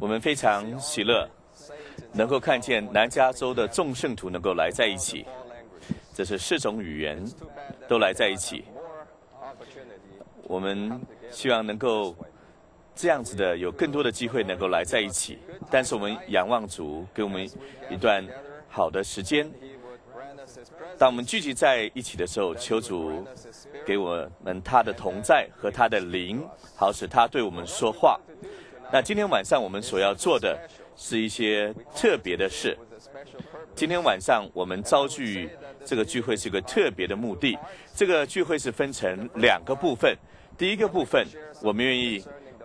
我们非常喜乐，能够看见南加州的众圣徒能够来在一起，这是4种语言都来在一起。我们希望能够这样子的有更多的机会能够来在一起，但是我们仰望主给我们一段好的时间。当我们聚集在一起的时候，求主给我们他的同在和他的灵，好使他对我们说话。那今天晚上我们所要做的是一些特别的事。今天晚上我们召聚这个聚会是一个特别的目的。这个聚会是分成2个部分。第一个部分，我们愿意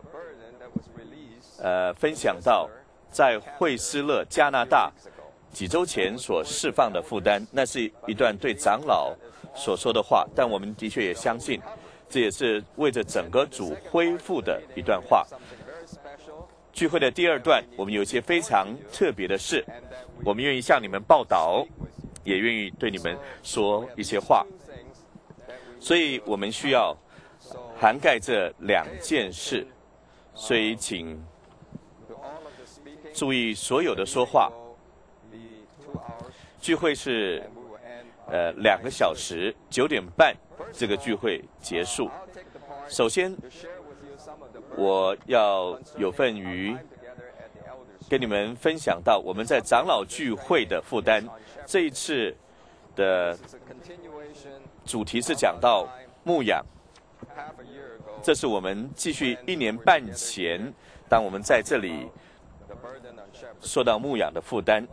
分享到在惠斯勒加拿大几周前所释放的负担，那是一段对长老所说的话，但我们的确也相信，这也是为着整个主恢复的一段话。聚会的第2段，我们有一些非常特别的事，我们愿意向你们报道，也愿意对你们说一些话，所以我们需要涵盖这2件事，所以请注意所有的说话。聚会是2个小时，9点半这个聚会结束。首先，我要有份于跟你们分享到我们在长老聚会的负担。这一次的主题是讲到牧养，这是我们继续1年半前，当我们在这里受到牧养的负担。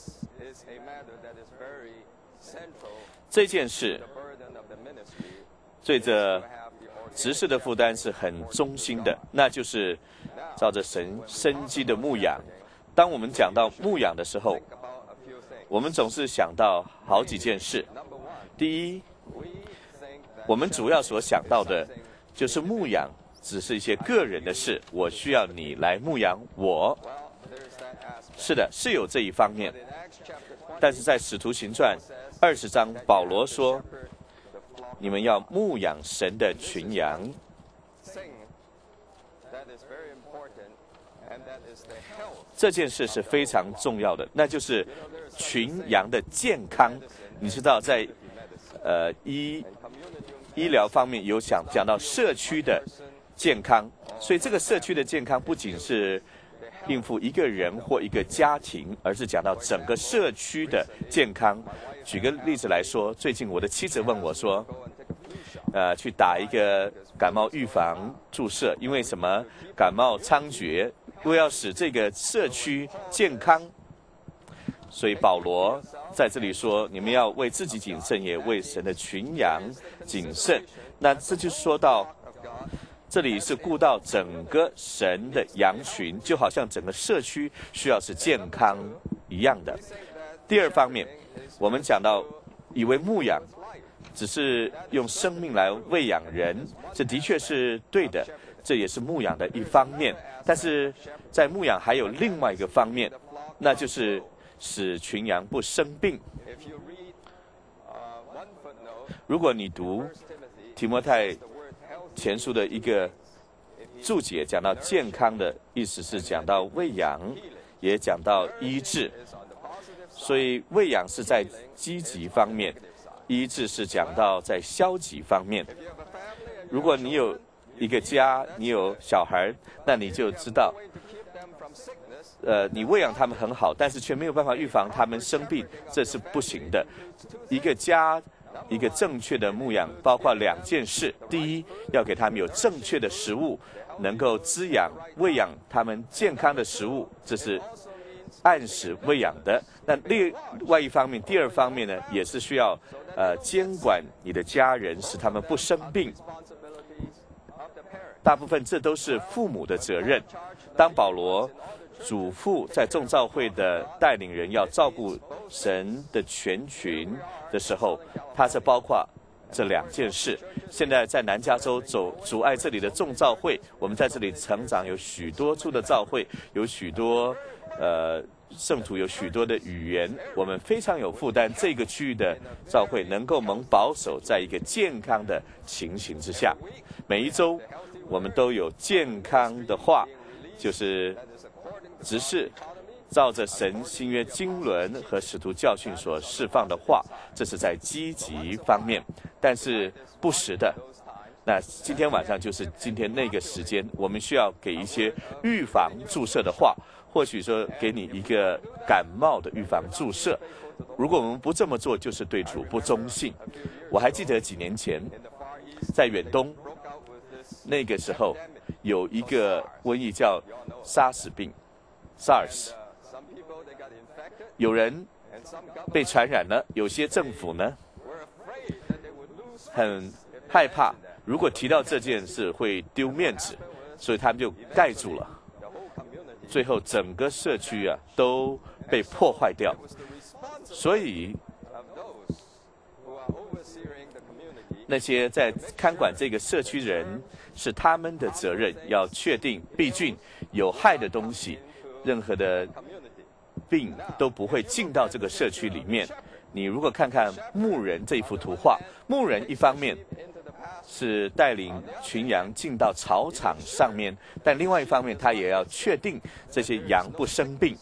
这件事对着执事的负担是很中心的，那就是照着神生机的牧养。当我们讲到牧养的时候，我们总是想到好几件事。第一，我们主要所想到的就是牧养只是一些个人的事，我需要你来牧养我。是的，是有这一方面，但是在使徒行传20章，保罗说你们要牧养神的群羊。这件事是非常重要的，那就是群羊的健康。你知道在医疗方面有讲到社区的健康，所以这个社区的健康不仅是应付一个人或一个家庭，而是讲到整个社区的健康。举个例子来说，最近我的妻子问我说去打一个感冒预防注射，因为什么？感冒猖獗，为要使这个社区健康，所以保罗在这里说，你们要为自己谨慎，也为神的群羊谨慎。那这就说到这里是顾到整个神的羊群，就好像整个社区需要是健康一样的。第2方面，我们讲到以为牧养只是用生命来喂养人，这的确是对的，这也是牧养的一方面。但是在牧养还有另外一个方面，那就是使群羊不生病。如果你读提摩太前书的一个注解，讲到健康的意思是讲到喂养，也讲到医治。所以喂养是在积极方面，医治是讲到在消极方面。如果你有一个家，你有小孩，那你就知道你喂养他们很好，但是却没有办法预防他们生病，这是不行的。一个家一个正确的牧养包括2件事。第一，要给他们有正确的食物，能够滋养喂养他们健康的食物，这是按时喂养的。那另外一方面，第2方面呢，也是需要监管你的家人，使他们不生病。大部分这都是父母的责任。当保罗嘱咐在众召会的带领人要照顾神的全群的时候，他是包括这2件事。现在在南加州主爱这里的众召会，我们在这里成长，有许多处的召会，有许多圣徒，有许多的语言，我们非常有负担。这个区域的召会能够蒙保守在一个健康的情形之下。每一周我们都有健康的话，就是只是照着神新约经纶和使徒教训所释放的话，这是在积极方面，但是不时的。那今天晚上就是今天那个时间，我们需要给一些预防注射的话，或许说给你一个感冒的预防注射。如果我们不这么做，就是对主不忠信。我还记得几年前在远东，那个时候有一个瘟疫叫沙士病 SARS， 有人被传染了，有些政府呢很害怕，如果提到这件事会丢面子，所以他们就盖住了，最后整个社区啊都被破坏掉。所以那些在看管这个社区人是他们的责任，要确定病菌有害的东西，任何的病都不会进到这个社区里面。你如果看看牧人这一幅图画，牧人一方面是带领群羊进到草场上面，但另外一方面他也要确定这些羊不生病，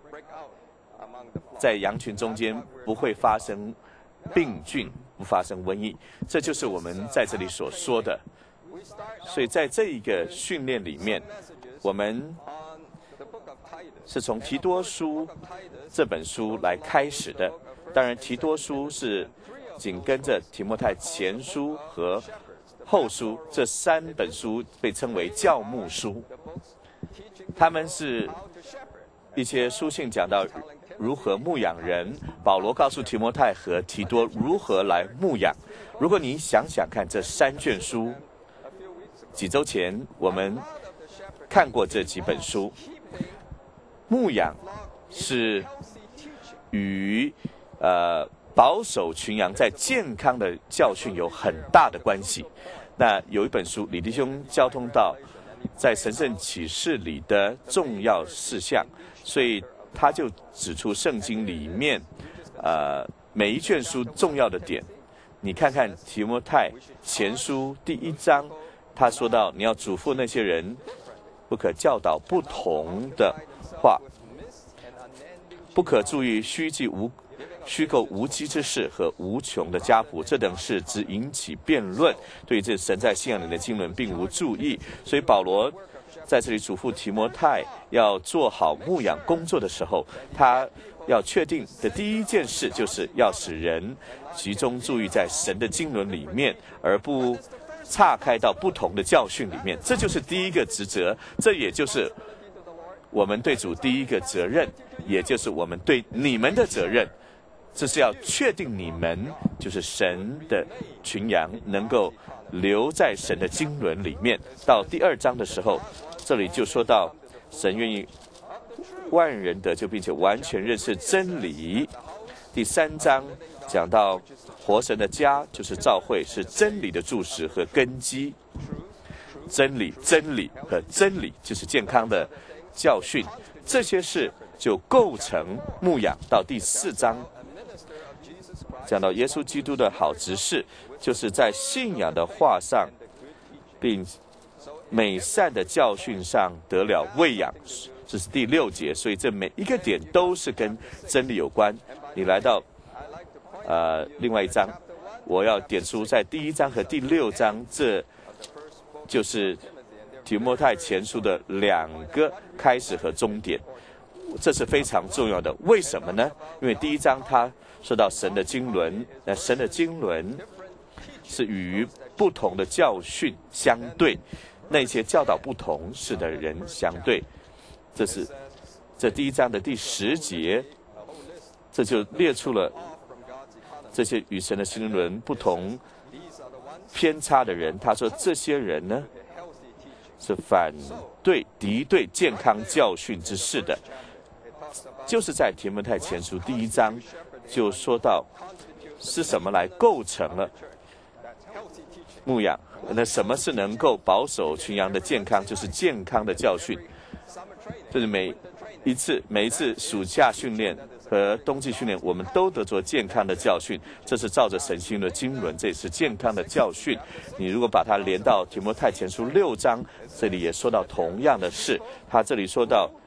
在羊群中间不会发生病菌，不发生瘟疫。这就是我们在这里所说的。所以在这一个训练里面，我们是从提多书这本书来开始的。当然提多书是紧跟着提摩太前书和后书，这3本书被称为教牧书。他们是一些书信讲到如何牧养人，保罗告诉提摩太和提多如何来牧养。如果你想想看这3卷书，几周前我们看过这几本书，牧养是与保守群羊在健康的教训有很大的关系。那有一本书李弟兄交通到在神圣启示里的重要事项，所以他就指出圣经里面每一卷书重要的点。你看看提摩太前书第1章，他说到你要嘱咐那些人不可教导不同的话，不可注意虚构无稽之事和无穷的家谱，这等事只引起辩论，对这神在信仰里的经纶并无注意。所以保罗在这里嘱咐提摩太要做好牧养工作的时候，他要确定的第一件事就是要使人集中注意在神的经纶里面，而不岔开到不同的教训里面。这就是第一个职责，这也就是我们对主第一个责任，也就是我们对你们的责任。这是要确定你们就是神的群羊，能够留在神的经纶里面。到第2章的时候，这里就说到神愿意万人得救，并且完全认识真理。第3章讲到活神的家就是教会，是真理的柱石和根基。真理和真理就是健康的教训，这些事就构成牧养。到第4章讲到耶稣基督的好执事，就是在信仰的话上并美善的教训上得了喂养，这是第6节。所以这每一个点都是跟真理有关。你来到另外一章，我要点出在第1章和第6章，这就是提摩太前书的2个开始和终点，这是非常重要的。为什么呢？因为第1章他说到神的经纶，那神的经纶是与不同的教训相对，那些教导不同事的人相对。这是这第1章的第10节，这就列出了这些与神的经纶不同偏差的人。他说这些人呢是反对敌对健康教训之事的，就是在提摩太前书第1章就说到是什么来构成了牧养。那什么是能够保守群羊的健康？就是健康的教训。就是每一次暑假训练和冬季训练，我们都得做健康的教训，这是照着神心的经纶，这也是健康的教训。你如果把它连到提摩太前书6章，这里也说到同样的事。他这里说到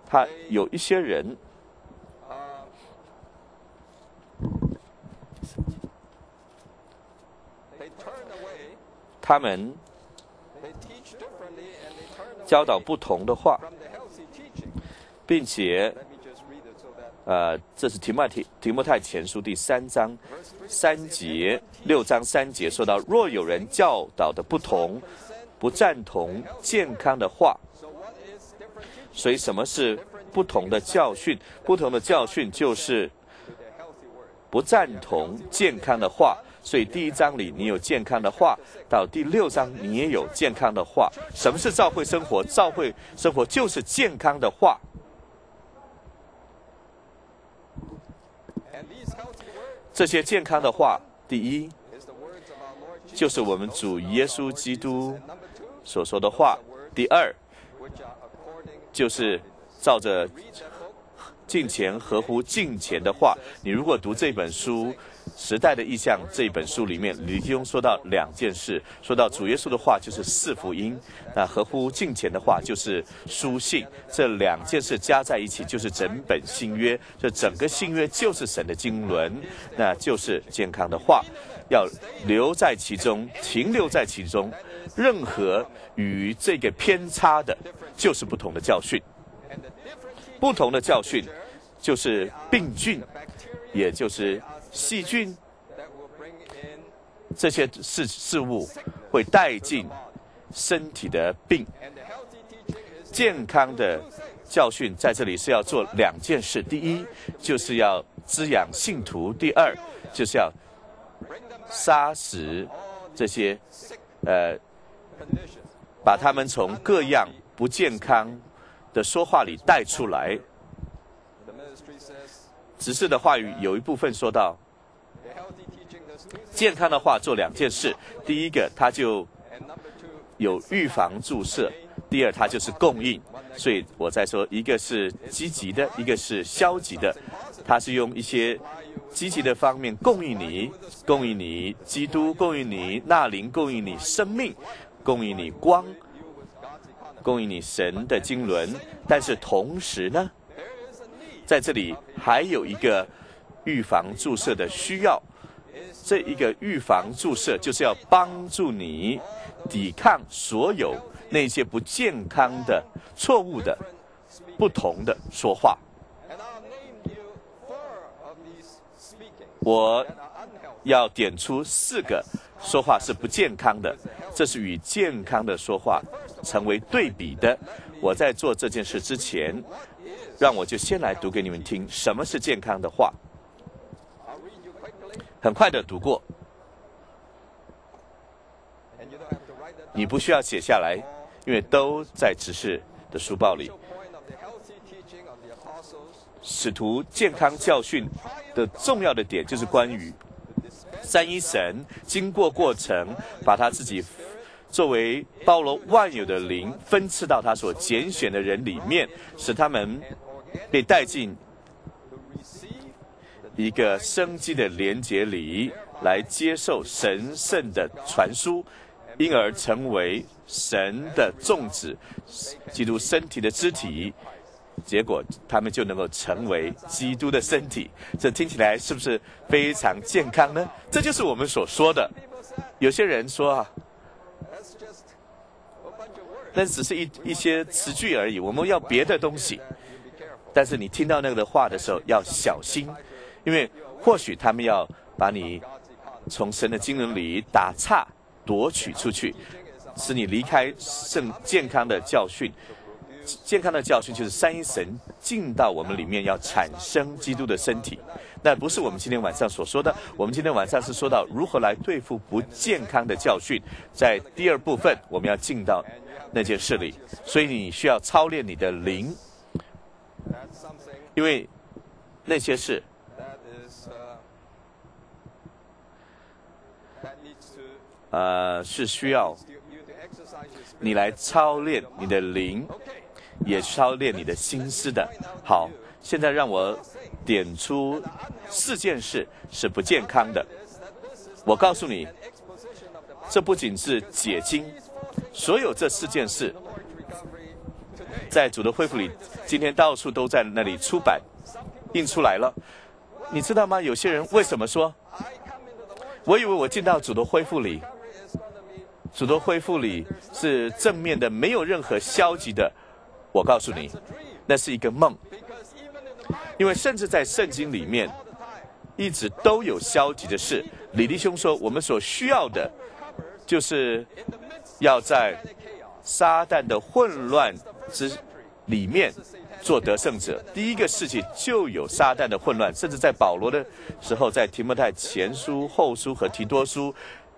他有一些人，他们教导不同的话，并且这是提摩太前书第3章3节，6章3节说到，若有人教导的不同，不赞同健康的话，所以什么是不同的教训？不同的教训就是不赞同健康的话。所以第1章里你有健康的话，到第6章你也有健康的话。什么是教会生活？教会生活就是健康的话。这些健康的话，第一，就是我们主耶稣基督所说的话；第二，就是照着敬虔合乎敬虔的话。你如果读这本书《时代的意象》这一本书里面，李弟兄说到2件事，说到主耶稣的话就是4福音，那合乎敬虔的话就是书信，这2件事加在一起就是整本新约，这整个新约就是神的经纶，那就是健康的话，要留在其中，停留在其中，任何与这个偏差的，就是不同的教训。不同的教训就是病菌，也就是细菌，这些事物会带进身体的病。健康的教训在这里是要做2件事：第一，就是要滋养信徒；第二，就是要杀死这些把他们从各样不健康的说话里带出来。执事的话语有一部分说到，健康的话做2件事：第一个，它就有预防注射；第二，它就是供应。所以我在说，一个是积极的，一个是消极的。它是用一些积极的方面供应你基督，供应你那灵，供应你生命，供应你光，供应你神的经纶。但是同时呢，在这里还有一个预防注射的需要。这一个预防注射就是要帮助你抵抗所有那些不健康的、错误的、不同的说话。我要点出4个说话是不健康的，这是与健康的说话成为对比的。我在做这件事之前，让我就先来读给你们听，什么是健康的话。很快的读过，你不需要写下来，因为都在执事的书报里。使徒健康教训的重要的点就是关于三一神经过过程，把他自己作为包罗万有的灵分赐到他所拣选的人里面，使他们被带进一个生机的连结里，来接受神圣的传输，因而成为神的众子，基督身体的肢体。结果他们就能够成为基督的身体。这听起来是不是非常健康呢？这就是我们所说的。有些人说啊，那只是一些词句而已，我们要别的东西。但是你听到那个的话的时候要小心，因为或许他们要把你从神的经纶里打岔夺取出去，使你离开健康的教训。健康的教训就是三一神进到我们里面，要产生基督的身体。那不是我们今天晚上所说的，我们今天晚上是说到如何来对付不健康的教训。在第二部分我们要进到那件事里，所以你需要操练你的灵，因为那些事是需要你来操练你的灵，也操练你的心思的。好，现在让我点出4件事是不健康的。我告诉你，这不仅是解经，所有这4件事在主的恢复里，今天到处都在那里出版，印出来了。你知道吗？有些人为什么说，我以为我进到主的恢复里，主的恢复里是正面的，没有任何消极的。我告诉你，那是一个梦，因为甚至在圣经里面一直都有消极的事。李弟兄说，我们所需要的就是要在撒旦的混乱之里面做得胜者。第一个世纪就有撒旦的混乱，甚至在保罗的时候，在提摩太前书、后书和提多书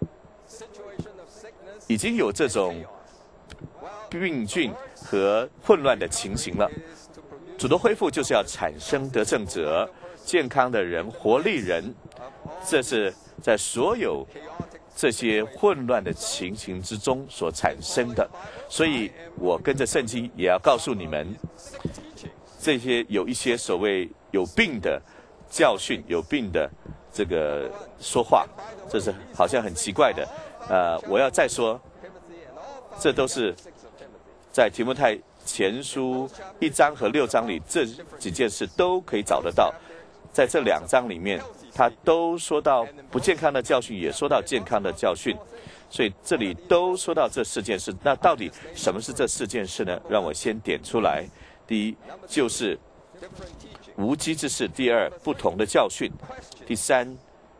已经有这种病菌和混乱的情形了。主的恢复就是要产生得胜者、健康的人、活力人，这是在所有这些混乱的情形之中所产生的。所以我跟着圣经也要告诉你们，这些有一些所谓有病的教训、有病的这个说话，这是好像很奇怪的。我要再说，这都是在提摩太前书1章和6章里，这几件事都可以找得到。在这2章里面，他都说到不健康的教训，也说到健康的教训，所以这里都说到这4件事。那到底什么是这4件事呢？让我先点出来。第一，就是无稽之事；第二，不同的教训；第三，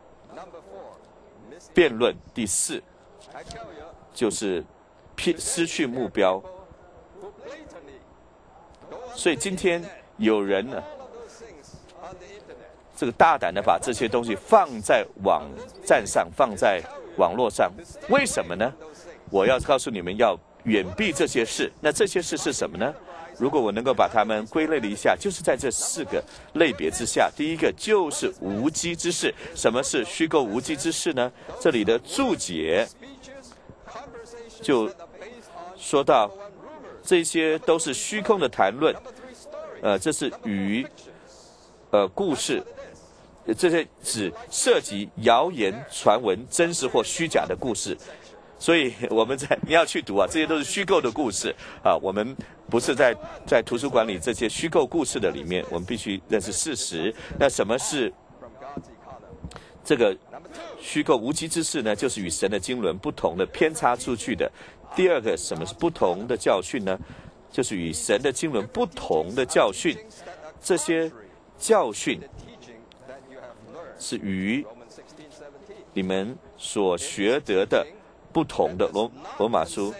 辩论；第4，就是失去目标。所以今天有人呢，这个大胆的把这些东西放在网站上，放在网络上，为什么呢？我要告诉你们，要远避这些事。那这些事是什么呢？如果我能够把它们归类了一下，就是在这4个类别之下。第一个就是无稽之事。什么是虚构无稽之事呢？这里的注解就说到，这些都是虚空的谈论，这是与故事，这些只涉及谣言、传闻、真实或虚假的故事。所以我们你要去读啊，这些都是虚构的故事啊。我们不是在图书馆里这些虚构故事的里面，我们必须认识事实。那什么是这个虚构无稽之事呢？就是与神的经纶不同的偏差出去的。第二个，什么是不同的教训呢？就是与神的经纶不同的教训。这些教训是与你们所学得的不同的。罗马书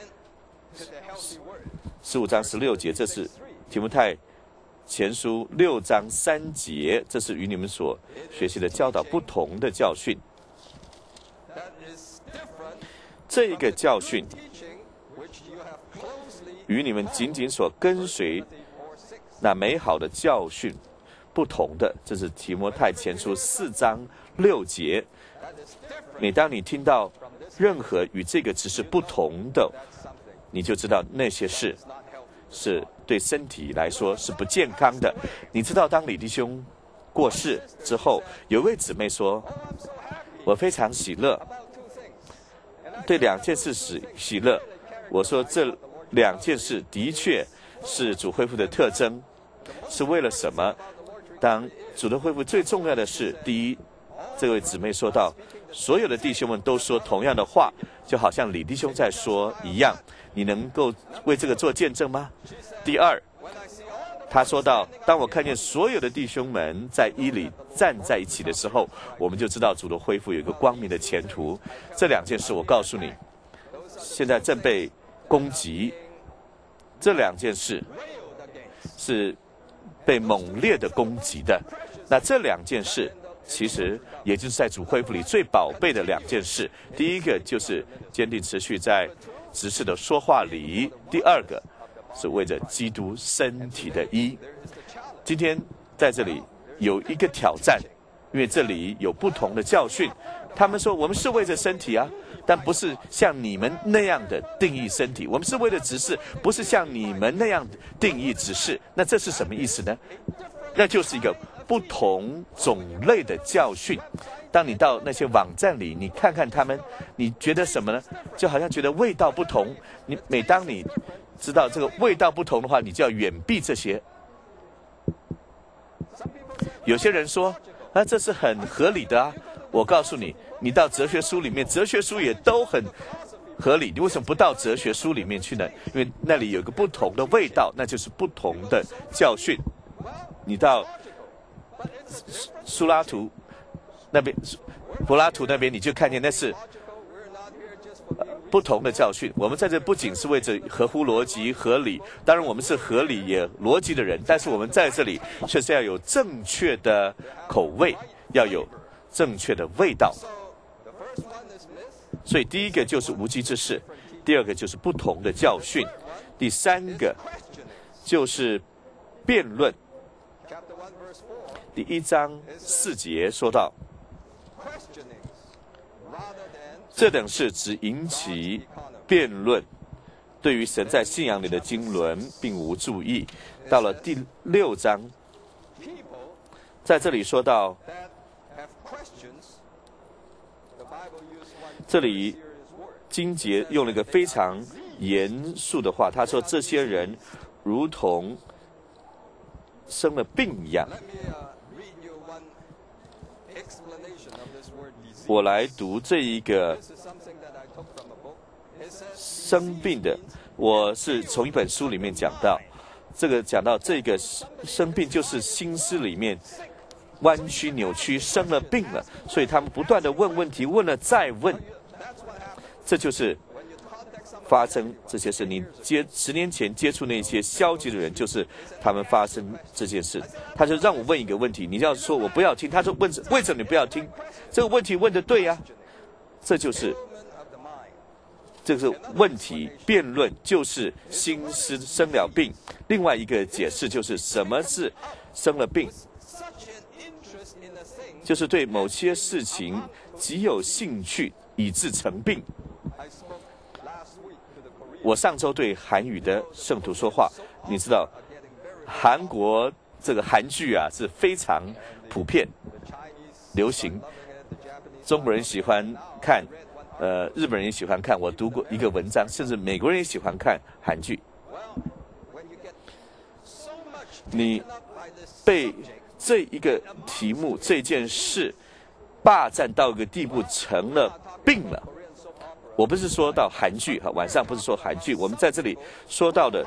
15章16节，这是提摩太前书6章3节，这是与你们所学习的教导不同的教训。这一个教训与你们仅仅所跟随那美好的教训不同的，这是提摩太前书4章6节。每当你听到任何与这个只是不同的，你就知道那些事是对身体来说是不健康的。你知道，当李弟兄过世之后，有一位姊妹说，我非常喜乐，对2件事喜乐。我说这2件事的确是主恢复的特征，是为了什么？当主的恢复最重要的是，第一，这位姊妹说到，所有的弟兄们都说同样的话，就好像李弟兄在说一样。你能够为这个做见证吗？第二，他说到，当我看见所有的弟兄们在一里站在一起的时候，我们就知道主的恢复有一个光明的前途。这2件事我告诉你，现在正被攻击。这2件事是被猛烈的攻击的。那这2件事其实也就是在主恢复里最宝贝的2件事。第一个就是坚定持续在执事的说话里，第二个是为着基督身体的医。今天在这里有一个挑战，因为这里有不同的教训。他们说我们是为着身体啊，但不是像你们那样的定义身体。我们是为了执事，不是像你们那样定义执事。那这是什么意思呢？那就是一个不同种类的教训。当你到那些网站里，你看看他们，你觉得什么呢？就好像觉得味道不同。每当你知道这个味道不同的话，你就要远避这些。有些人说啊，这是很合理的啊。我告诉你，你到哲学书里面，哲学书也都很合理，你为什么不到哲学书里面去呢？因为那里有一个不同的味道，那就是不同的教训。你到苏拉图那边、柏拉图那边，你就看见那是不同的教训。我们在这不仅是为着合乎逻辑、合理，当然我们是合理也逻辑的人，但是我们在这里却是要有正确的口味，要有正确的味道。所以第一个就是无稽之事，第二个就是不同的教训，第三个就是辩论。第1章4节说到，这等事只引起辩论，对于神在信仰里的经纶并无注意。到了第6章，在这里说到，这里经节用了一个非常严肃的话，他说这些人如同生了病一样。我来读这一个生病的，我是从一本书里面讲到，讲到这个生病就是心思里面弯曲扭曲，生了病了，所以他们不断的问问题，问了再问，这就是发生这些事。你10年前接触那些消极的人，就是他们发生这件事。他就让我问一个问题，你要说我不要听，他说为什么你不要听？这个问题问得对呀，这就是问题辩论，就是心思生了病。另外一个解释就是什么是生了病，就是对某些事情极有兴趣以致成病。我上周对韩语的圣徒说话，你知道韩国这个韩剧啊是非常普遍流行，中国人喜欢看，日本人也喜欢看。我读过一个文章，甚至美国人也喜欢看韩剧。你被这一个题目、这件事霸占到一个地步，成了病了。我不是说到韩剧哈，晚上不是说韩剧，我们在这里说到的，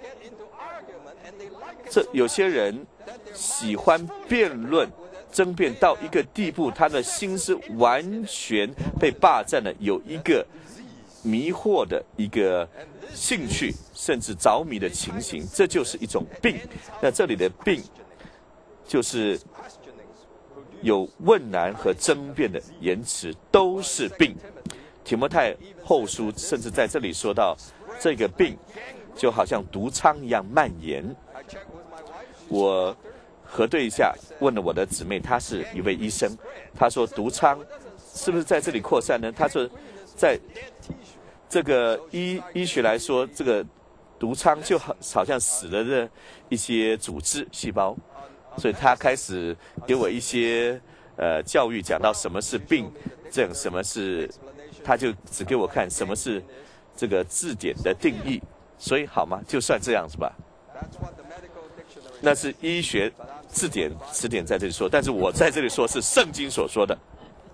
这有些人喜欢辩论、争辩到一个地步，他的心思完全被霸占了，有一个迷惑的一个兴趣，甚至着迷的情形，这就是一种病。那这里的病，就是有问难和争辩的言辞，都是病。提摩太后书甚至在这里说到，这个病就好像毒疮一样蔓延。我核对一下，问了我的姊妹，她是一位医生，她说毒疮是不是在这里扩散呢？她说在这个医学来说，这个毒疮就好像死了的一些组织细胞，所以她开始给我一些教育，讲到什么是病症，什么是，他就只给我看什么是这个字典的定义，所以好吗？就算这样是吧？那是医学字典词典在这里说，但是我在这里说是圣经所说的。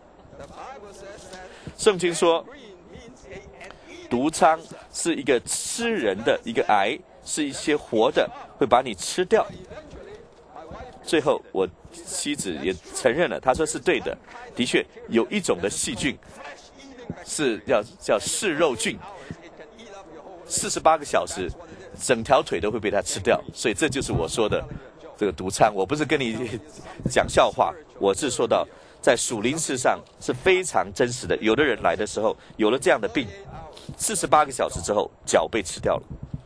圣经说，毒疮是一个吃人的一个癌，是一些活的，会把你吃掉。最后我妻子也承认了，她说是对的，的确有一种的细菌是叫嗜肉菌，48个小时整条腿都会被它吃掉，所以这就是我说的这个毒疮。我不是跟你讲笑话，我是说到在属灵事上是非常真实的。有的人来的时候有了这样的病，48个小时之后脚被吃掉了，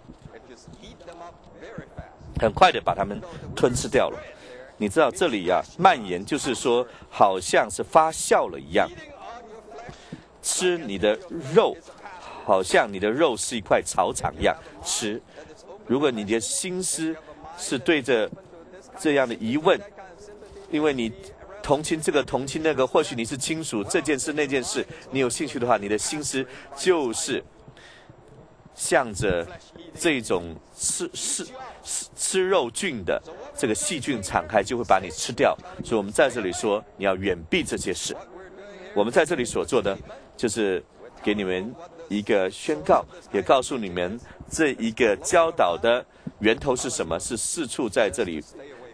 很快的把它们吞吃掉了。你知道这里啊蔓延，就是说好像是发酵了一样，吃你的肉好像你的肉是一块草场一样吃。如果你的心思是对着这样的疑问，因为你同情这个同情那个，或许你是亲属这件事那件事，你有兴趣的话，你的心思就是向着这种吃肉菌的这个细菌敞开，就会把你吃掉。所以我们在这里说，你要远避这些事。我们在这里所做的，就是给你们一个宣告，也告诉你们这一个教导的源头是什么，是四处在这里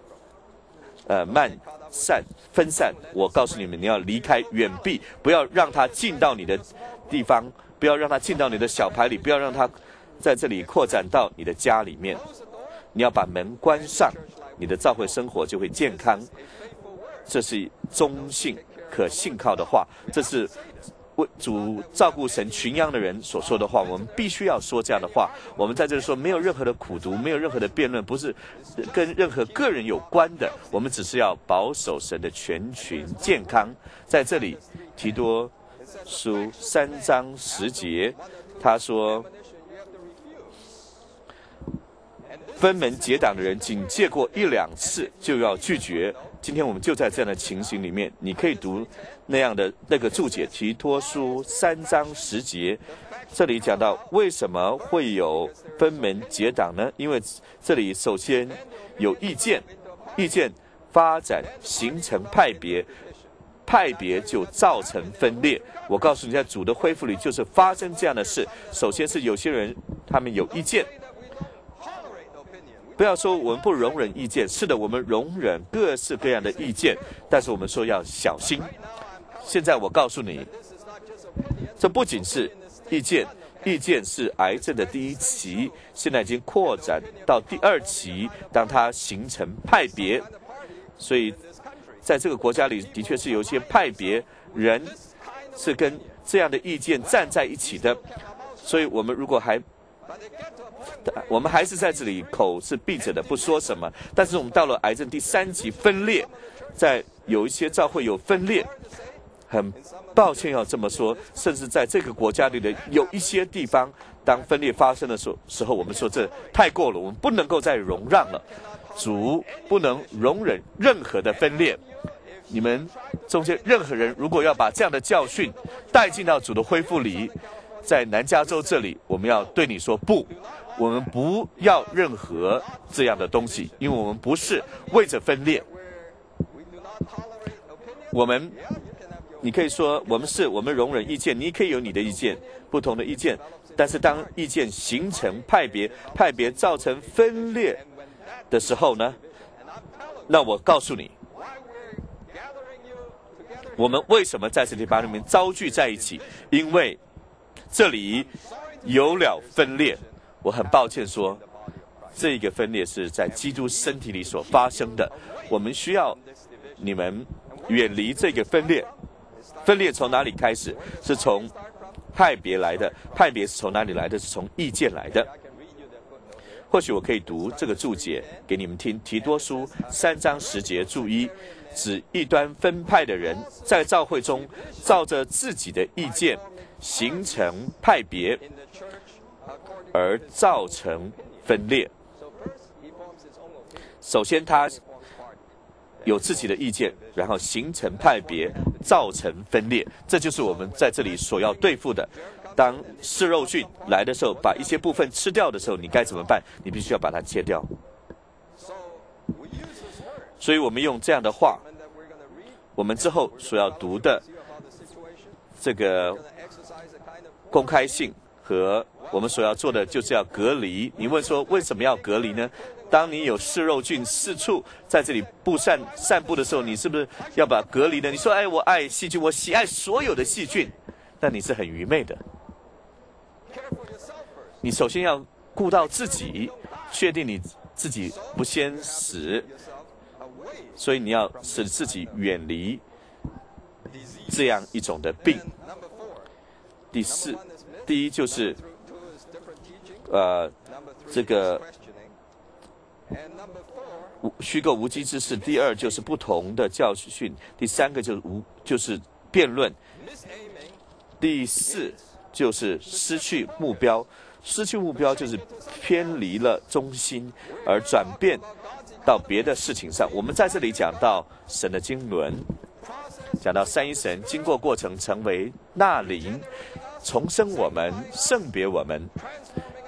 分散。我告诉你们，你要离开，远避，不要让它进到你的地方，不要让它进到你的小牌里，不要让它在这里扩展到你的家里面。你要把门关上，你的教会生活就会健康。这是忠信可信靠的话，这是为主照顾神群羊的人所说的话。我们必须要说这样的话。我们在这里说，没有任何的苦读，没有任何的辩论，不是跟任何个人有关的，我们只是要保守神的全群健康。在这里提多书3章10节，他说，分门结党的人仅借过1、2次就要拒绝。今天我们就在这样的情形里面，你可以读那样的那个注解，提多书3章10节，这里讲到为什么会有分门结党呢？因为这里首先有意见发展形成派别就造成分裂。我告诉你，在主的恢复里就是发生这样的事。首先是有些人他们有意见，不要说我们不容忍意见，是的，我们容忍各式各样的意见，但是我们说要小心。现在我告诉你，这不仅是意见是癌症的第1期，现在已经扩展到第2期，当它形成派别。所以在这个国家里的确是有一些派别人是跟这样的意见站在一起的。所以我们如果我们还是在这里口是闭着的，不说什么。但是我们到了癌症第3期分裂，在有一些教会有分裂，很抱歉要这么说，甚至在这个国家里的有一些地方，当分裂发生的时候，我们说这太过了，我们不能够再容让了。主不能容忍任何的分裂。你们中间任何人如果要把这样的教训带进到主的恢复里，在南加州这里，我们要对你说不，我们不要任何这样的东西，因为我们不是为着分裂。你可以说我们容忍意见，你可以有你的意见，不同的意见，但是当意见形成派别造成分裂的时候呢，那我告诉你，我们为什么在这里把你们招聚在一起？因为这里有了分裂。我很抱歉说，这个分裂是在基督身体里所发生的。我们需要你们远离这个分裂。分裂从哪里开始？是从派别来的。派别是从哪里来的？是从意见来的。或许我可以读这个注解给你们听。提多书3章10节注1，指异端分派的人在教会中照着自己的意见形成派别，而造成分裂。首先他有自己的意见，然后形成派别，造成分裂。这就是我们在这里所要对付的。当嗜肉菌来的时候，把一些部分吃掉的时候，你该怎么办？你必须要把它切掉。所以我们用这样的话，我们之后所要读的这个公开性和我们所要做的就是要隔离。你问说为什么要隔离呢？当你有嗜肉菌四处在这里散布的时候，你是不是要把隔离呢？你说我爱细菌，我喜爱所有的细菌，但你是很愚昧的。你首先要顾到自己，确定你自己不先死，所以你要使自己远离这样一种的病。第一就是这个虚构无稽之事，第二就是不同的教训，第三个就是辩论，第四就是失去目标。失去目标就是偏离了中心，而转变到别的事情上。我们在这里讲到神的经纶，讲到三一神经过过程成为那灵，重生我们，圣别我们，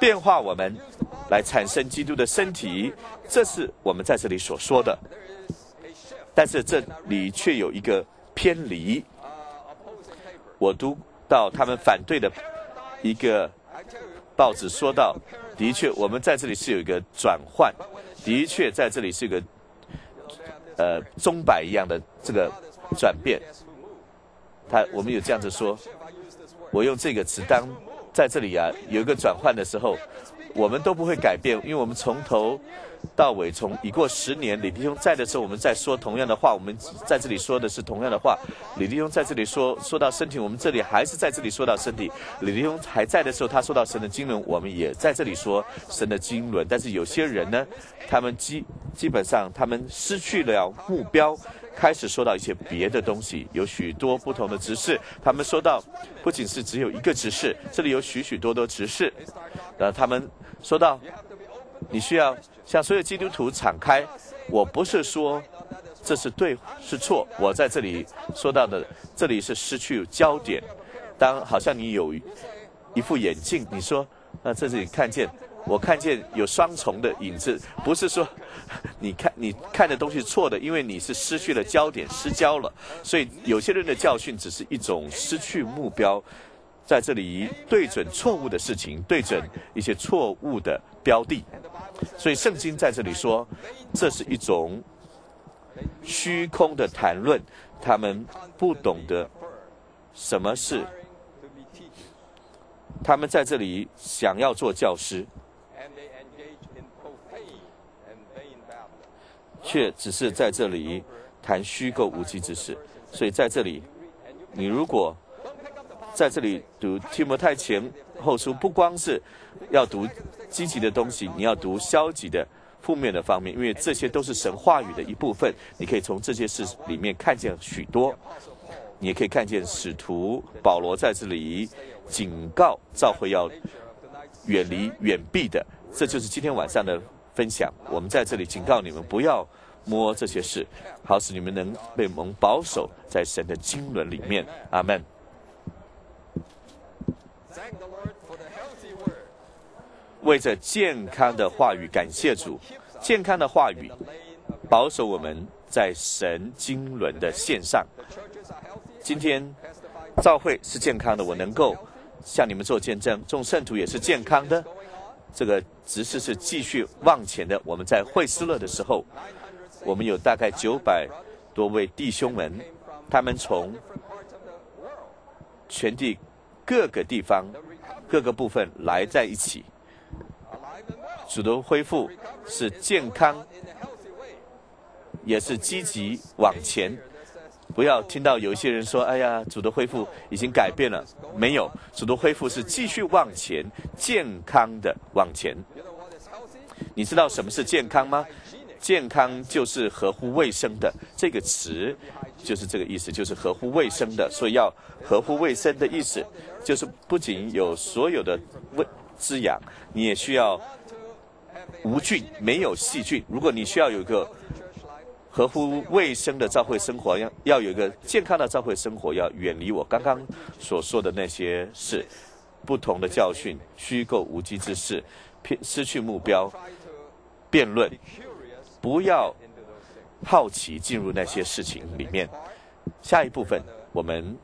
变化我们，来产生基督的身体，这是我们在这里所说的。但是这里却有一个偏离。我读到他们反对的一个报纸说到，的确我们在这里是有一个转换，的确在这里是一个钟摆一样的这个转变。我们有这样子说，我用这个词，当在这里有一个转换的时候，我们都不会改变，因为我们从头到尾，已过10年，李弟兄在的时候，我们在说同样的话，我们在这里说的是同样的话。李弟兄在这里说到身体，我们这里还是在这里说到身体。李弟兄还在的时候，他说到神的经纶，我们也在这里说神的经纶。但是有些人呢，他们基本上他们失去了目标，开始说到一些别的东西，有许多不同的执事。他们说到不仅是只有一个执事，这里有许多执事。然后他们说到，你需要向所有基督徒敞开。我不是说这是对是错，我在这里说到的，这里是失去焦点。当好像你有一副眼镜，你说这里我看见有双重的影子，不是说你看的东西是错的，因为你是失去了焦点，失焦了。所以有些人的教训只是一种失去目标，在这里对准错误的事情，对准一些错误的标的。所以圣经在这里说，这是一种虚空的谈论，他们不懂得什么是，他们在这里想要做教师，却只是在这里谈虚构无稽之事。所以在这里，你如果在这里读提摩太前后书，不光是要读积极的东西，你要读消极的负面的方面，因为这些都是神话语的一部分。你可以从这些事里面看见许多，你也可以看见使徒保罗在这里警告教会要远离远避的。这就是今天晚上的分享。我们在这里警告你们，不要摸这些事，好使你们能被蒙保守在神的经纶里面。阿们。为着健康的话语感谢主，健康的话语保守我们在神经纶的线上。今天教会是健康的，我能够向你们做见证，众圣徒也是健康的。这个执事是继续往前的。我们在会斯勒的时候，我们有大概900多位弟兄们，他们从全地各个地方各个部分来在一起。主的恢复是健康，也是积极往前。不要听到有一些人说，哎呀，主的恢复已经改变了。没有，主的恢复是继续往前，健康的往前。你知道什么是健康吗？健康就是合乎卫生的，这个词就是这个意思，就是合乎卫生的。所以要合乎卫生的意思，就是不仅有所有的滋养，你也需要无菌，没有细菌。如果你需要有一个合乎卫生的教会生活，要有一个健康的教会生活，要远离我刚刚所说的那些事，不同的教训、虚构无稽之事、失去目标、辩论，不要好奇进入那些事情里面。下一部分我们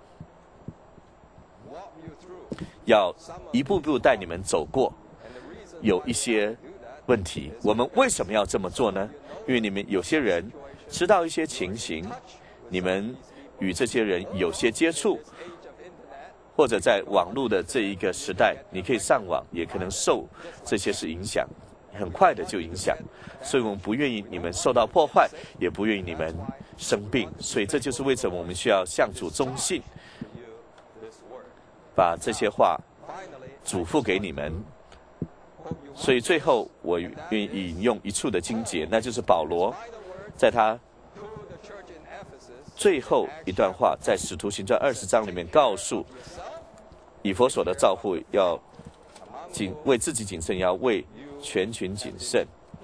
要一步步带你们走过，有一些问题。我们为什么要这么做呢？因为你们有些人知道一些情形，你们与这些人有些接触，或者在网络的这一个时代，你可以上网，也可能受这些事影响，很快的就影响。所以我们不愿意你们受到破坏，也不愿意你们生病。所以这就是为什么我们需要向主忠信，把这些话嘱咐给你们。所以最后我愿意引用一处的经节，那就是保罗在他最后一段话，在使徒行传20章里面告诉以弗所的教会，要为自己谨慎，要为全群谨慎。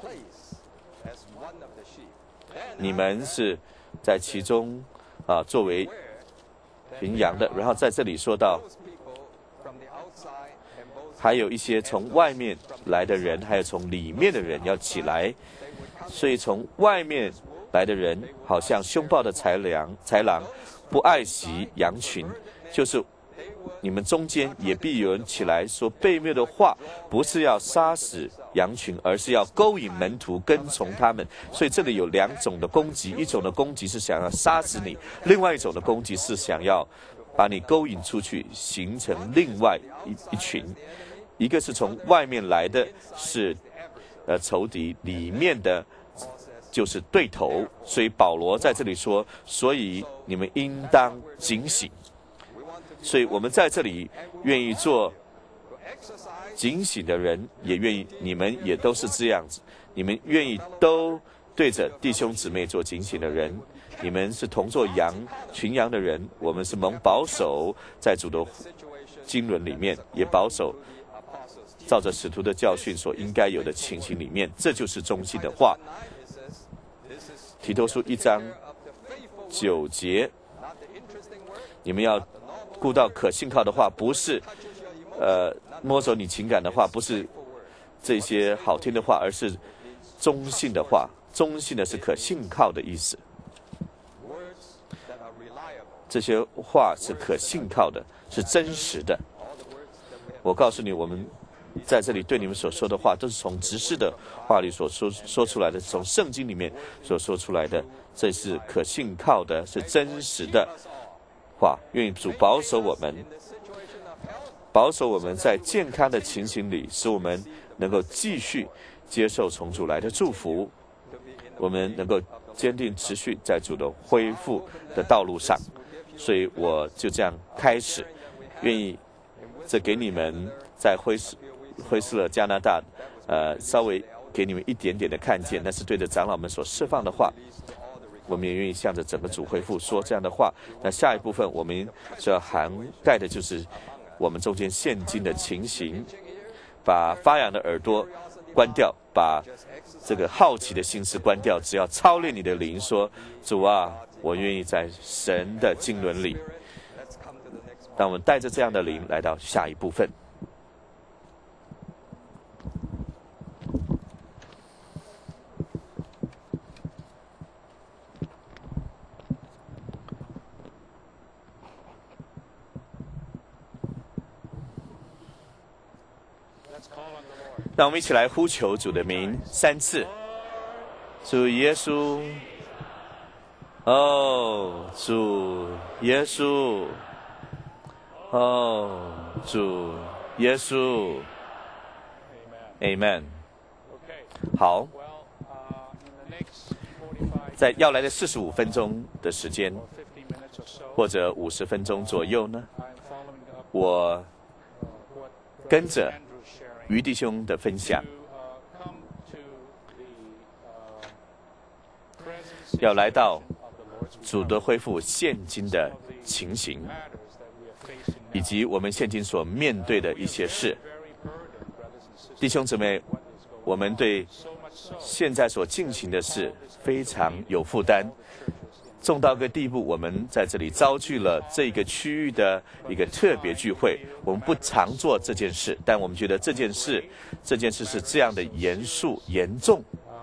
你们是在其中作为群羊的。然后在这里说到还有一些从外面来的人，还有从里面的人要起来。所以从外面来的人，好像凶暴的豺狼，不爱惜羊群，就是你们中间也必有人起来说悖谬的话，不是要杀死羊群，而是要勾引门徒跟从他们。所以这里有两种的攻击，一种的攻击是想要杀死你，另外一种的攻击是想要把你勾引出去，形成另外一群。一个是从外面来的，是仇敌，里面的就是对头。所以保罗在这里说，所以你们应当警醒。所以我们在这里愿意做警醒的人，也愿意你们也都是这样子，你们愿意都对着弟兄姊妹做警醒的人。你们是同作群羊的人，我们是蒙保守在主的经纶里面，也保守照着使徒的教训所应该有的情形里面，这就是忠心的话。提多书1章9节，你们要顾到可信靠的话，不是摸走你情感的话，不是这些好听的话，而是忠信的话。忠信的是可信靠的意思，这些话是可信靠的，是真实的。我告诉你，我们在这里对你们所说的话，都是从执事的话里所说出来的，从圣经里面所说出来的，这是可信靠的，是真实的话。愿主保守我们，保守我们在健康的情形里，使我们能够继续接受从主来的祝福，我们能够坚定持续在主的恢复的道路上。所以我就这样开始，愿意这给你们在辉斯勒加拿大稍微给你们一点点的看见，那是对着长老们所释放的话。我们也愿意向着整个主恢复说这样的话。那下一部分我们所要涵盖的就是我们中间现今的情形，把发痒的耳朵关掉，把这个好奇的心思关掉，只要操练你的灵说，主啊，我愿意在神的经纶里。当我们带着这样的灵来到下一部分。让我们一起来呼求主的名3次。主耶稣，哦，主耶稣，哦，主耶稣 ，Amen。好，在要来的45分钟的时间，或者50分钟左右呢，我跟着于弟兄的分享，要来到主的恢复现今的情形，以及我们现今所面对的一些事。弟兄姊妹，我们对现在所进行的事非常有负担，重到个地步，我们在这里招聚了这个区域的一个特别聚会。我们不常做这件事，但我们觉得这件事是这样的严肃严重，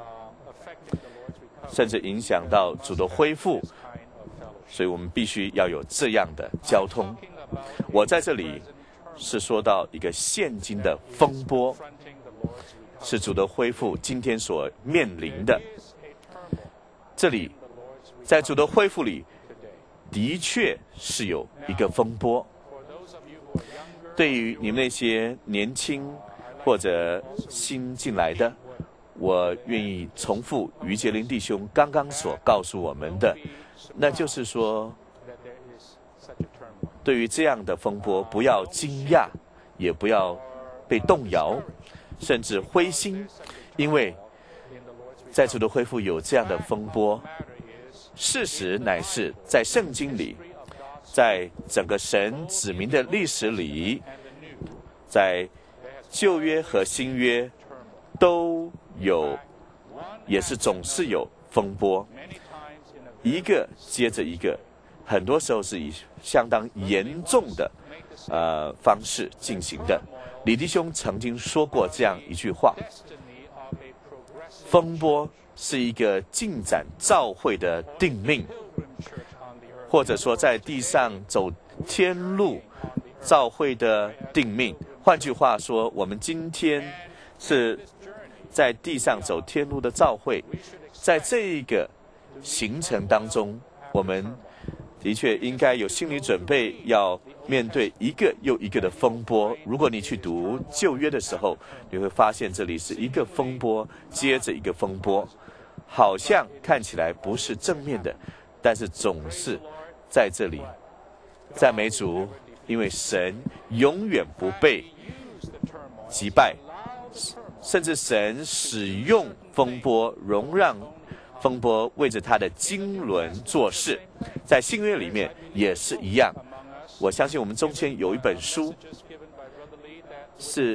甚至影响到主的恢复，所以我们必须要有这样的交通。我在这里是说到一个现今的风波，是主的恢复今天所面临的。这里在主的恢复里，的确是有一个风波。对于你们那些年轻或者新进来的，我愿意重复于杰林弟兄刚刚所告诉我们的，那就是说，对于这样的风波，不要惊讶，也不要被动摇，甚至灰心，因为在主的恢复有这样的风波。事实乃是在圣经里，在整个神子民的历史里，在旧约和新约都有，也是总是有风波，一个接着一个，很多时候是以相当严重的方式进行的。 李弟兄曾经说过这样一句话：风波是一个进展召会的定命，或者说在地上走天路召会的定命。换句话说，我们今天是在地上走天路的召会，在这一个行程当中，我们的确应该有心理准备，要面对一个又一个的风波。如果你去读旧约的时候，你会发现这里是一个风波接着一个风波，好像看起来不是正面的，但是总是在这里赞美主，因为神永远不被击败，甚至神使用风波，容让风波为着他的经纶做事。在新约里面也是一样。我相信我们中间有一本书是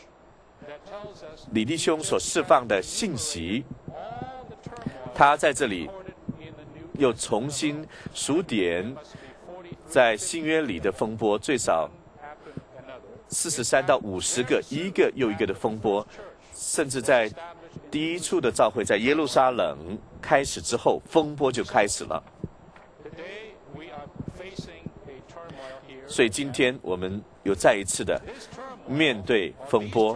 李弟兄所释放的信息，他在这里又重新数点在新约里的风波，最少43到50个，一个又一个的风波，甚至在第一处的召会在耶路撒冷开始之后，风波就开始了。所以今天我们又再一次的面对风波，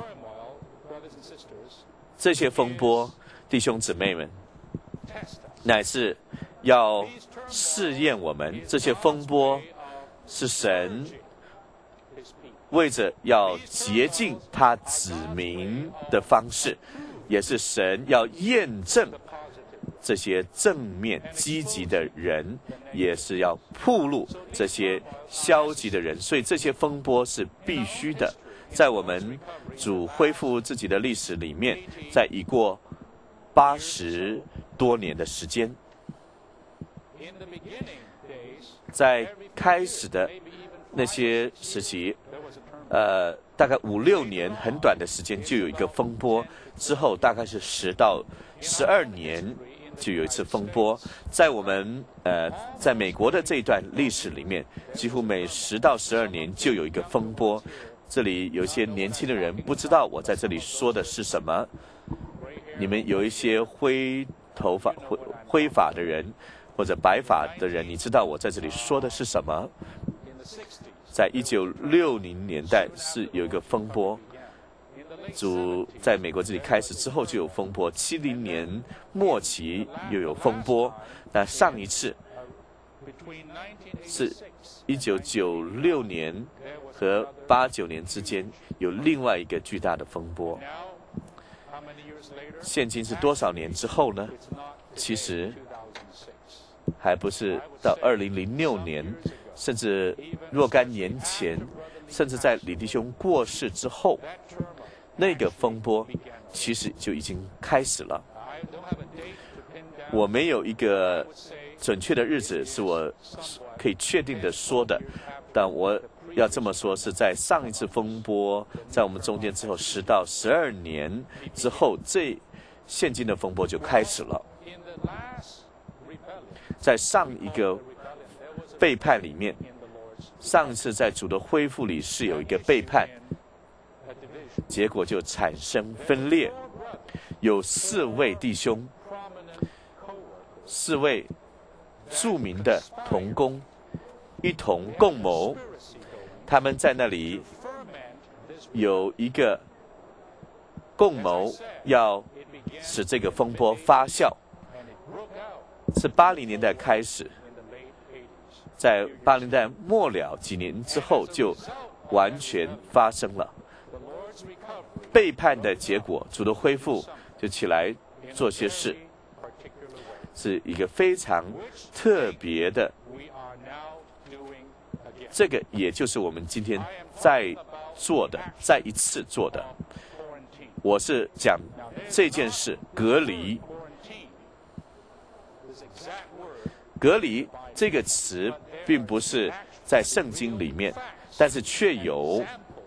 这些风波，弟兄姊妹们，乃是要试验我们。这些风波是神为着要洁净他子民的方式，也是神要验证这些正面积极的人，也是要暴露这些消极的人。所以这些风波是必须的。在我们主恢复自己的历史里面，在已过80多年的时间，在开始的那些时期，大概5、6年，很短的时间就有一个风波，之后大概是10到12年就有一次风波。在我们在美国的这一段历史里面，几乎每10到12年就有一个风波。这里有些年轻的人不知道我在这里说的是什么，你们有一些灰发的人或者白发的人，你知道我在这里说的是什么？在1960年代是有一个风波，主在美国这里开始之后就有风波，70年末期又有风波，那上一次是1996年和89年之间有另外一个巨大的风波。现今是多少年之后呢？其实还不是到2006年，甚至若干年前，甚至在李弟兄过世之后，那个风波其实就已经开始了。我没有一个准确的日子是我可以确定的说的，但我要这么说，是在上一次风波在我们中间之后10到12年之后，这现今的风波就开始了。在上一个背叛里面，上一次在主的恢复里是有一个背叛，结果就产生分裂，有4位弟兄，4位著名的同工一同共谋，他们在那里有一个共谋，要使这个风波发酵。是80年代开始，在80年代末了几年之后就完全发生了背叛的结果，主的恢复就起来做些事，是一个非常特别的。这个也就是我们今天在做的，再一次做的。我是讲这件事隔离。隔离这个词并不是在圣经里面，但是却有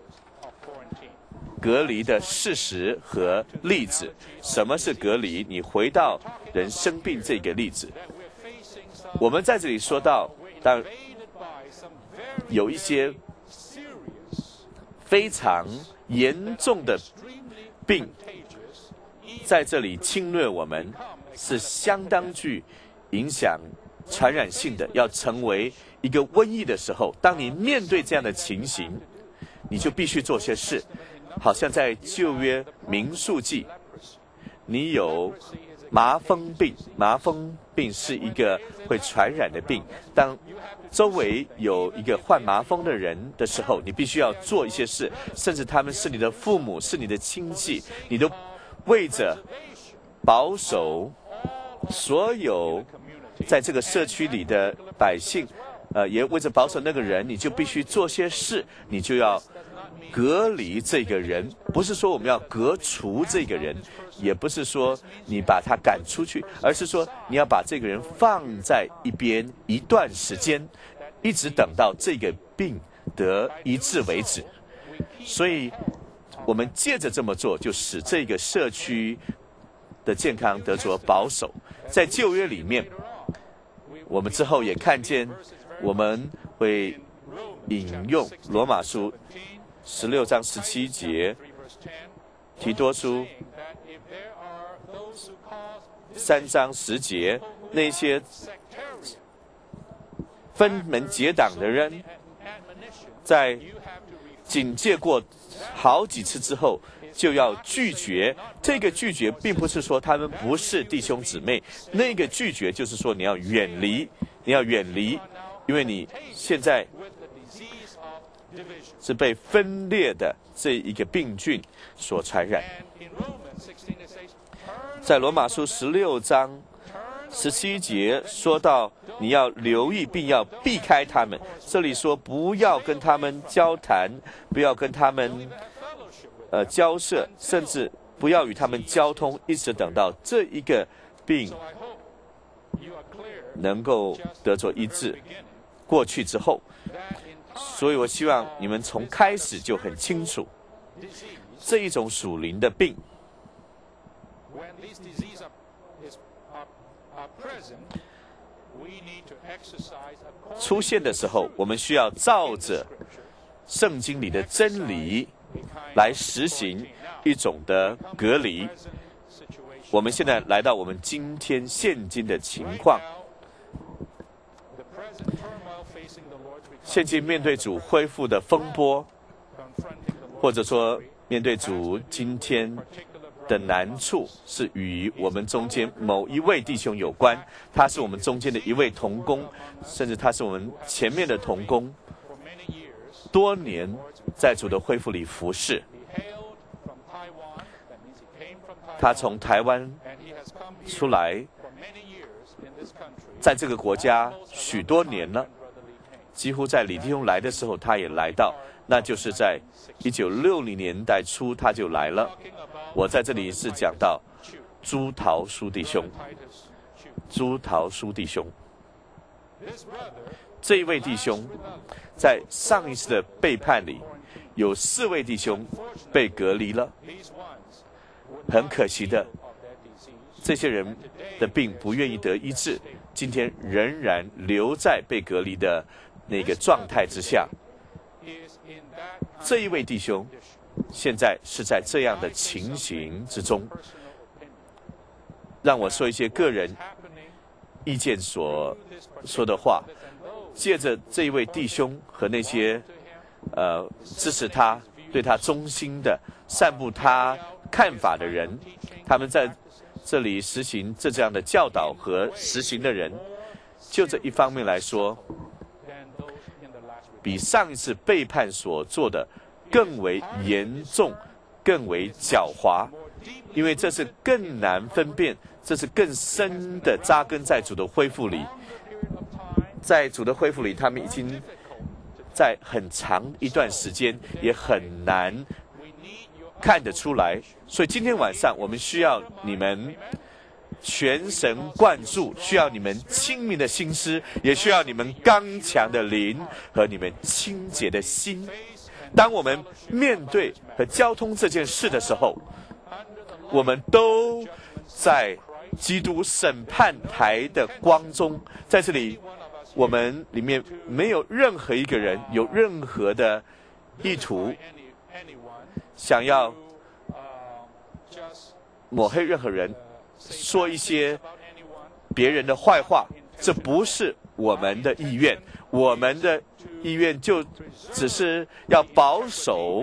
隔离的事实和例子。什么是隔离？你回到人生病这个例子，我们在这里说到，当有一些非常严重的病在这里侵略我们，是相当具影响传染性的，要成为一个瘟疫的时候，当你面对这样的情形，你就必须做些事。好像在旧约民数记，你有麻风病，麻风病是一个会传染的病。当周围有一个患麻风的人的时候，你必须要做一些事，甚至他们是你的父母，是你的亲戚，你都为着保守所有在这个社区里的百姓，也为着保守那个人，你就必须做些事，你就要隔离这个人，不是说我们要革除这个人，也不是说你把他赶出去，而是说你要把这个人放在一边一段时间，一直等到这个病得医治为止。所以我们借着这么做，就使这个社区的健康得着保守。在旧约里面，我们之后也看见，我们会引用罗马书16章17节，提多书3章10节，那些分门结党的人，在警戒过好几次之后，就要拒绝。这个拒绝并不是说他们不是弟兄姊妹，那个拒绝就是说你要远离，因为你现在是被分裂的这一个病菌所传染。在罗马书16章17节说到，你要留意并要避开他们。这里说不要跟他们交谈，不要跟他们交涉，甚至不要与他们交通，一直等到这一个病能够得着医治过去之后。所以我希望你们从开始就很清楚，这一种属灵的病出现的时候，我们需要照着圣经里的真理来实行一种的隔离。我们现在来到我们今天现今的情况，现今面对主恢复的风波，或者说面对主今天的难处，是与我们中间某一位弟兄有关。他是我们中间的一位同工，甚至他是我们前面的同工，多年在主的恢复里服侍。他从台湾出来，在这个国家许多年了，几乎在李弟兄来的时候他也来到，那就是在1960年代初他就来了。我在这里是讲到朱桃书弟兄，这一位弟兄在上一次的背叛里，有4位弟兄被隔离了。很可惜的，这些人的病不愿意得医治，今天仍然留在被隔离的那个状态之下。这一位弟兄现在是在这样的情形之中。让我说一些个人意见所说的话，借着这一位弟兄和那些支持他、对他忠心的、散布他看法的人，他们在这里实行这样的教导和实行的人，就这一方面来说，比上一次背叛所做的更为严重，更为狡猾，因为这是更难分辨，这是更深的扎根在主的恢复里。在主的恢复里，他们已经在很长一段时间也很难看得出来。所以今天晚上我们需要你们全神贯注，需要你们清明的心思，也需要你们刚强的灵和你们清洁的心。当我们面对和交通这件事的时候，我们都在基督审判台的光中。在这里，我们里面没有任何一个人有任何的意图想要抹黑任何人，说一些别人的坏话，这不是我们的意愿。我们的意愿就只是要保守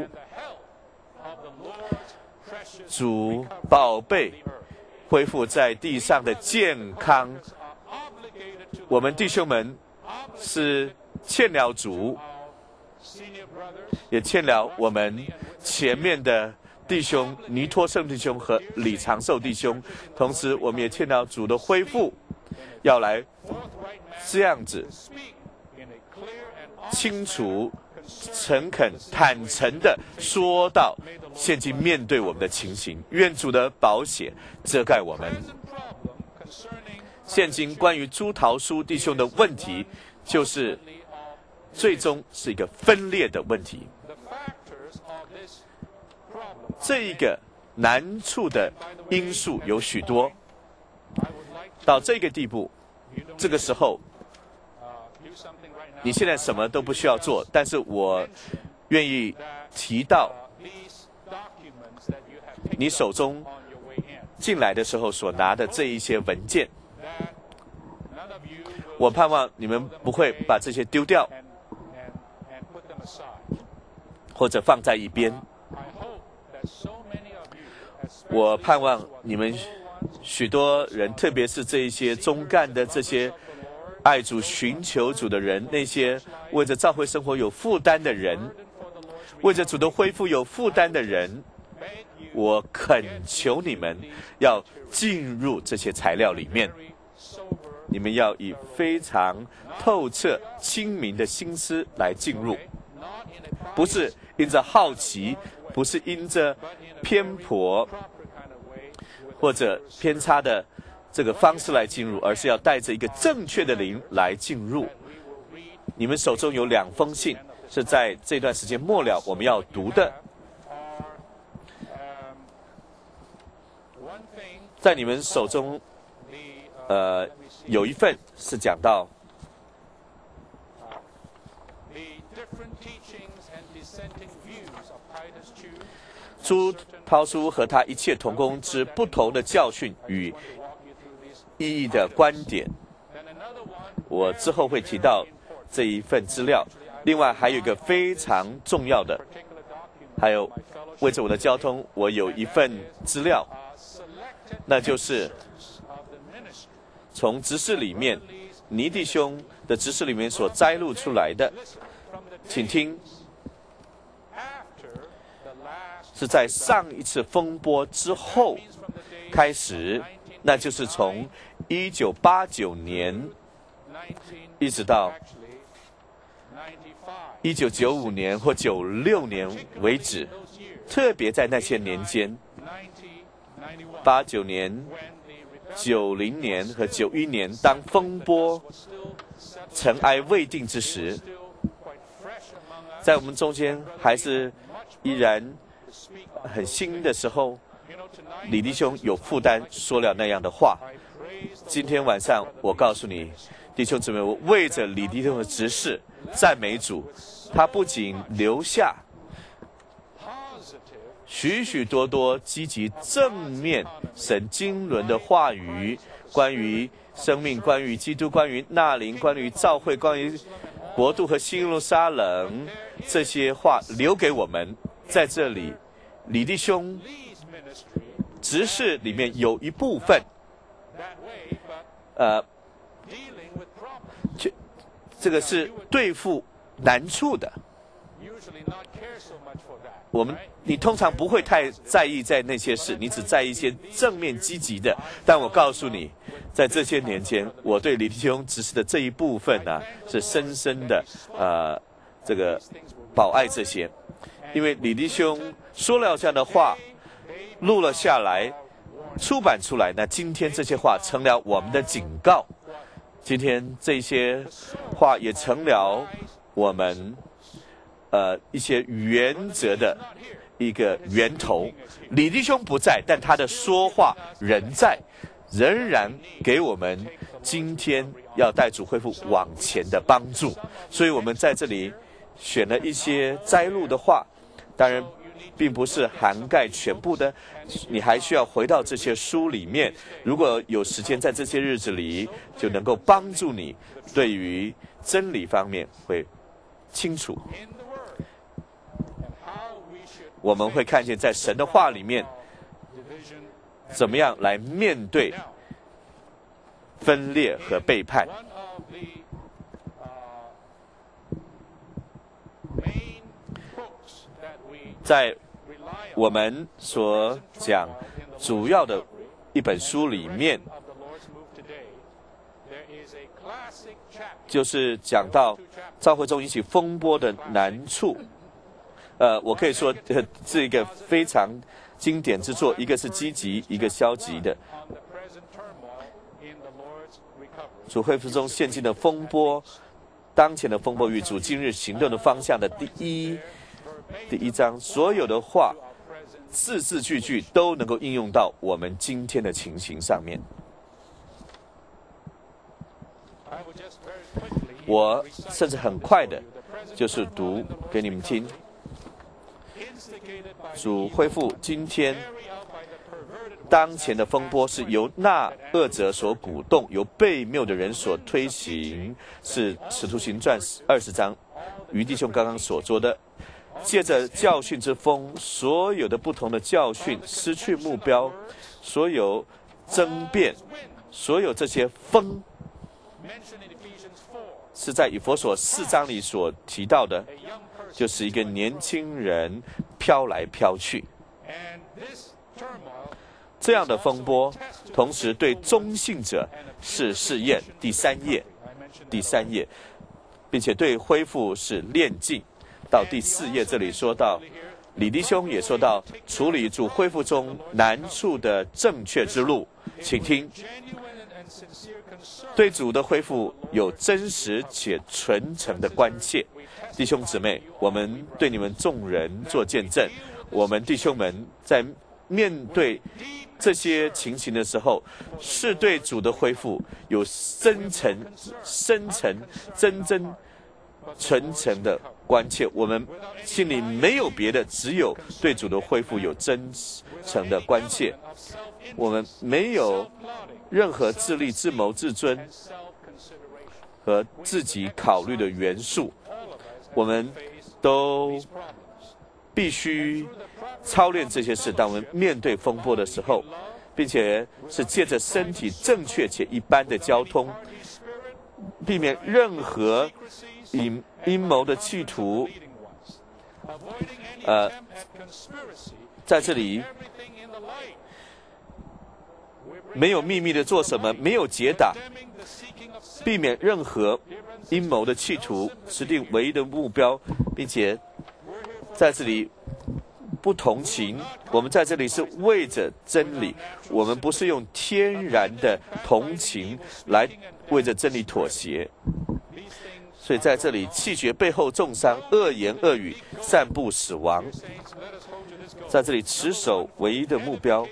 主宝贝恢复在地上的健康。我们弟兄们是欠了主，也欠了我们前面的弟兄尼托圣弟兄和李长寿弟兄，同时我们也欠了主的恢复，要来这样子清楚、诚恳、坦诚的说到现今面对我们的情形。愿主的宝血遮盖我们。现今关于朱桃书弟兄的问题，就是最终是一个分裂的问题。这一个难处的因素有许多，到这个地步，这个时候你现在什么都不需要做，但是我愿意提到你手中进来的时候所拿的这一些文件。我盼望你们不会把这些丢掉，或者放在一边。我盼望你们许多人，特别是这一些中干的这些爱主寻求主的人，那些为着教会生活有负担的人，为着主的恢复有负担的人，我恳求你们要进入这些材料里面。你们要以非常透彻清明的心思来进入，不是因着好奇，不是因着偏颇或者偏差的这个方式来进入，而是要带着一个正确的灵来进入。你们手中有2封信，是在这段时间末了我们要读的。在你们手中有一份是讲到朱涛书和他一切同工之不同的教训与意义的观点。我之后会提到这一份资料。另外还有一个非常重要的，还有为着我的交通，我有一份资料，那就是从执事里面，尼弟兄的执事里面所摘录出来的。请听，是在上一次风波之后开始，那就是从1989年一直到1995年或96年为止，特别在那些年间，89年、90年和91年，当风波尘埃未定之时，在我们中间还是依然很新的时候，李弟兄有负担说了那样的话。今天晚上我告诉你，弟兄姊妹，我为着李弟兄的执事赞美主，他不仅留下许许多多积极正面神经纶的话语，关于生命，关于基督，关于纳灵，关于教会，关于国度和新耶路撒冷，这些话留给我们。在这里，李弟兄执事里面有一部分这个是对付难处的。你通常不会太在意在那些事，你只在意一些正面积极的。但我告诉你，在这些年间，我对李弟兄执事的这一部分呢，是深深的这个保爱这些。因为李弟兄说了这样的话，录了下来，出版出来，那今天这些话成了我们的警告，今天这些话也成了我们一些原则的一个源头。李弟兄不在，但他的说话仍在，仍然给我们今天要带主恢复往前的帮助。所以我们在这里选了一些摘录的话，当然并不是涵盖全部的，你还需要回到这些书里面。如果有时间在这些日子里，就能够帮助你对于真理方面会清楚。我们会看见在神的话里面，怎么样来面对分裂和背叛。在我们所讲主要的一本书里面，就是讲到教会中引起风波的难处。我可以说是一个非常经典之作，一个是积极，一个消极的。主恢复中现今的风波，当前的风波与主今日行动的方向的第一章，所有的话字字句句都能够应用到我们今天的情形上面。我甚至很快的就是读给你们听。主恢复今天当前的风波是由那恶者所鼓动，由悖谬的人所推行，是使徒行传20章于弟兄刚刚所说的。借着教训之风，所有的不同的教训失去目标，所有争辩，所有这些风，是在以弗所4章里所提到的，就是一个年轻人飘来飘去。这样的风波，同时对忠信者是试验，第三页，并且对恢复是炼净。到第4页这里说到，李弟兄也说到处理主恢复中难处的正确之路，请听。对主的恢复有真实且纯诚的关切，弟兄姊妹，我们对你们众人做见证。我们弟兄们在面对这些情形的时候，是对主的恢复有深沉、真纯诚的关切。我们心里没有别的，只有对主的恢复有真诚的关切。我们没有任何自立、自谋、自尊和自己考虑的元素。我们都必须操练这些事。当我们面对风波的时候，并且是借着身体正确且一般的交通，避免任何阴谋的企图。在这里没有秘密的做什么，没有结党，避免任何阴谋的企图，指定唯一的目标，并且在这里不同情。我们在这里是为着真理，我们不是用天然的同情来为着真理妥协。所以在这里气绝背后重伤，恶言恶语散布死亡。在这里持守唯一的目标，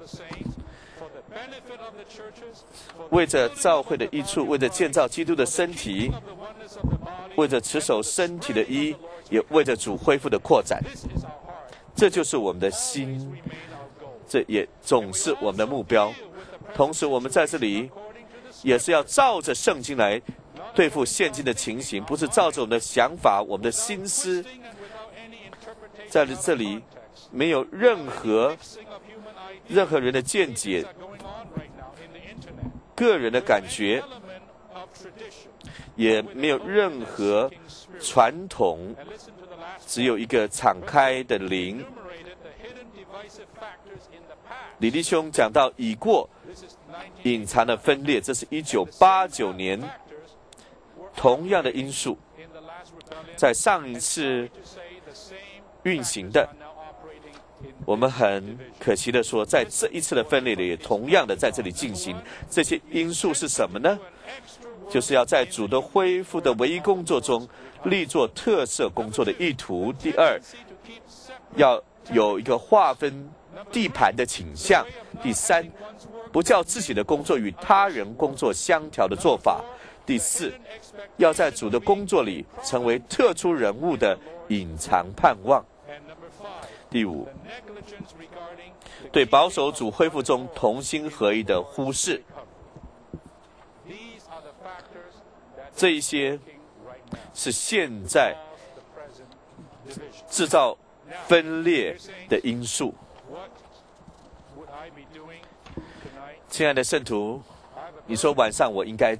为着教会的益处，为着建造基督的身体，为着持守身体的一，也为着主恢复的扩展。这就是我们的心，这也总是我们的目标。同时我们在这里也是要照着圣经来对付现今的情形，不是照着我们的想法、我们的心思。在这里没有任何人的见解、个人的感觉，也没有任何传统，只有一个敞开的灵。李弟兄讲到已过隐藏的分裂，这是1989年同样的因素在上一次运行的。我们很可惜的说，在这一次的分裂里也同样的在这里进行。这些因素是什么呢？就是要在主的恢复的唯一工作中立作特色工作的意图。第二，要有一个划分地盘的倾向。第三，不叫自己的工作与他人工作相调的做法。第四，要在主的工作里成为特殊人物的隐藏盼望。 第五，对保守主恢复中同心合一的忽视，这一些是现在制造分裂的因素。亲爱的圣徒，你说晚上我应该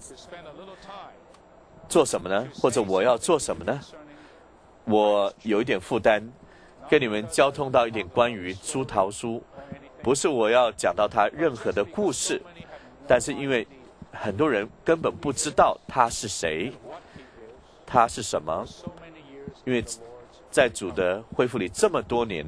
做什么呢？或者我要做什么呢？我有一点负担，跟你们交通到一点关于朱桃书，不是我要讲到他任何的故事，但是因为很多人根本不知道他是谁，他是什么，因为在主的恢复里这么多年，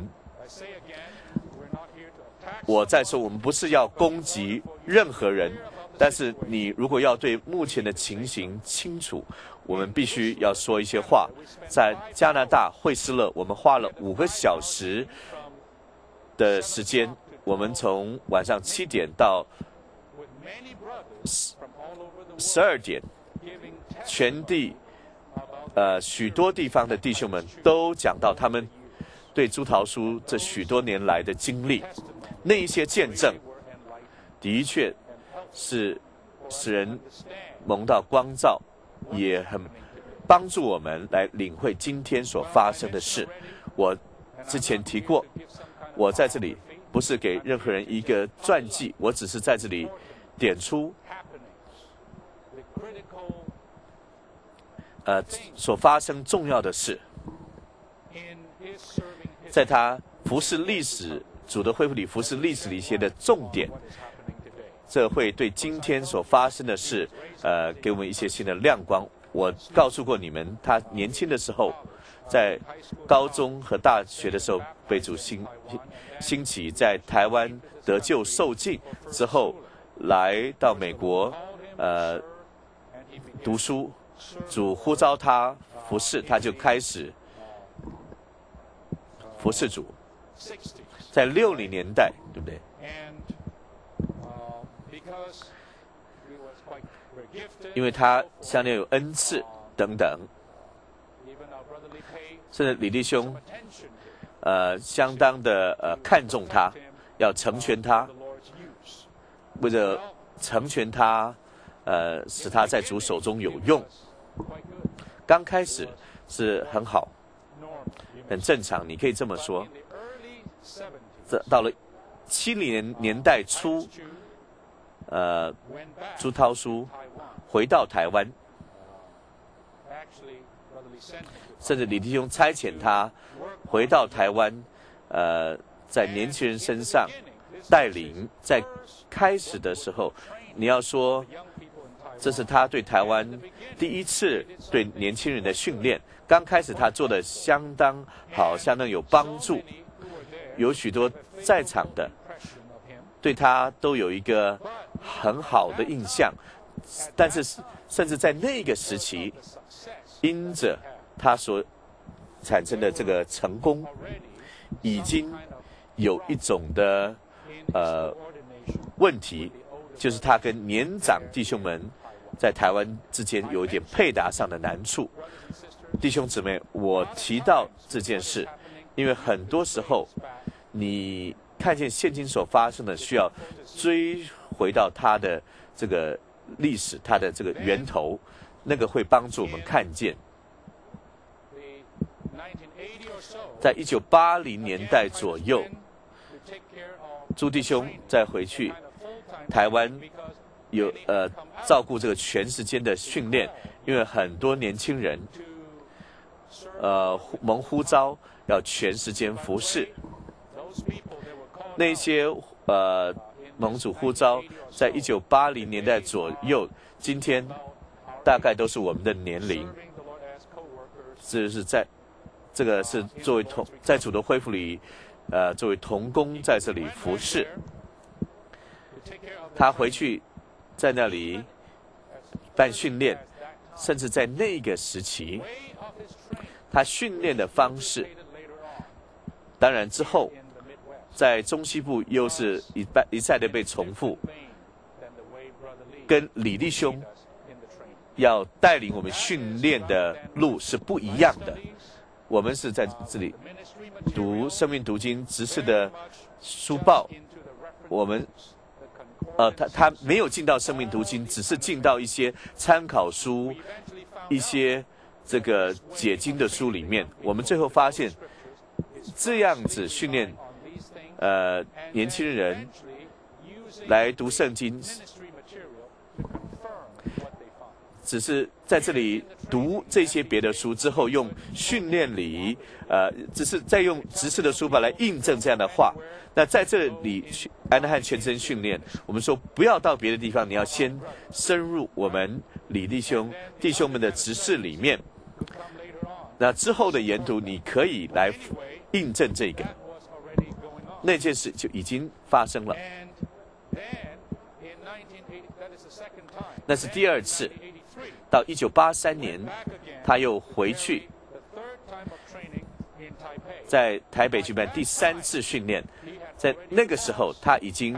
我再说，我们不是要攻击任何人，但是你如果要对目前的情形清楚，我们必须要说一些话。在加拿大惠斯勒，我们花了5个小时的时间，我们从晚上7点到12点，全地许多地方的弟兄们都讲到他们对朱桃书这许多年来的经历，那一些见证的确是使人蒙到光照，也很帮助我们来领会今天所发生的事。我之前提过，我在这里不是给任何人一个传记，我只是在这里点出所发生重要的事，在他服事历史主的恢复里服事历史里一些的重点，这会对今天所发生的事给我们一些新的亮光。我告诉过你们，他年轻的时候在高中和大学的时候被主兴起，在台湾得救受浸之后来到美国读书，主呼召他服事，他就开始服事主。在60年代，对不对？因为他相当有恩赐等等，甚至李弟兄相当的看重他，要成全他，为了成全他使他在主手中有用。刚开始是很好，很正常，你可以这么说。到了70年代初，朱涛书回到台湾，甚至李弟兄差遣他回到台湾，在年轻人身上带领。在开始的时候，你要说这是他对台湾第一次对年轻人的训练。刚开始他做的相当好，相当有帮助，有许多在场的对他都有一个很好的印象。但是甚至在那个时期，因着他所产生的这个成功，已经有一种的问题，就是他跟年长弟兄们在台湾之间有一点配搭上的难处。弟兄姊妹，我提到这件事，因为很多时候你看见现今所发生的，需要追回到他的这个历史，它的这个源头，那个会帮助我们看见。在1980年代左右，朱弟兄再回去台湾，有照顾这个全时间的训练，因为很多年轻人蒙呼召要全时间服侍。那些蒙主呼召在1980年代左右，今天大概都是我们的年龄。这是这个是作为在主的恢复里，作为同工在这里服侍。他回去在那里办训练，甚至在那个时期，他训练的方式，当然之后在中西部又是一再的被重复，跟李弟兄要带领我们训练的路是不一样的。 我们是在这里读生命读经执事的书报，我们他没有进到生命读经，只是进到一些参考书、一些这个解经的书里面。我们最后发现，这样子训练年轻人来读圣经，只是在这里读这些别的书之后，用训练里，只是在用执事的书法来印证这样的话。那在这里，安德汉全身训练，我们说不要到别的地方，你要先深入我们李弟兄们的执事里面。那之后的研读，你可以来印证这个，那件事就已经发生了。那是第二次，到1983年，他又回去，在台北举办第3次训练。在那个时候，他已经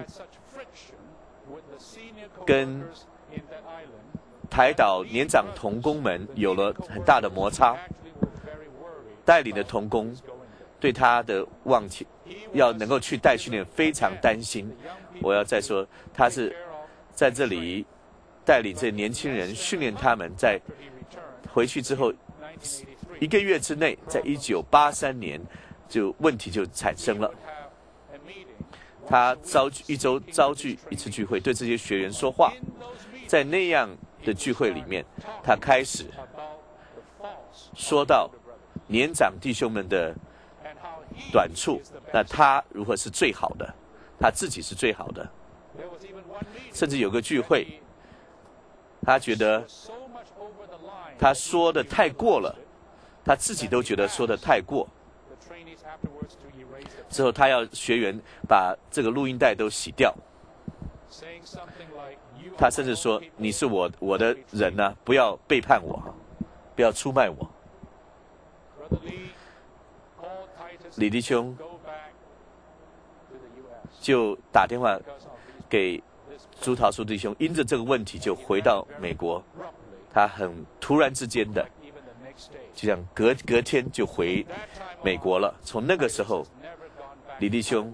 跟台岛年长同工们有了很大的摩擦，带领的同工对他的要能够去带训练非常担心。我要再说，他是在这里带领这些年轻人训练他们，在回去之后1个月之内，在1983年问题就产生了。他一周召聚一次聚会，对这些学员说话。在那样的聚会里面，他开始说到年长弟兄们的短处，那他如何是最好的，他自己是最好的。甚至有个聚会，他觉得他说的太过了，他自己都觉得说的太过。之后他要学员把这个录音带都洗掉。他甚至说：“你是我的人呢，不要背叛我，不要出卖我。”李弟兄就打电话给朱桃树弟兄，因着这个问题就回到美国。他很突然之间的，就像隔天就回美国了。从那个时候，李弟兄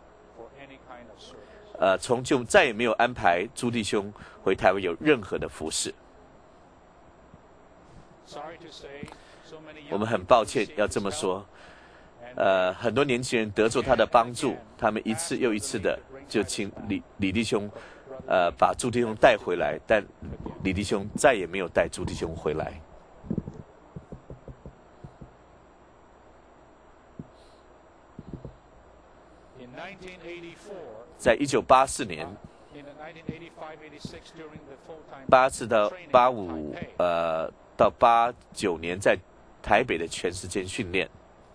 就再也没有安排朱弟兄回台湾有任何的服事。我们很抱歉要这么说，很多年轻人得着他的帮助，他们一次又一次的就请李弟兄把朱弟兄带回来，但李弟兄再也没有带朱弟兄回来。在1984年，84到85到89年，在台北的全时间训练，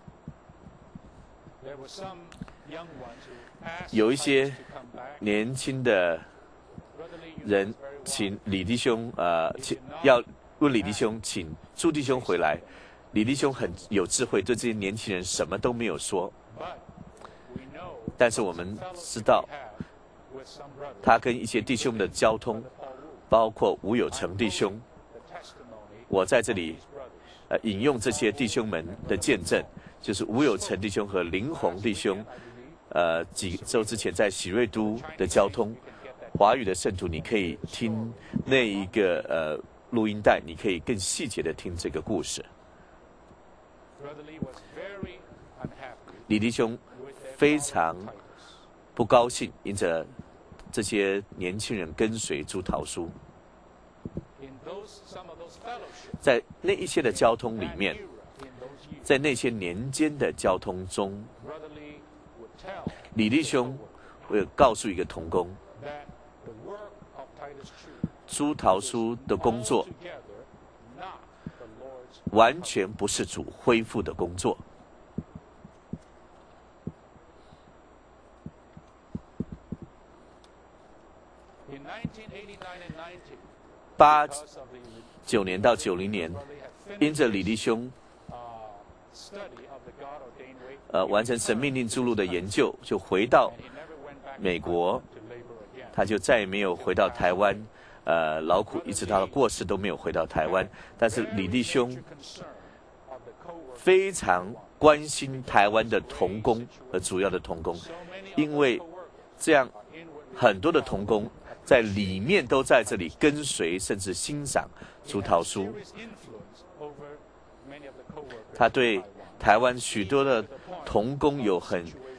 有一些年轻的人请李弟兄要问李弟兄请朱弟兄回来。李弟兄很有智慧，对这些年轻人什么都没有说。但是我们知道，他跟一些弟兄的交通，包括吴有成弟兄，我在这里引用这些弟兄们的见证，就是吴有成弟兄和林宏弟兄，几周之前在喜瑞都的交通，华语的圣徒，你可以听那一个录音带，你可以更细节的听这个故事。李弟兄非常不高兴，因着这些年轻人跟随朱桃书，在那一些的交通里面，在那些年间的交通中，李弟兄会告诉一个同工，朱桃书的工作完全不是主恢复的工作。89年到90年，因着李弟兄完成神命令之路的研究，就回到美国，他就再也没有回到台湾，劳苦一直到过世都没有回到台湾。但是李弟兄非常关心台湾的同工和主要的同工，因为这样很多的同工在里面都在这里跟随甚至欣赏朱桃书。他对台湾许多的同工有很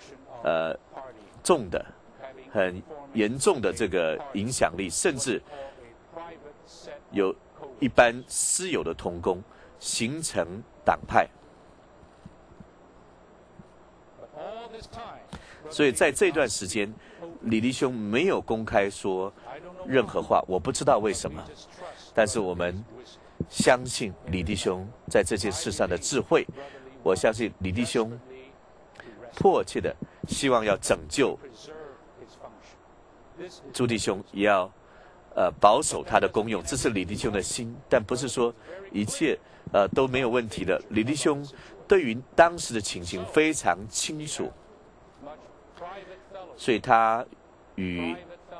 很严重的这个影响力，甚至有一般私有的同工形成党派。所以在这段时间，李弟兄没有公开说任何话，我不知道为什么，但是我们相信李弟兄在这件事上的智慧，我相信李弟兄迫切的希望要拯救朱弟兄，也要保守他的功用，这是李弟兄的心，但不是说一切都没有问题的。李弟兄对于当时的情形非常清楚，所以他与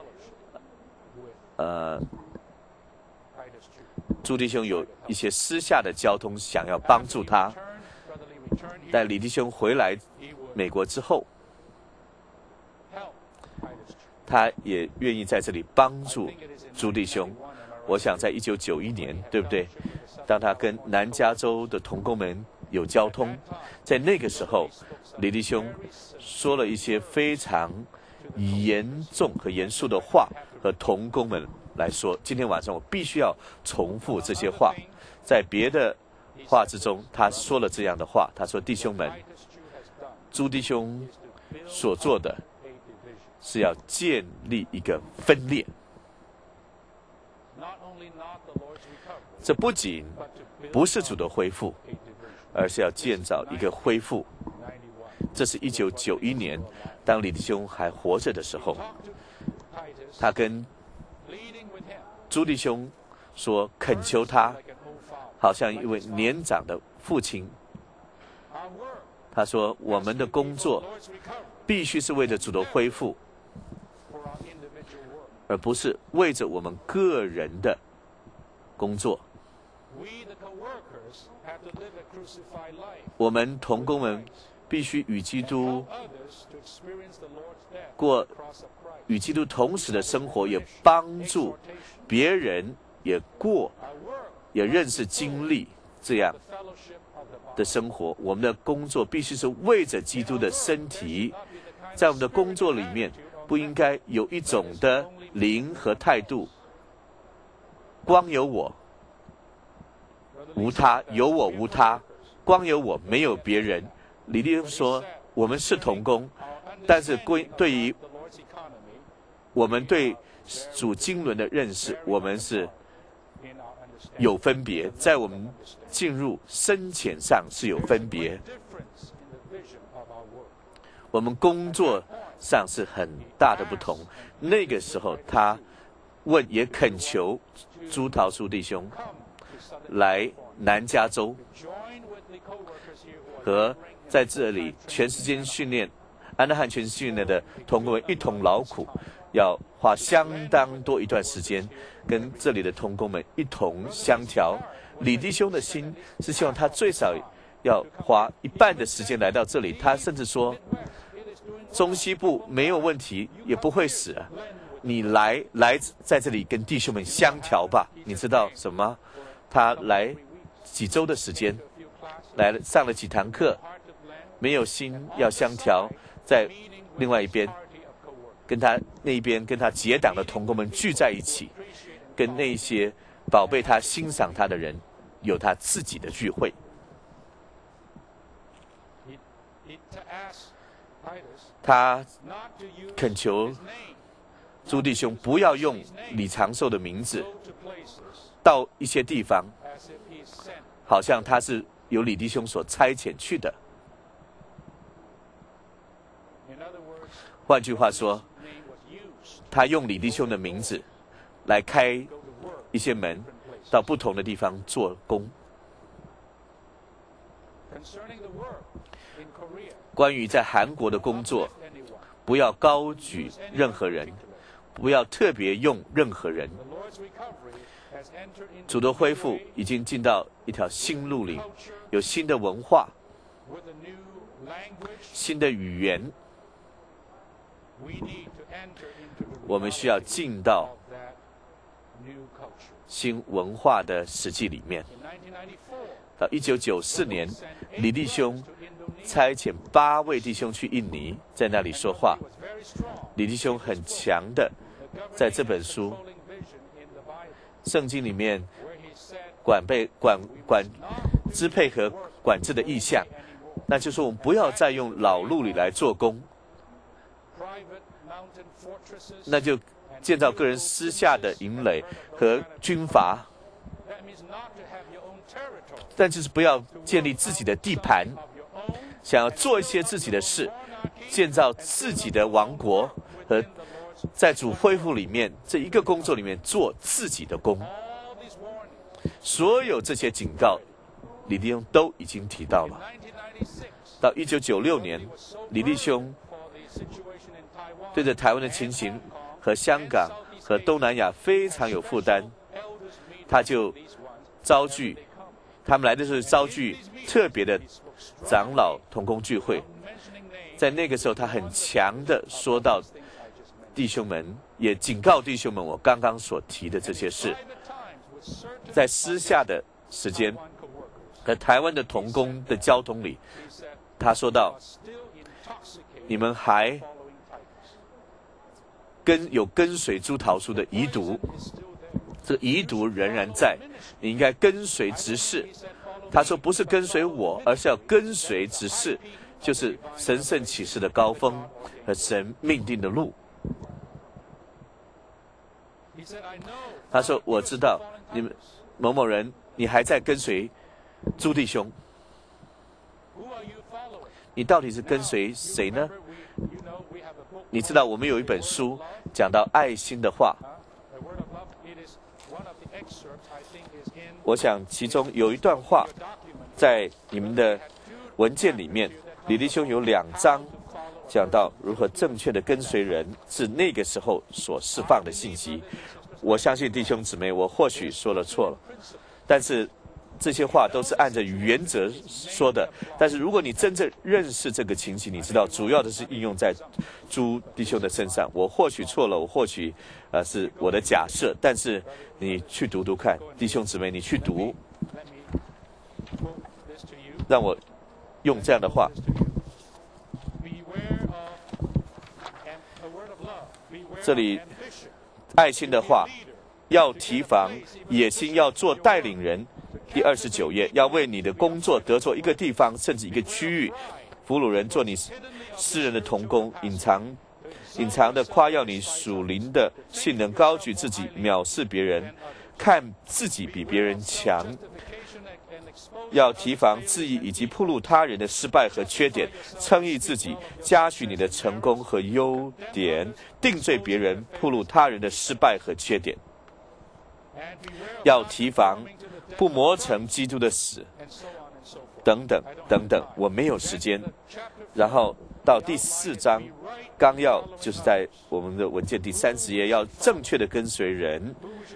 朱弟兄有一些私下的交通，想要帮助他。但李弟兄回来美国之后，他也愿意在这里帮助朱弟兄。我想在1991年，对不对？当他跟南加州的同工们有交通，在那个时候，李弟兄说了一些非常严重和严肃的话，和同工们来说。今天晚上我必须要重复这些话，在别的话之中，他说了这样的话，他说：“弟兄们，朱弟兄所做的是要建立一个分裂。这不仅不是主的恢复，而是要建造一个恢复。”这是1991年，当李弟兄还活着的时候，他跟朱弟兄说，恳求他，好像一位年长的父亲。他说：“我们的工作必须是为着主的恢复，而不是为着我们个人的工作。我们同工们必须与基督过与基督同时的生活，也帮助别人也认识经历这样的生活。我们的工作必须是为着基督的身体，在我们的工作里面不应该有一种的灵和态度，光有我无他，有我无他，光有我没有别人。”李弟兄说，我们是同工，但是对于我们对主经纶的认识，我们是有分别，在我们进入深浅上是有分别，我们工作上是很大的不同。那个时候他问也恳求朱桃书弟兄来南加州，和在这里全时间训练安德汉全训练的同工们一同劳苦，要花相当多一段时间跟这里的同工们一同相调。李弟兄的心是希望他最少要花一半的时间来到这里，他甚至说中西部没有问题，也不会死啊，你来在这里跟弟兄们相调吧。你知道什么？他来几周的时间，来了上了几堂课，没有心要相调，在另外一边跟他那一边跟他结党的同工们聚在一起，跟那些宝贝他欣赏他的人有他自己的聚会。他恳求朱弟兄不要用李长寿的名字到一些地方，好像他是由李弟兄所差遣去的。换句话说，他用李弟兄的名字来开一些门，到不同的地方做工。关于在韩国的工作，不要高举任何人，不要特别用任何人。 主的恢复已经进到一条新路里，有新的文化、新的语言，我们需要进到新文化的实际里面。到1994年，李弟兄差遣8位弟兄去印尼，在那里说话。李弟兄很强的，在这本书圣经里面支配和管制的意象，那就是我们不要再用老路里来做工，那就建造个人私下的营垒和军阀，但就是不要建立自己的地盘，想要做一些自己的事，建造自己的王国，和在主恢复里面这一个工作里面做自己的工。所有这些警告，李弟兄都已经提到了。到1996年，李弟兄对着台湾的情形和香港和东南亚非常有负担，他就召聚，他们来的时候召聚特别的长老同工聚会。在那个时候，他很强的说到弟兄们，也警告弟兄们我刚刚所提的这些事。在私下的时间和台湾的同工的交通里，他说到，你们还跟随朱桃书的遗毒，这个遗毒仍然在，你应该跟随执事。他说不是跟随我，而是要跟随执事，就是神圣启示的高峰和神命定的路。他说我知道你们某某人，你还在跟随朱弟兄，你到底是跟随谁呢？你知道我们有一本书讲到爱心的话，我想其中有一段话在你们的文件里面，李弟兄有2章讲到如何正确的跟随人，是那个时候所释放的信息。我相信弟兄姊妹，我或许说了错了，但是这些话都是按照原则说的。但是如果你真正认识这个情形，你知道主要的是应用在朱弟兄的身上。我或许错了，我或许是我的假设，但是你去读读看，弟兄姊妹，你去读，让我用这样的话。这里爱心的话，要提防野心，要做带领人。第29页，要为你的工作得做一个地方，甚至一个区域，俘虏人做你私人的同工，隐藏的夸耀你属灵的性能，高举自己，藐视别人，看自己比别人强。要提防自义以及暴露他人的失败和缺点，称义自己，嘉许你的成功和优点，定罪别人，暴露他人的失败和缺点。要提防不磨成基督的死，等等等等，我没有时间。然后到第4章纲要，就是在我们的文件第30页，要正确的跟随人。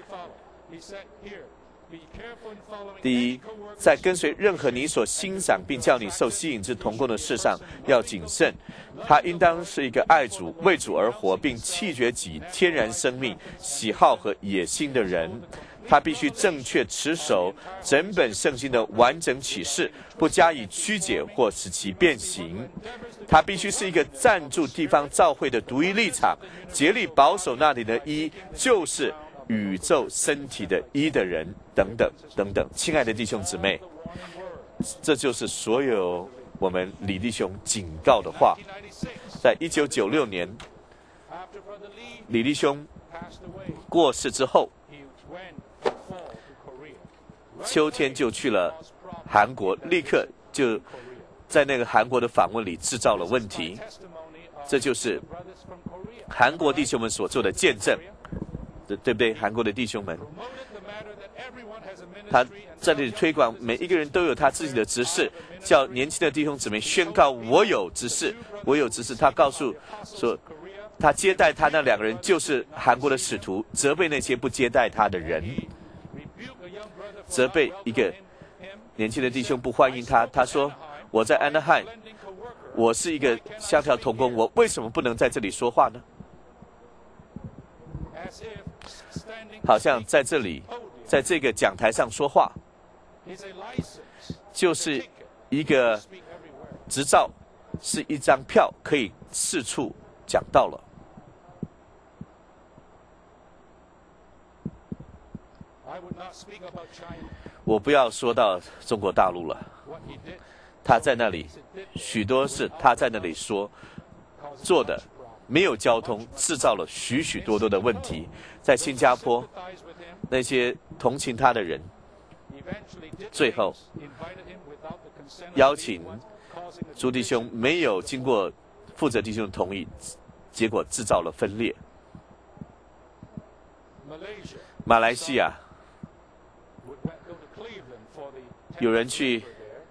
第一，在跟随任何你所欣赏并叫你受吸引之同工的事上要谨慎。他应当是一个爱主、为主而活，并弃绝己天然生命、喜好和野心的人。他必须正确持守整本圣经的完整启示，不加以曲解或使其变形。他必须是一个站住地方教会的独一立场，竭力保守那里的一，就是宇宙身体的一的人，等等等等。亲爱的弟兄姊妹，这就是所有我们李弟兄警告的话。在1996年，李弟兄过世之后，秋天就去了韩国，立刻就在那个韩国的访问里制造了问题。这就是韩国弟兄们所做的见证，对不对？韩国的弟兄们，他在这里推广，每一个人都有他自己的执事，叫年轻的弟兄姊妹宣告我有执事，我有执事。他告诉说，他接待他那2个人就是韩国的使徒，责备那些不接待他的人。 责备一个年轻的弟兄不欢迎他。他说：“我在安德汉，我是一个香条同工，我为什么不能在这里说话呢？”好像在这里，在这个讲台上说话，就是一个执照，是一张票，可以四处讲道了。我不要说到中国大陆了，他在那里许多事，他在那里说做的没有交通，制造了许许多多的问题。在新加坡，那些同情他的人，最后邀请朱弟兄，没有经过负责弟兄的同意，结果制造了分裂。马来西亚有人去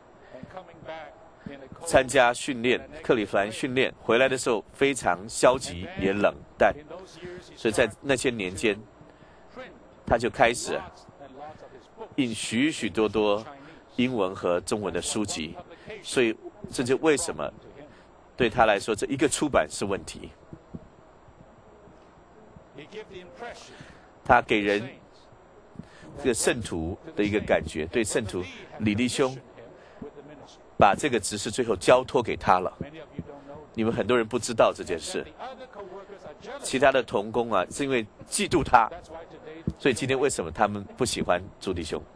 参加训练，克利夫兰训练回来的时候非常消极也冷淡，所以在那些年间，他就开始印许许多多英文和中文的书籍，所以这就为什么对他来说这一个出版是问题。他给人这个圣徒的一个感觉，对圣徒李弟兄把这个职事最后交托给他了。你们很多人不知道这件事，其他的同工啊，是因为嫉妒他，所以今天为什么他们不喜欢朱弟兄？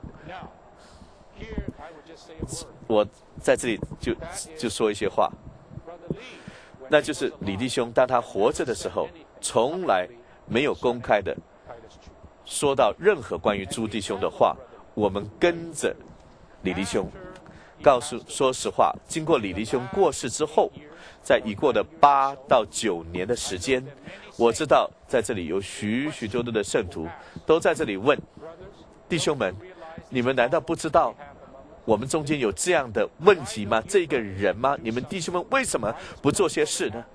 我在这里就说一些话，那就是李弟兄当他活着的时候，从来没有公开的说到任何关于朱弟兄的话。我们跟着李弟兄，说实话，经过李弟兄过世之后，在已过的8到9年的时间，我知道在这里有许许多多的圣徒都在这里问弟兄们，你们难道不知道我们中间有这样的问题吗？这个人吗？你们弟兄们为什么不做些事呢？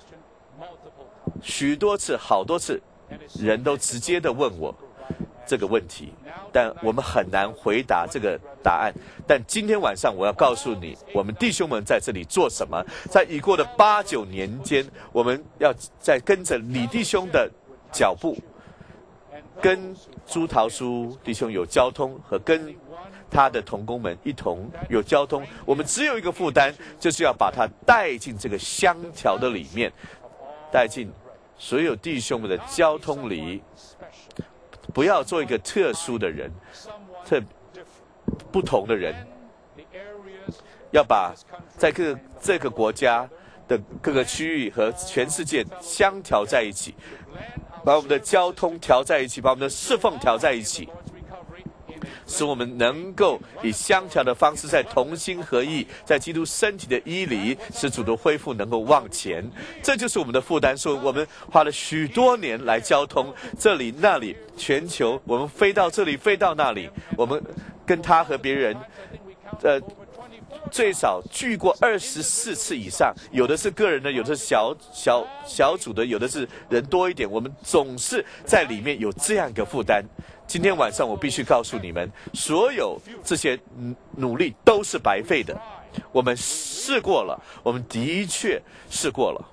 许多次，好多次，人都直接的问我这个问题，但我们很难回答这个答案。但今天晚上我要告诉你，我们弟兄们在这里做什么。在已过的8、9年间，我们要在跟着李弟兄的脚步，跟朱桃叔弟兄有交通，和跟他的同工们一同有交通。我们只有一个负担，就是要把他带进这个香条的里面，带进所有弟兄们的交通里，不要做一个特殊的人，不同的人，要把在这个国家的各个区域和全世界相调在一起，把我们的交通调在一起，把我们的侍奉调在一起，使我们能够以相调的方式，在同心合意，在基督身体的衣里，使主的恢复能够往前。这就是我们的负担。所以我们花了许多年来交通这里那里，全球，我们飞到这里，飞到那里，我们跟他和别人最少聚过24次以上，有的是个人的，有的是小组的，有的是人多一点。我们总是在里面有这样一个负担。今天晚上我必须告诉你们，所有这些努力都是白费的。我们试过了，我们的确试过了。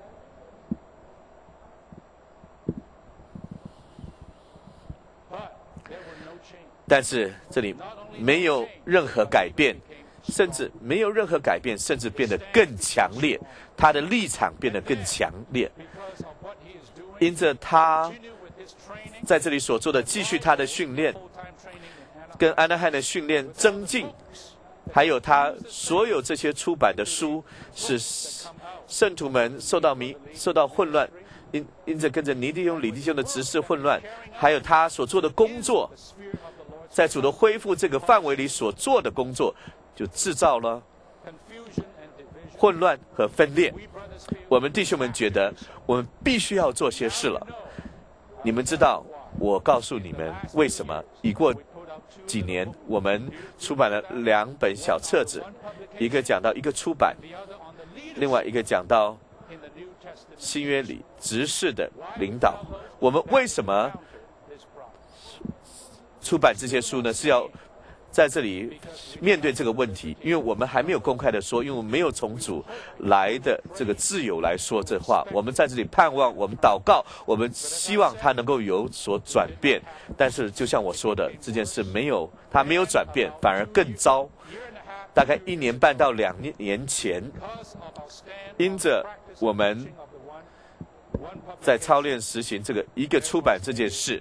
但是这里没有任何改变，甚至没有任何改变，甚至变得更强烈，他的立场变得更强烈，因着他在这里所做的，继续他的训练，跟安德汉的训练增进，还有他所有这些出版的书，使圣徒们受到混乱，因着跟着尼弟兄、李弟兄的执事混乱，还有他所做的工作，在主的恢复这个范围里所做的工作，就制造了混乱和分裂。我们弟兄们觉得我们必须要做些事了。你们知道，我告诉你们为什么。已过几年，我们出版了2本小册子，一个讲到一个出版，另外一个讲到新约里执事的领导。我们为什么出版这些书呢？是要在这里面对这个问题，因为我们还没有公开的说，因为我们没有从主来的这个自由来说这话，我们在这里盼望，我们祷告，我们希望它能够有所转变。但是就像我说的，这件事它没有转变，反而更糟。大概1年半到2年前，因着我们在操练实行这个一个出版这件事，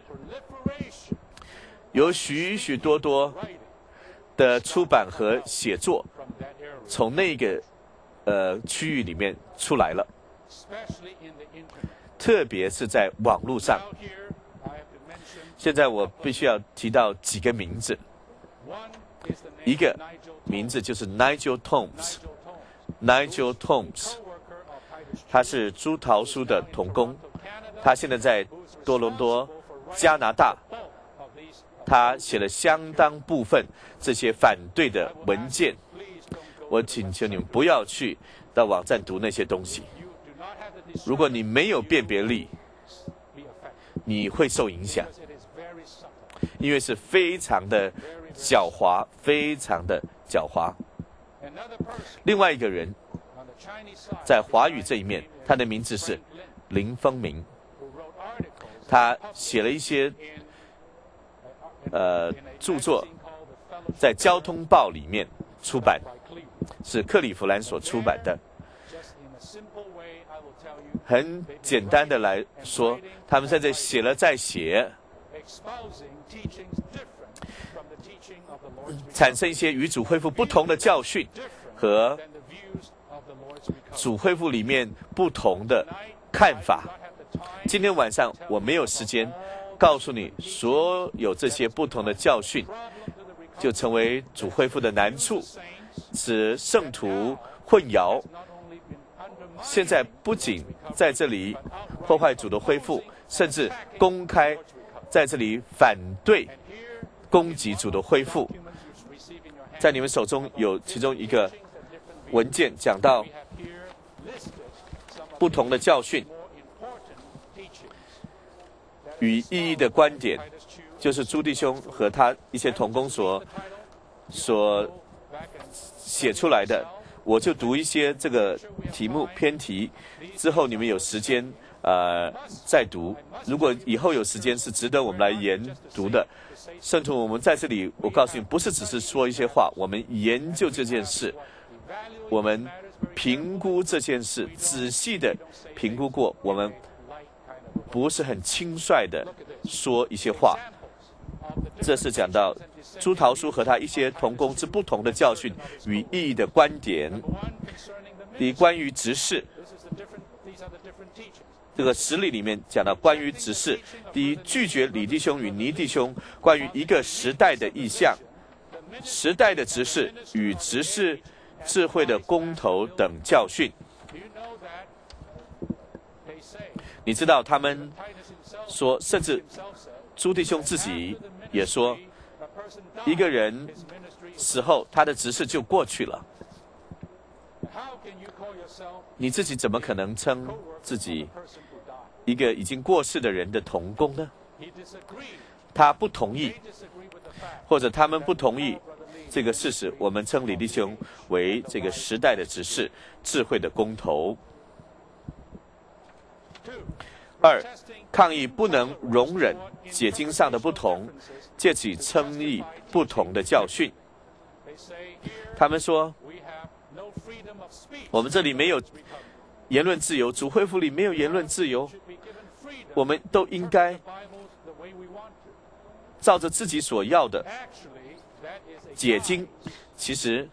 有许许多多的出版和写作从那个区域里面出来了，特别是在网络上。现在我必须要提到几个名字，一个名字就是 Nigel Tomes。Nigel Tomes 他是朱桃书的同工，他现在在多伦多加拿大，他写了相当部分这些反对的文件。我请求你们不要去到网站读那些东西，如果你没有辨别力，你会受影响，因为是非常的狡猾，非常的狡猾。另外一个人在华语这一面，他的名字是林风明，他写了一些著作，在《交通报》里面出版，是克利夫兰所出版的。很简单的来说，他们在这写了再写，产生一些与主恢复不同的教训和主恢复里面不同的看法。今天晚上我没有时间告诉你所有这些不同的教训，就成为主恢复的难处，使圣徒混淆。现在不仅在这里破坏主的恢复，甚至公开在这里反对攻击主的恢复。在你们手中有其中一个文件讲到不同的教训与意义的观点，就是朱弟兄和他一些同工所写出来的。我就读一些这个题目偏题，之后你们有时间再读。如果以后有时间是值得我们来研读的。圣徒，我们在这里，我告诉你，不是只是说一些话，我们研究这件事，我们评估这件事，仔细的评估过，我们不是很轻率的说一些话。这是讲到朱桃书和他一些同工之不同的教训与意义的观点。第一，关于执事，这个实例里面讲到关于执事。第一，拒绝李弟兄与尼弟兄关于一个时代的意象，时代的执事与执事智慧的公头等教训。你知道他们说，甚至朱弟兄自己也说，一个人死后，他的执事就过去了。你自己怎么可能称自己一个已经过世的人的同工呢？他不同意，或者他们不同意这个事实，我们称李弟兄为这个时代的执事，智慧的公头。二，抗议不能容忍解经上的不同，借其称义不同的教训。他们说，我们这里没有言论自由，主恢复里没有言论自由，我们都应该照着自己所要的解经。其实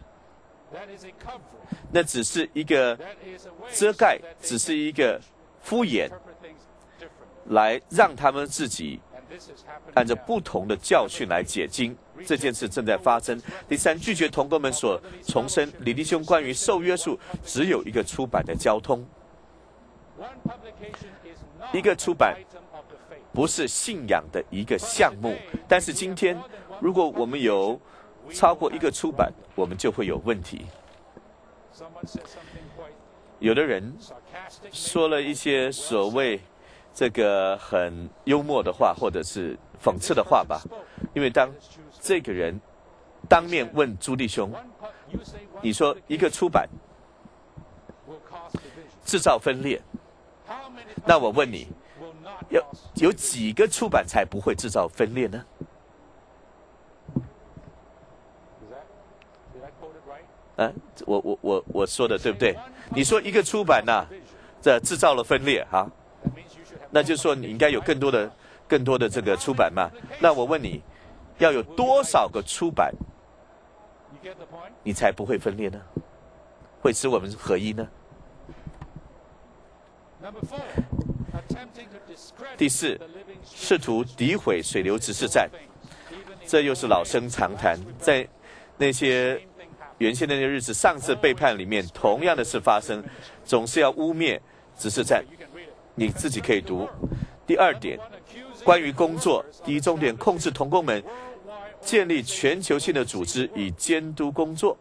那只是一个遮盖，只是一个敷衍，来让他们自己按照不同的教训来解经。这件事正在发生。第三，拒绝同工们所重申李弟兄关于受约束只有一个出版的交通。一个出版不是信仰的一个项目，但是今天如果我们有超过一个出版，我们就会有问题。有的人说了一些所谓这个很幽默的话，或者是讽刺的话吧，因为当这个人当面问朱弟兄，你说一个出版制造分裂，那我问你，有几个出版才不会制造分裂呢？我说的对不对？你说一个出版这制造了分裂哈，那就是说你应该有更多的这个出版嘛。那我问你，要有多少个出版，你才不会分裂呢？会使我们合一呢？第四，试图诋毁水流执事站，这又是老生常谈，在那些原先的那些日子，上次背叛里面，同样的事发生，总是要污蔑执事站。你自己可以读。第二点，关于工作，第一重点，控制同工们，建立全球性的组织以监督工作。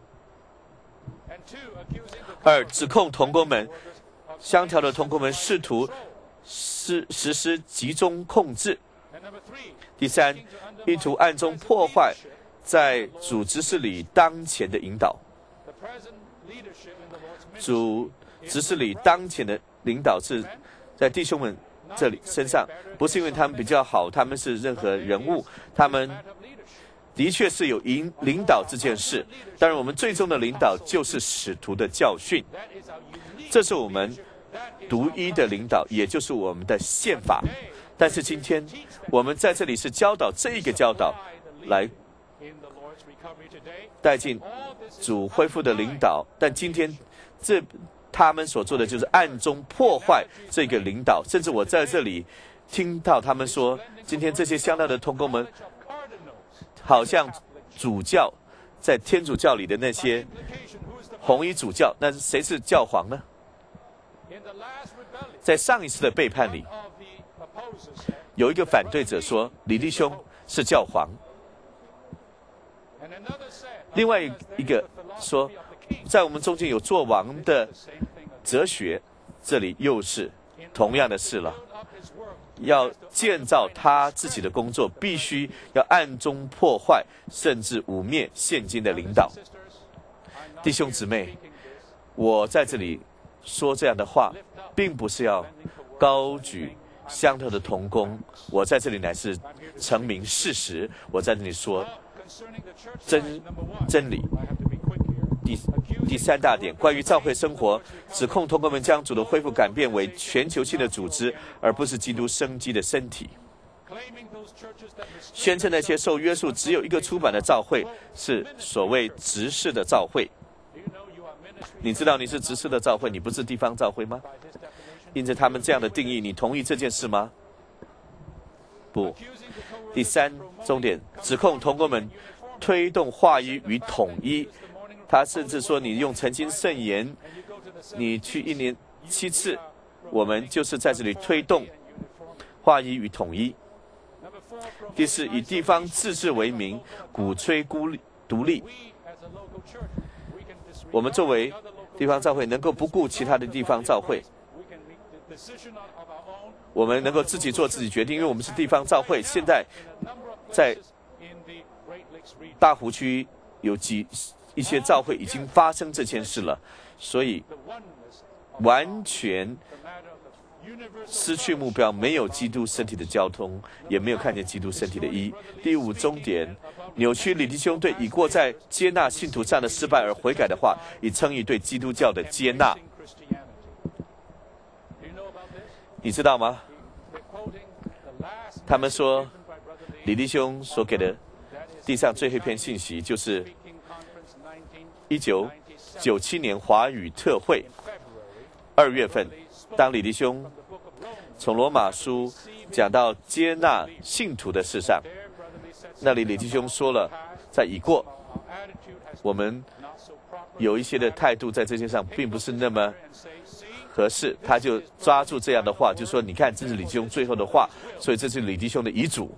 二，指控同工们，相调的同工们试图实施集中控制。第三，意图暗中破坏在主执事里当前的引导。主执事里当前的领导是在弟兄们这里身上，不是因为他们比较好，他们是任何人物，他们的确是有领导这件事。当然我们最终的领导就是使徒的教训，这是我们独一的领导，也就是我们的宪法。但是今天我们在这里是教导这一个教导，来带进主恢复的领导，但今天他们所做的就是暗中破坏这个领导。甚至我在这里听到他们说，今天这些香料的同工们好像主教在天主教里的那些红衣主教，那谁是教皇呢？在上一次的背叛里，有一个反对者说李弟兄是教皇，另外一个说在我们中间有做王的哲学，这里又是同样的事了。要建造他自己的工作，必须要暗中破坏甚至污蔑现今的领导。弟兄姊妹，我在这里说这样的话，并不是要高举香特的同工，我在这里乃是陈明事实，我在这里说真理。第三大点，关于教会生活，指控同工们将主的恢复改变为全球性的组织，而不是基督生机的身体。宣称那些受约束只有一个出版的教会是所谓执事的教会。你知道你是执事的教会，你不是地方教会吗？因着他们这样的定义，你同意这件事吗？不。第三重点，指控同工们推动化一与统一。他甚至说，你用诚心圣言，你去1年7次，我们就是在这里推动化一与统一。第四，以地方自治为名，鼓吹独立。我们作为地方教会，能够不顾其他的地方教会，我们能够自己做自己决定，因为我们是地方教会。现在在大湖区有一些教会已经发生这件事了，所以完全失去目标，没有基督身体的交通，也没有看见基督身体的一。第五终点，扭曲李弟兄对已过在接纳信徒上的失败而悔改的话，以称义对基督教的接纳。你知道吗？他们说李弟兄所给的地上最后一篇信息，就是1997年华语特会2月份，当李弟兄从罗马书讲到接纳信徒的事上，那里李弟兄说了，在已过我们有一些的态度在这件上并不是那么合适，他就抓住这样的话，就说你看这是李弟兄最后的话，所以这是李弟兄的遗嘱。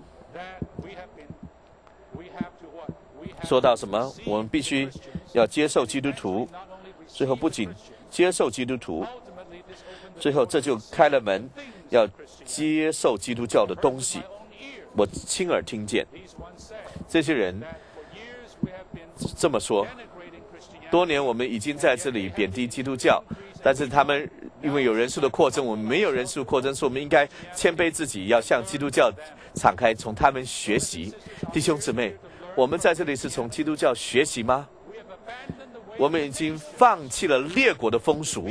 说到什么？我们必须要接受基督徒，最后不仅接受基督徒，最后这就开了门，要接受基督教的东西。我亲耳听见这些人这么说。多年我们已经在这里贬低基督教，但是他们因为有人数的扩增，我们没有人数扩增，所以我们应该谦卑自己，要向基督教敞开，从他们学习。弟兄姊妹，我们在这里是从基督教学习吗？我们已经放弃了列国的风俗，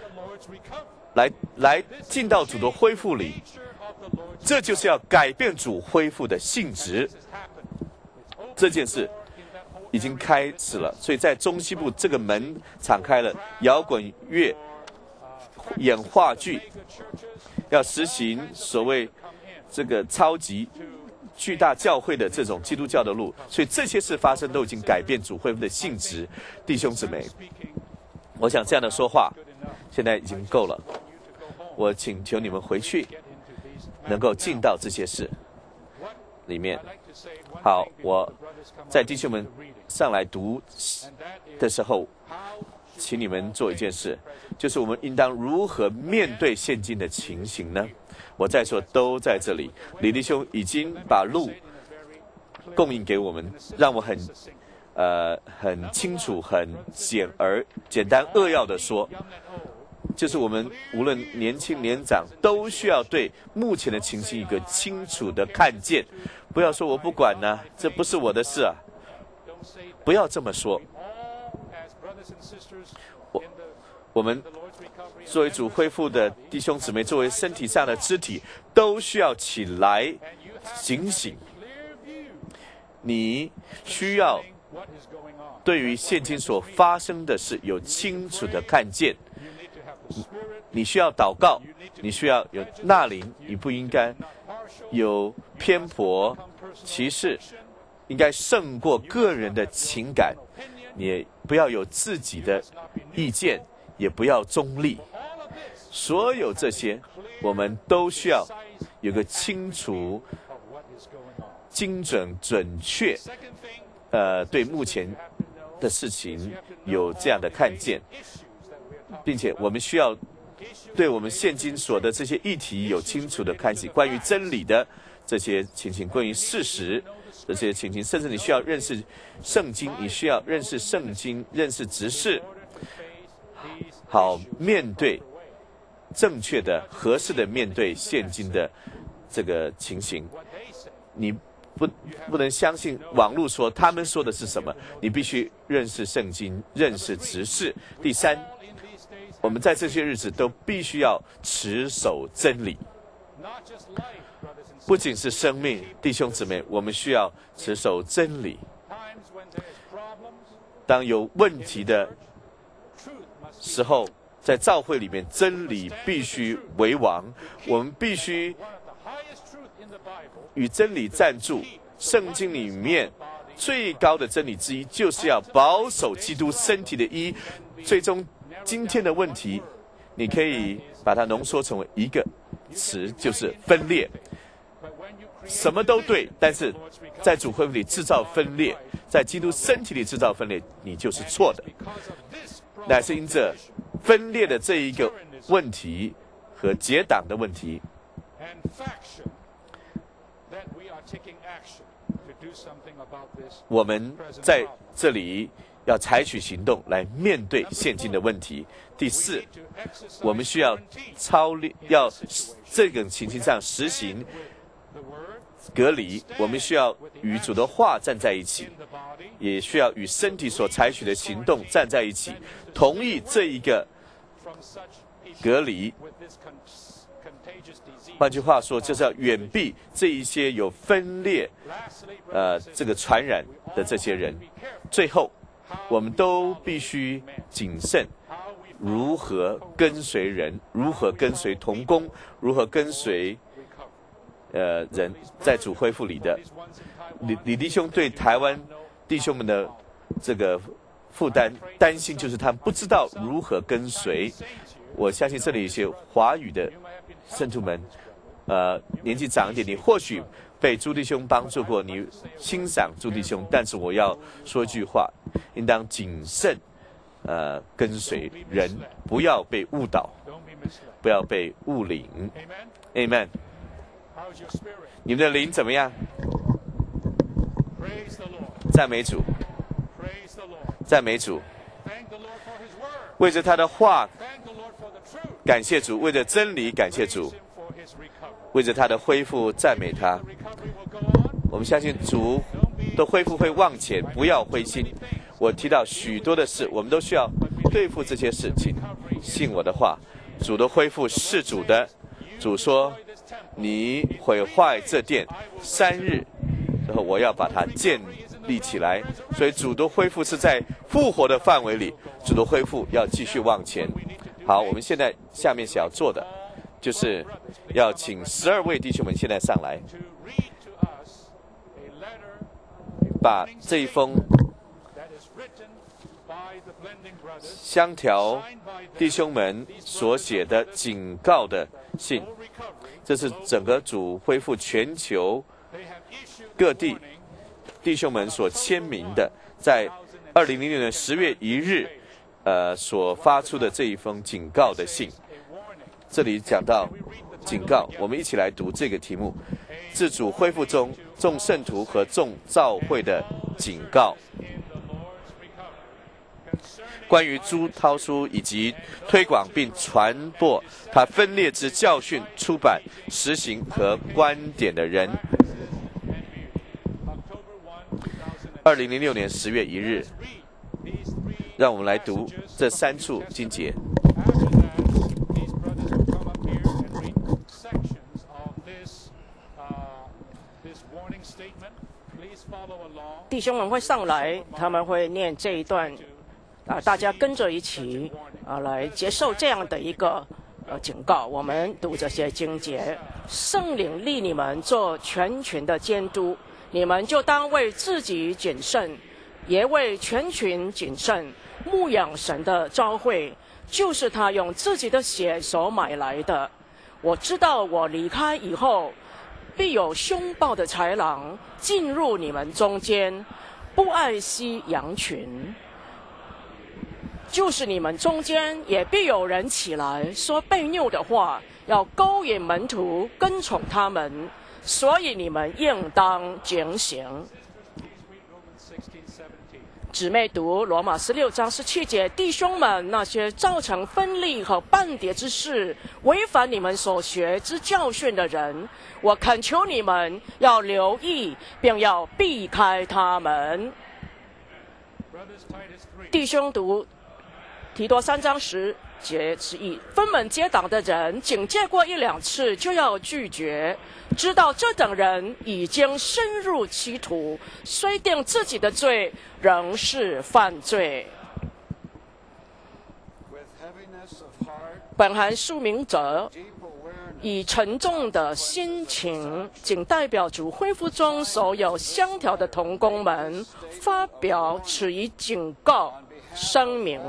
来进到主的恢复里，这就是要改变主恢复的性质。这件事已经开始了，所以在中西部这个门敞开了，摇滚乐、演话剧，要实行所谓这个超级巨大教会的这种基督教的路，所以这些事发生都已经改变主恢复的性质。弟兄姊妹，我想这样的说话现在已经够了，我请求你们回去能够进到这些事里面。好，我在弟兄们上来读的时候，请你们做一件事，就是我们应当如何面对现今的情形呢？我再说都在这里，李弟兄已经把路供应给我们，让我很清楚、很简单扼要的说，就是我们无论年轻年长，都需要对目前的情形一个清楚的看见。不要说我不管呢，这不是我的事啊，不要这么说。我们作为主恢复的弟兄姊妹，作为身体上的肢体，都需要起来警醒。你需要对于现今所发生的事有清楚的看见。你需要祷告，你需要有纳灵，你不应该有偏颇歧视，应该胜过个人的情感。你也不要有自己的意见，也不要中立。所有这些我们都需要有个清楚、精准、准确对目前的事情有这样的看见，并且我们需要对我们现今所的这些议题有清楚的看见，关于真理的这些情形，关于事实这些情形，甚至你需要认识圣经，你需要认识圣经，认识执事，好面对正确的、合适的面对现今的这个情形。你不能相信网络说他们说的是什么，你必须认识圣经，认识执事。第三，我们在这些日子都必须要持守真理，不仅是生命，弟兄姊妹，我们需要持守真理。当有问题的时候，在教会里面，真理必须为王，我们必须与真理站住。圣经里面最高的真理之一，就是要保守基督身体的衣。最终今天的问题，你可以把它浓缩成为一个词，就是分裂。什么都对，但是在主恢复里制造分裂，在基督身体里制造分裂，你就是错的。乃是因着分裂的这一个问题和结党的问题，我们在这里要采取行动来面对现今的问题。第四，我们需要要这个情形上实行隔离，我们需要与主的话站在一起，也需要与身体所采取的行动站在一起，同意这一个隔离。换句话说，就是要远避这一些有分裂这个传染的这些人。最后，我们都必须谨慎，如何跟随人，如何跟随同工，如何跟随人，在主恢复里的李弟兄对台湾弟兄们的这个负担担心，就是他们不知道如何跟随。我相信这里有些华语的圣徒们年纪长一点，你或许被朱弟兄帮助过，你欣赏朱弟兄，但是我要说一句话，应当谨慎跟随人，不要被误导，不要被误领。 Amen。 你们的灵怎么样？赞美主， 赞美主，为着他的话感谢主，为着真理感谢主，为着他的恢复赞美他。我们相信主的恢复会往前，不要灰心。我提到许多的事，我们都需要对付这些事情。信我的话，主的恢复是主的。主说：“你毁坏这殿3日，然后我要把它建立起来。”所以主的恢复是在复活的范围里，主的恢复要继续往前。好，我们现在下面想要做的，就是要请12位弟兄们现在上来，把这一封香条弟兄们所写的警告的信，这是整个主恢复全球各地弟兄们所签名的，在2006年10月1日所发出的这一封警告的信。这里讲到警告，我们一起来读这个题目：自主恢复中众圣徒和众教会的警告。关于朱涛书以及推广并传播他分裂之教训、出版、实行和观点的人。2006年10月1日，让我们来读这3处经节。 弟兄们会上来，他们会念这一段，大家跟着一起来接受这样的一个警告。我们读这些经节：圣灵立你们做全群的监督，你们就当为自己谨慎，也为全群谨慎，牧养神的召会，就是他用自己的血所买来的。我知道我离开以后，必有凶暴的豺狼进入你们中间，不爱惜羊群。就是你们中间也必有人起来说悖谬的话，要勾引门徒跟从他们，所以你们应当警醒。姊妹读罗马16章17节：弟兄们，那些造成分裂和半跌之事，违反你们所学之教训的人，我恳求你们要留意，并要避开他们。弟兄读提多3章10节之意：分门结党的人，警戒过1、2次就要拒绝，知道这等人已经深入歧途，虽定自己的罪，仍是犯罪。本函书名者以沉重的心情，仅代表主恢复中所有香条的同工们发表此一警告声明。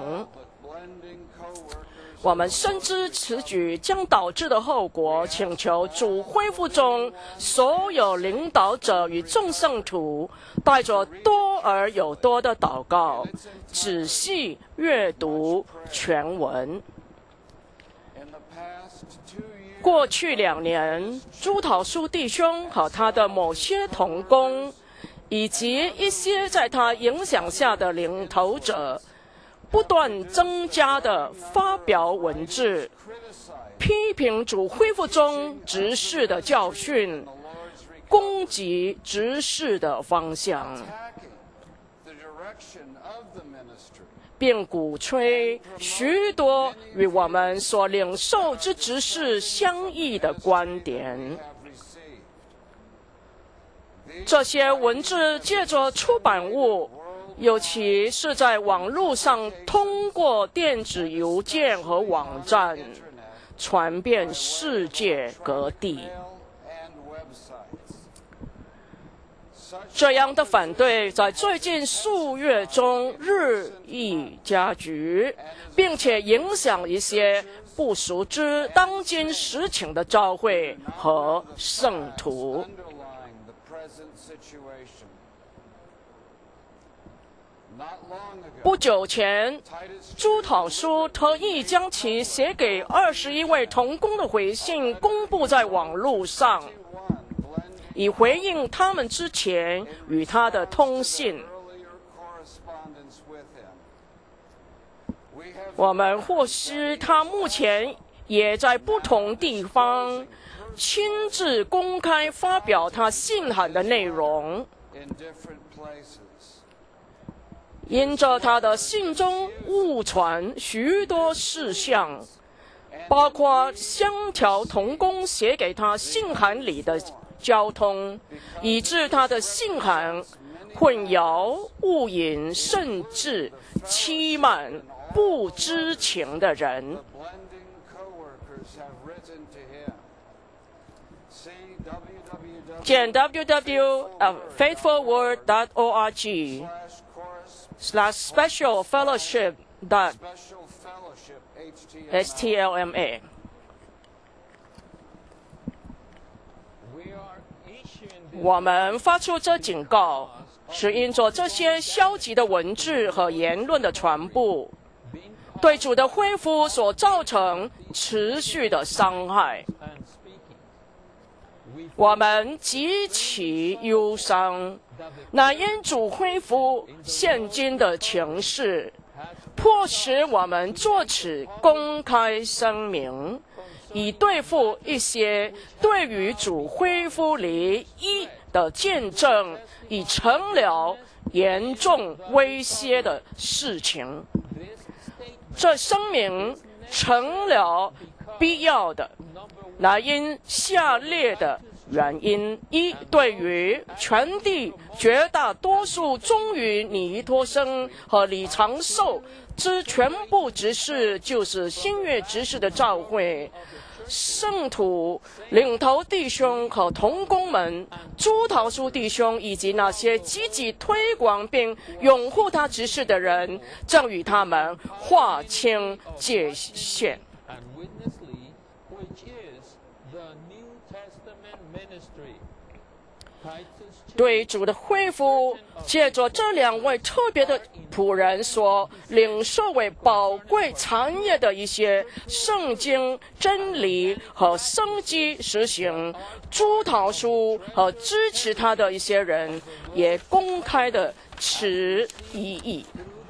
我们深知此举将导致的后果，请求主恢复中所有领导者与众圣徒带着多而有多的祷告，仔细阅读全文。过去2年，朱桃书弟兄和他的某些同工，以及一些在他影响下的领头者，不断增加的发表文字，批评主恢复中执事的教训，攻击执事的方向，并鼓吹许多与我们所领受之执事相异的观点。这些文字借着出版物，尤其是在网络上通过电子邮件和网站传遍世界各地。这样的反对在最近数月中日益加剧，并且影响一些不熟知当今实情的教会和圣徒。不久前，朱讨书特意将其写给21位同工的回信公布在网络上，以回应他们之前与他的通信。 我们获悉他目前也在不同地方亲自公开发表他信函的内容。因着他的信中误传许多事项，包括相条同工写给他信函里的交通，以致他的信函混淆、误引，甚至欺瞒不知情的人。见 www.faithfulword.org/specialfellowship.stlma。我们发出这警告，是因着这些消极的文字和言论的传播，对主的恢复所造成持续的伤害。我们极其忧伤，那因主恢复现今的情势，迫使我们作此公开声明，以对付一些对于主恢复离异的见证已成了严重威胁的事情。这声明成了必要的，那因下列的原因：一，对于全地绝大多数忠于尼托生和李长寿之全部执事，就是新约执事的教会圣徒、领头弟兄和同工们、朱桃叔弟兄以及那些积极推广并拥护他执事的人，正与他们划清界限。对主的恢复，借着这两位特别的仆人所领受为宝贵产业的一些圣经真理和生机实行，朱桃叔和支持他的一些人也公开的持异议。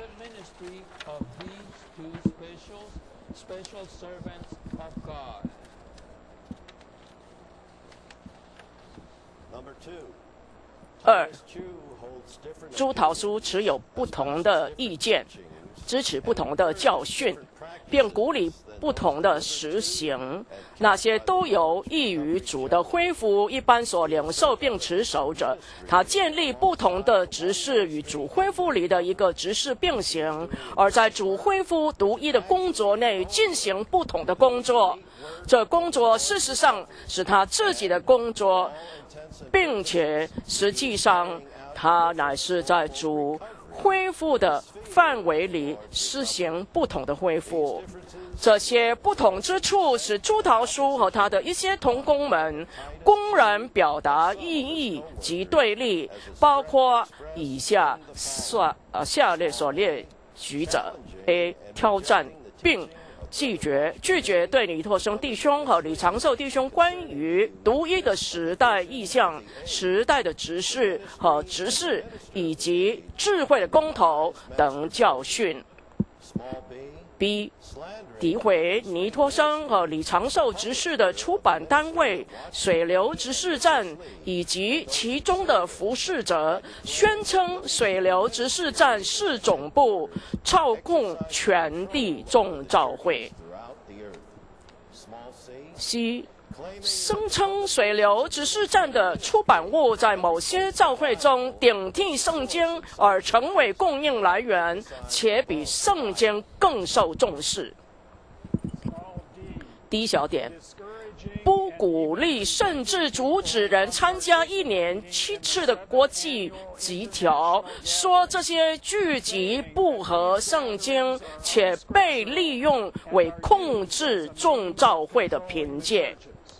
二，朱桃叔持有不同的意见，支持不同的教训，并鼓励不同的实行，那些都有益于主的恢复一般所领受并持守者。他建立不同的执事与主恢复里的一个执事并行，而在主恢复独一的工作内进行不同的工作。这工作事实上是他自己的工作，并且实际上他乃是在主恢复的范围里施行不同的恢复。这些不同之处使朱桃叔和他的一些同工们公然表达异议及对立，包括以下列所列举者：A. 挑战并拒绝对尼托生弟兄和李长寿弟兄关于独一的时代意象、时代的执事和执事以及智慧的公投等教训。B. 诋毁尼托生和李长寿执事的出版单位水流执事站以及其中的服侍者，宣称水流执事站是总部，操控全地众教会。C. 声称水流执事站的出版物在某些教会中顶替圣经而成为供应来源，且比圣经更受重视。D 小点，不鼓励甚至阻止人参加1年7次的国际集条，说这些聚集不合圣经，且被利用为控制众教会的凭借。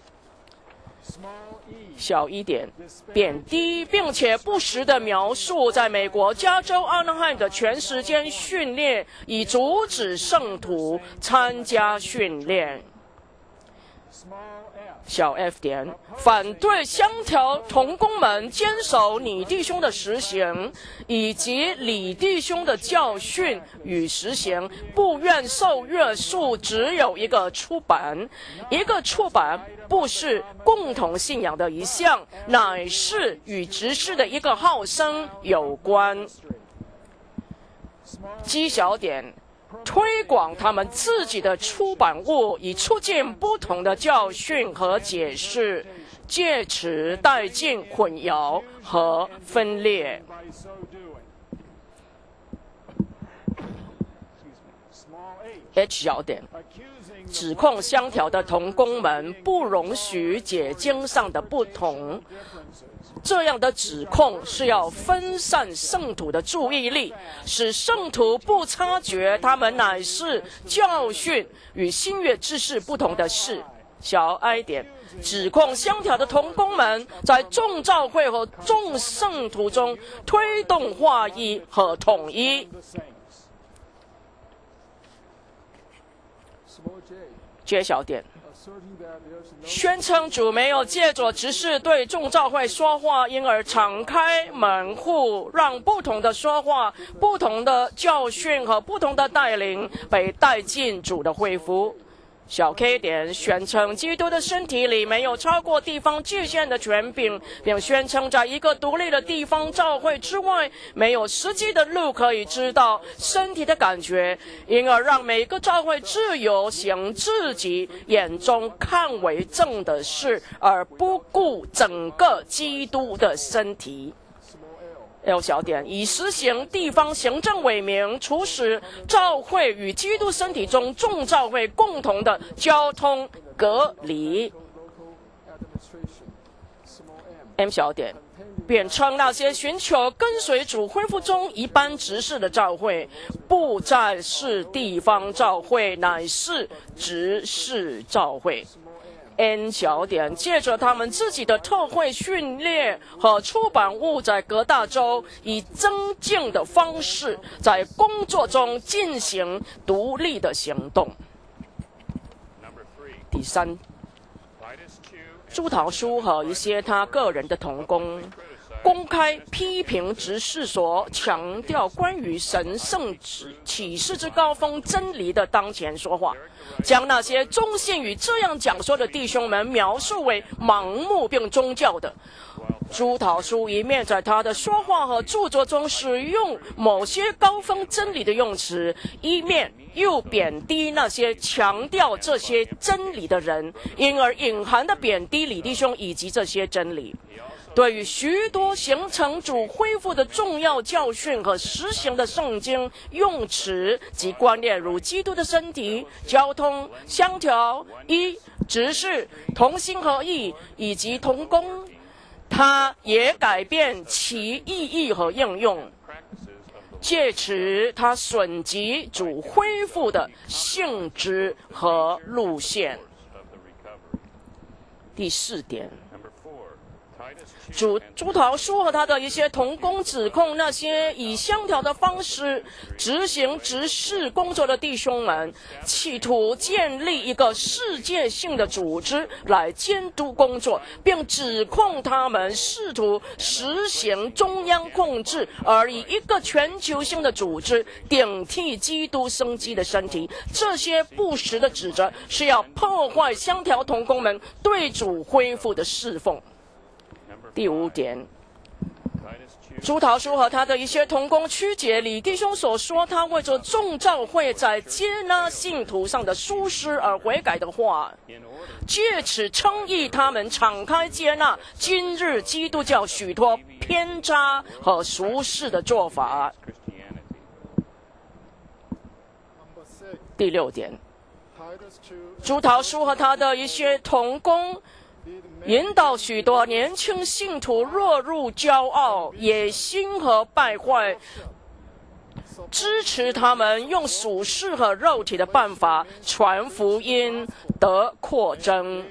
小一点，贬低并且不实的描述在美国加州阿纳汉的全时间训练，以阻止圣徒参加训练。 小 f 点，反对相调同工们坚守你弟兄的实行，以及李弟兄的教训与实行，不愿受约束，只有一个出版。一个出版不是共同信仰的一项，乃是与执事的一个号声有关。G 小点，推广他们自己的出版物，以促进不同的教训和解释，借此带进混淆和分裂。H 小点，指控相调的同工们不容许解经上的不同。这样的指控是要分散圣徒的注意力，使圣徒不察觉他们乃是教训与新约知识不同的事。小 I 点，指控相调的同工们在众教会和众圣徒中推动划一和统一。J 小点，宣称主没有借着执事对众教会说话，因而敞开门户，让不同的说话、不同的教训和不同的带领被带进主的恢复。小 K 点，宣称基督的身体里没有超过地方界限的权柄，并宣称在一个独立的地方教会之外，没有实际的路可以知道身体的感觉，因而让每个教会自由行自己眼中看为正的事，而不顾整个基督的身体。L 小点，以实行地方行政为名，促使教会与基督身体中众教会共同的交通隔离。M 小点，辩称那些寻求跟随主恢复中一般执事的教会，不再是地方教会，乃是执事教会。N 小点，借着他们自己的特会训练和出版物，在各大洲以增进的方式，在工作中进行独立的行动。第三，朱陶书和一些他个人的同工公开批评执事所强调关于神圣启示之高峰真理的当前说话，将那些忠信于这样讲说的弟兄们描述为盲目并宗教的。朱陶书一面在他的说话和著作中使用某些高峰真理的用词，一面又贬低那些强调这些真理的人，因而隐含的贬低李弟兄以及这些真理。对于许多形成主恢复的重要教训和实行的圣经用词及观念，如基督的身体、交通、相调、执事、同心合意以及同工，他也改变其意义和应用，借此他损及主恢复的性质和路线。第四点，朱陶书和他的一些同工指控那些以相调的方式执行执事工作的弟兄们，企图建立一个世界性的组织来监督工作，并指控他们试图实行中央控制，而以一个全球性的组织顶替基督生机的身体。这些不实的指责是要破坏相调同工们对主恢复的侍奉。第五点，朱陶书和他的一些同工曲解李弟兄所说他为着众教会在接纳信徒上的疏失而悔改的话，借此称义他们敞开接纳今日基督教许多偏差和俗世的做法。第六点，朱陶书和他的一些同工引导许多年轻信徒落入骄傲、野心和败坏，支持他们用属世和肉体的办法传福音得扩增。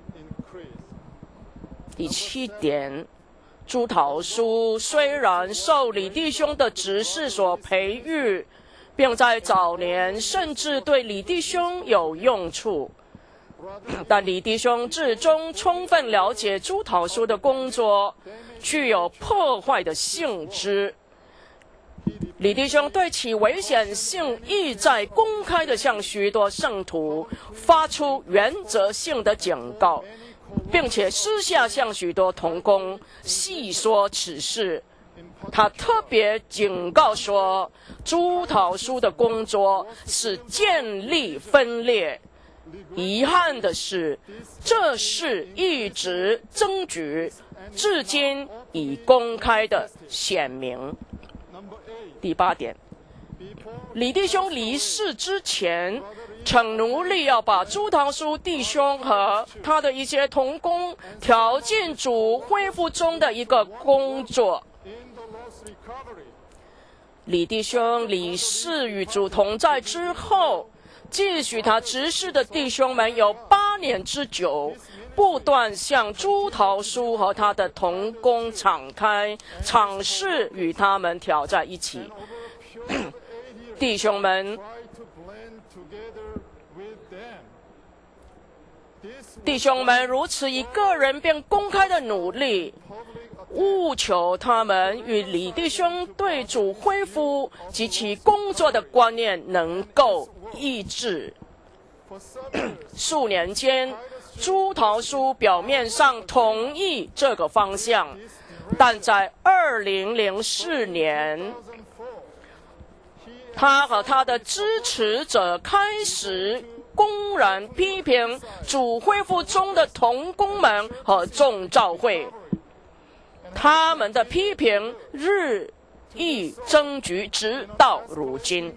第七点，朱陶书虽然受李弟兄的指示所培育，并在早年甚至对李弟兄有用处， 但李弟兄至终充分了解朱桃叔的工作具有破坏的性质。李弟兄对其危险性一再公开地向许多圣徒发出原则性的警告，并且私下向许多同工细说此事。他特别警告说，朱桃叔的工作是建立分裂。遗憾的是，这事一直争执，至今已公开的显明。第8点，李弟兄离世之前，曾努力要把朱桃叔弟兄和他的一些同工调进主恢复中的一个工作。李弟兄离世与主同在之后，继续他执事的弟兄们有8年之久，不断向朱桃叔和他的同工敞开，尝试与他们调在一起。弟兄们如此以个人并公开的努力，务求他们与李弟兄对主恢复及其工作的观念能够一致。数年间，朱桃叔表面上同意这个方向，但在2004年，他和他的支持者开始公然批评主恢复中的同工们和众教会，他们的批评日益增剧，直到如今。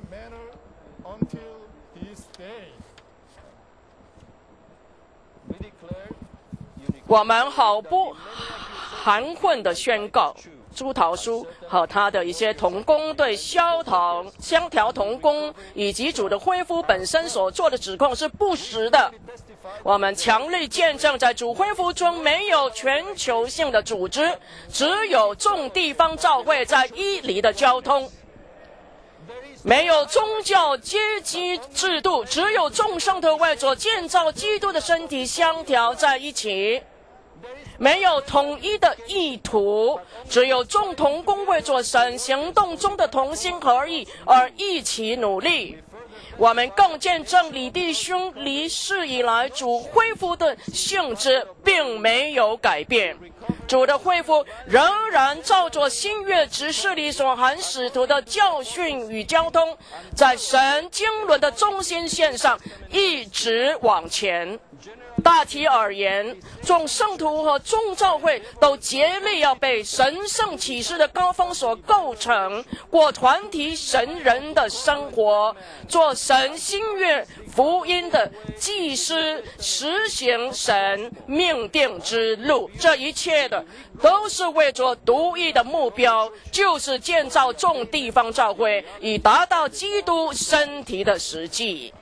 我们毫不含混地宣告，朱桃叔和他的一些同工对相调同工以及主的恢复本身所做的指控是不实的。我们强力见证，在主恢复中没有全球性的组织，只有众地方教会在伊犁的交通；没有宗教阶级制度，只有众圣徒为着建造基督的身体相调在一起；没有统一的意图，只有众同工为着神行动中的同心合意而一起努力。我们更见证李弟兄离世以来，主恢复的性质并没有改变。主的恢复仍然照着新约指示里所含使徒的教训与交通，在神经纶的中心线上一直往前。大体而言，众圣徒和众教会都竭力要被神圣启示的高峰所构成，过团体神人的生活，做神新约福音的祭司，实行神命定之路。这一切的都是为着独一的目标，就是建造众地方教会，以达到基督身体的实际。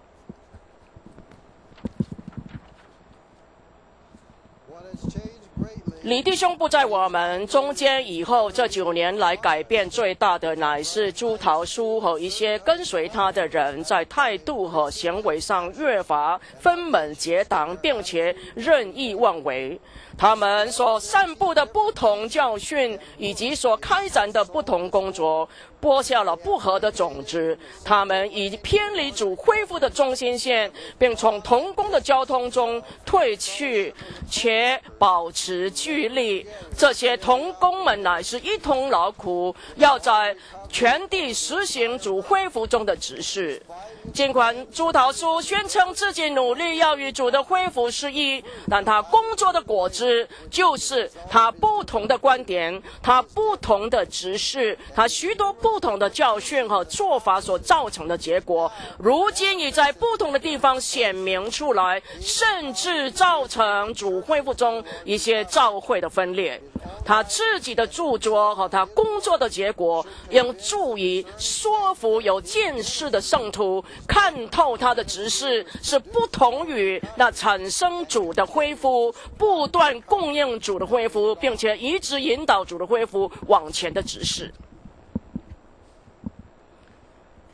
李弟兄不在我们中间以后，这9年来改变最大的乃是朱桃叔和一些跟随他的人在态度和行为上越发分门结党，并且任意妄为。他们所散布的不同教训以及所开展的不同工作，播下了不合的种子。他们已偏离主恢复的中心线，并从同工的交通中退去，且保持距离。这些同工们乃是一同劳苦，要在全地实行主恢复中的指示。尽管朱桃叔宣称自己努力要与主的恢复是一，但他工作的果子就是他不同的观点，他不同的指示，他许多不同的教训和做法所造成的结果，如今已在不同的地方显明出来，甚至造成主恢复中一些教会的分裂。他自己的著作和他工作的结果，应助于说服有见识的圣徒看透他的指示是不同于那产生主的恢复，不断供应主的恢复，并且一直引导主的恢复往前的指示。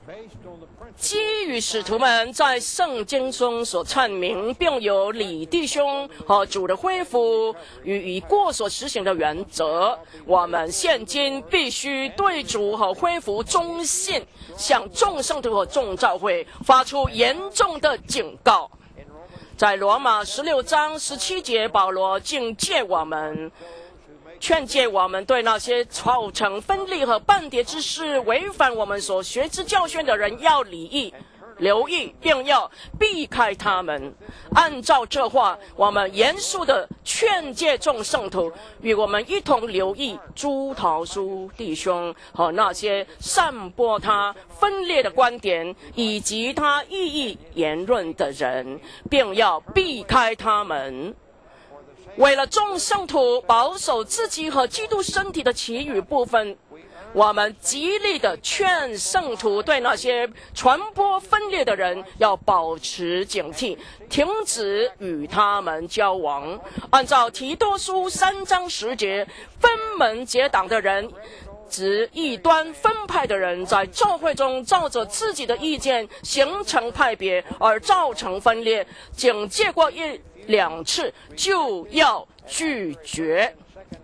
基于使徒们在圣经中所阐明，并有李弟兄和主的恢复与已过所实行的原则，我们现今必须对主和恢复忠信，向众圣徒和众教会发出严重的警告。在罗马16章17节，保罗警戒我们，劝诫我们对那些造成分裂和半跌之事，违反我们所学之教训的人要留意，并要避开他们。按照这话，我们严肃地劝诫众圣徒，与我们一同留意朱陶书弟兄和那些散播他分裂的观点以及他异议言论的人，并要避开他们。为了众圣徒保守自己和基督身体的其余部分，我们极力的劝圣徒对那些传播分裂的人要保持警惕，停止与他们交往。按照提多书3章10节，分门结党的人指异端分派的人，在教会中照着自己的意见形成派别而造成分裂，警戒过1-2次就要拒绝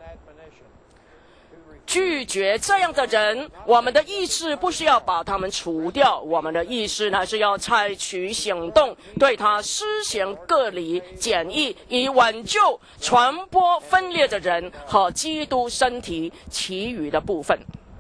这样的人。我们的意思不是要把他们除掉，我们的意思乃是要采取行动，对他施行隔离检疫，以挽救传播分裂的人和基督身体其余的部分。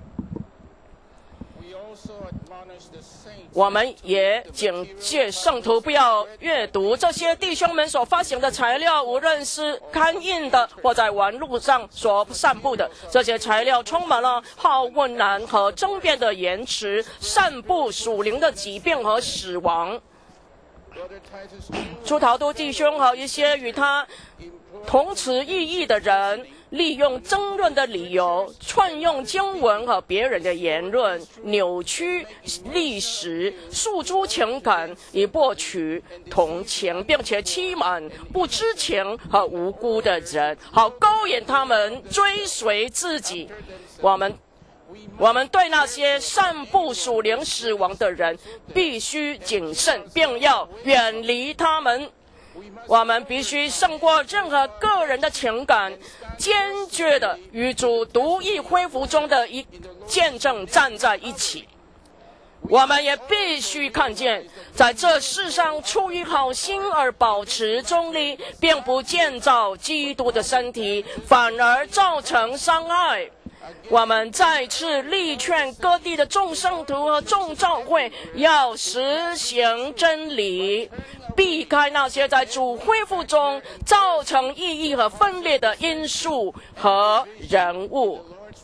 我们也警戒圣徒不要阅读这些弟兄们所发行的材料，无论是刊印的或在网络上所散布的，这些材料充满了好问难和争辩的言辞，散布属灵的疾病和死亡。朱陶都弟兄和一些与他同持异议的人，利用争论的理由，串用经文和别人的言论，扭曲历史，诉诸情感，以博取同情，并且欺瞒不知情和无辜的人，好勾引他们追随自己。我们对那些散布属灵死亡的人必须谨慎，并要远离他们。我们必须胜过任何个人的情感，坚决的与主独一恢复中的一见证站在一起。我们也必须看见，在这世上出于好心而保持中立，并不建造基督的身体，反而造成伤害。我们再次力劝各地的众圣徒和众教会要实行真理，避开那些在主恢复中造成异议和分裂的因素和人物。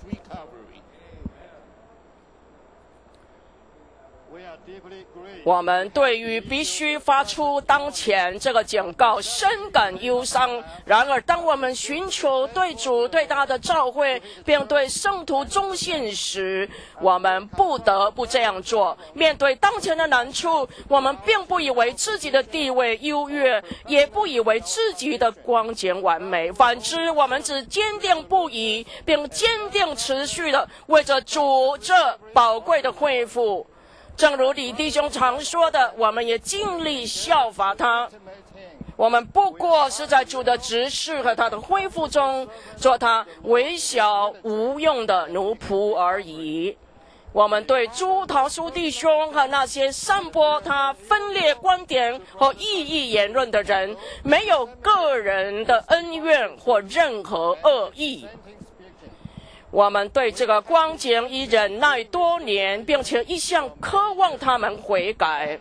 我们对于必须发出当前这个警告深感忧伤。然而，当我们寻求对主、对他的教会，并对圣徒忠信时，我们不得不这样做。面对当前的难处，我们并不以为自己的地位优越，也不以为自己的光景完美。反之，我们只坚定不移，并坚定持续的为着主这宝贵的恢复。正如李弟兄常说的，我们也尽力效法他。我们不过是在主的指示和他的恢复中，做他微小无用的奴仆而已。我们对朱陶书弟兄和那些散播他分裂观点和异议言论的人，没有个人的恩怨或任何恶意。我们对这个光景已忍耐多年，并且一向渴望他们悔改。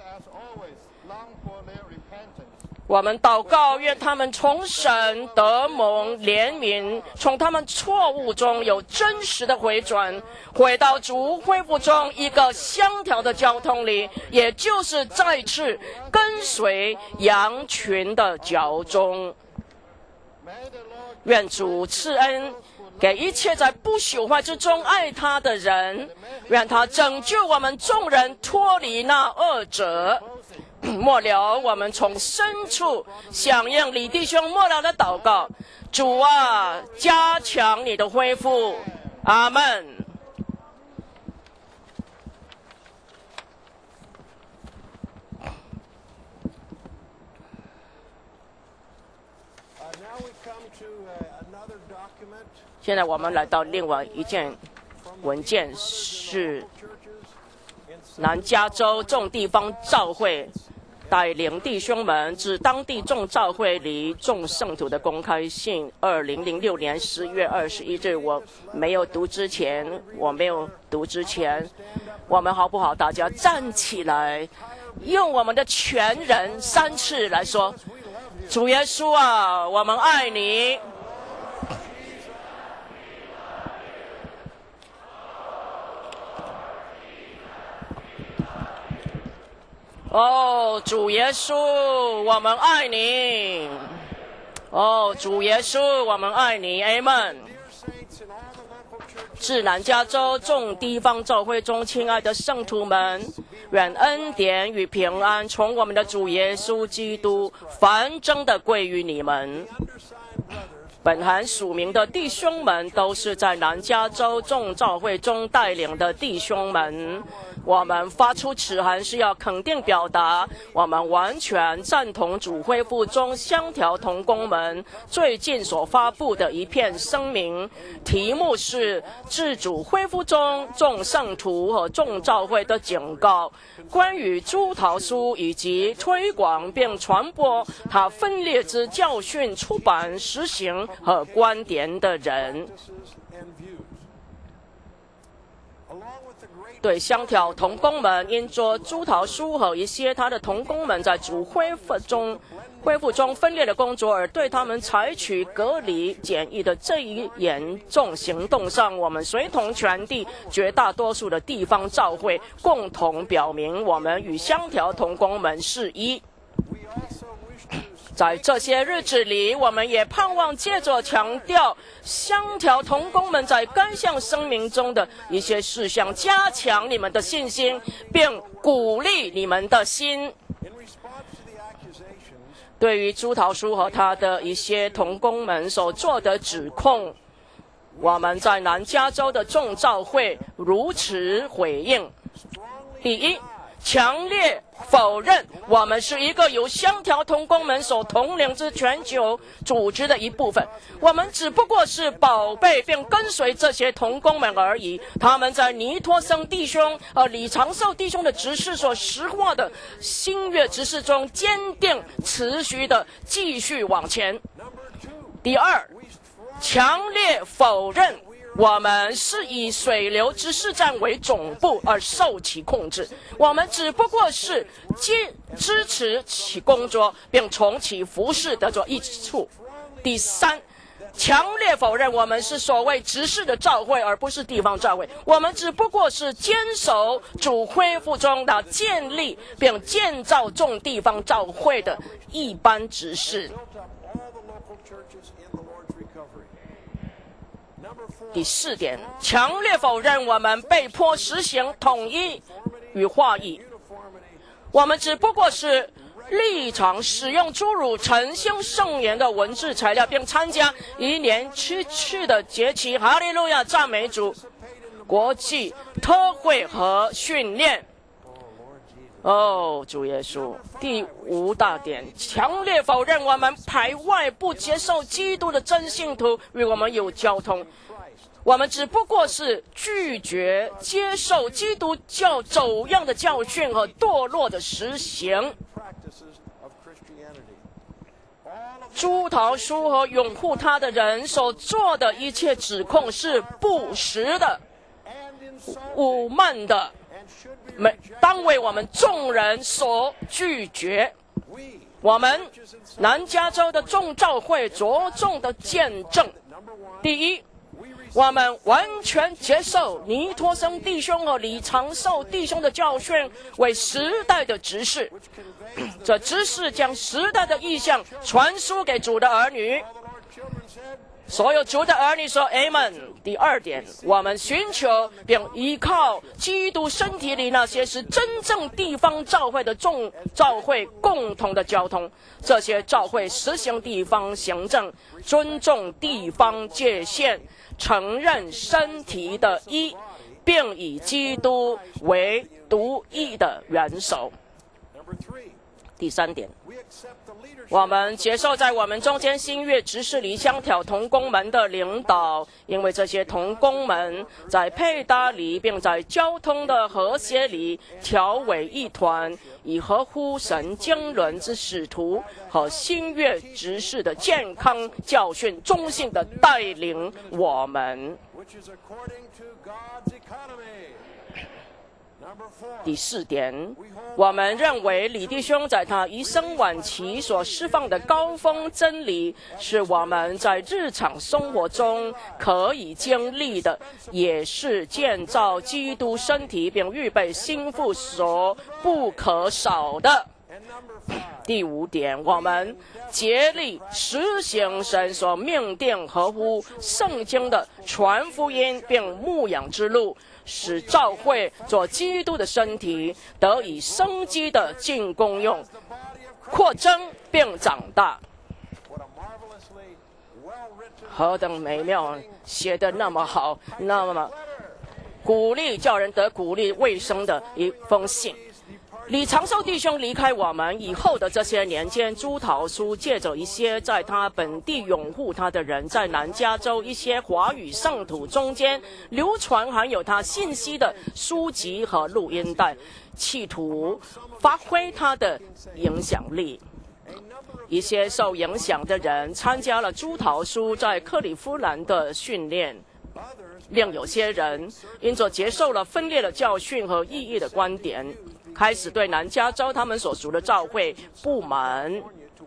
我们祷告，愿他们从神得蒙怜悯，从他们错误中有真实的回转，回到主恢复中一个相调的交通里，也就是再次跟随羊群的脚踪。愿主赐恩给一切在不朽坏之中爱他的人，愿他拯救我们众人脱离那恶者。末了，我们从深处响应李弟兄末了的祷告：主啊，加强你的恢复。阿们。 现在我们来到另外一件文件，是南加州众地方教会带领弟兄们至当地众教会里众圣徒的公开信，2006年10月21日。我没有读之前，我们好不好？大家站起来，用我们的全人3次来说：主耶稣啊，我们爱你。哦，主耶稣，我们爱你。哦，主耶稣，我们爱你。Amen。至南加州众地方教会中，亲爱的圣徒们，愿恩典与平安从我们的主耶稣基督繁增的归于你们。本函署名的弟兄们都是在南加州众教会中带领的弟兄们。我们发出此函是要肯定表达，我们完全赞同主恢复中香条同工们最近所发布的一篇声明，题目是自主恢复中众圣徒和众教会的警告，关于朱桃书以及推广并传播他分裂之教训出版实行和观点的人。对香条同工们因着朱桃书和一些他的同工们在主恢复中分裂的工作而对他们采取隔离检疫的这一严重行动上，我们随同全地绝大多数的地方教会共同表明，我们与香条同工们是一。在这些日子里，我们也盼望借着强调香条同工们在该项声明中的一些事项，加强你们的信心，并鼓励你们的心。对于朱桃书和他的一些同工们所做的指控，我们在南加州的众教会如此回应：第一，强烈否认我们是一个由香条同工们所统领之全球组织的一部分，我们只不过是宝贝并跟随这些同工们而已。他们在尼托生弟兄李长寿弟兄的指示所实化的新约指示中坚定持续的继续往前。第二，强烈否认我们是以水流知识站为总部而受其控制，我们只不过是支持其工作，并从其服事得着益处。第三，强烈否认我们是所谓执事的教会，而不是地方教会。我们只不过是坚守主恢复中的建立并建造众地方教会的一般执事。第四点，强烈否认我们被迫实行统一与划一。我们只不过是立场使用诸如诚心圣言的文字材料，并参加一年7次的节期哈利路亚赞美主国际特会和训练。主耶稣。第5大点，强烈否认我们排外不接受基督的真信徒与我们有交通。我们只不过是拒绝接受基督教走样的教训和堕落的实行。朱桃书和拥护他的人所做的一切指控是不实的、侮慢的，当为我们众人所拒绝。我们南加州的众教会着重的见证：第一，我们完全接受尼托生弟兄和李长寿弟兄的教训为时代的指示，这指示将时代的意向传输给主的儿女。所有主的儿女说 Amen。 第2点，我们寻求并依靠基督身体里那些是真正地方教会的众教会共同的交通，这些教会实行地方行政，尊重地方界限，承认身体的一，并以基督为独一的元首。 第3点，我们接受在我们中间新月执事李香条同工们的领导，因为这些同工们在配搭里，并在交通的和谐里调为一团，以合乎神经纶之使徒和新月执事的健康教训中性的带领我们。第4点，我们认为李弟兄在他一生晚期所释放的高峰真理，是我们在日常生活中可以经历的，也是建造基督身体并预备心腹所不可少的。第5点，我们竭力实行神所命定合乎圣经的传福音并牧养之路，使教会做基督的身体，得以生机的尽功用，扩增并长大。何等美妙，写得那么好，那么鼓励叫人得鼓励卫生的一封信。李长寿弟兄离开我们以后的这些年间，朱桃书借着一些在他本地拥护他的人，在南加州一些华语圣徒中间流传含有他信息的书籍和录音带，企图发挥他的影响力。一些受影响的人参加了朱桃书在克利夫兰的训练，另有些人因着接受了分裂的教训和异议的观点，开始对南加州他们所属的教会不满。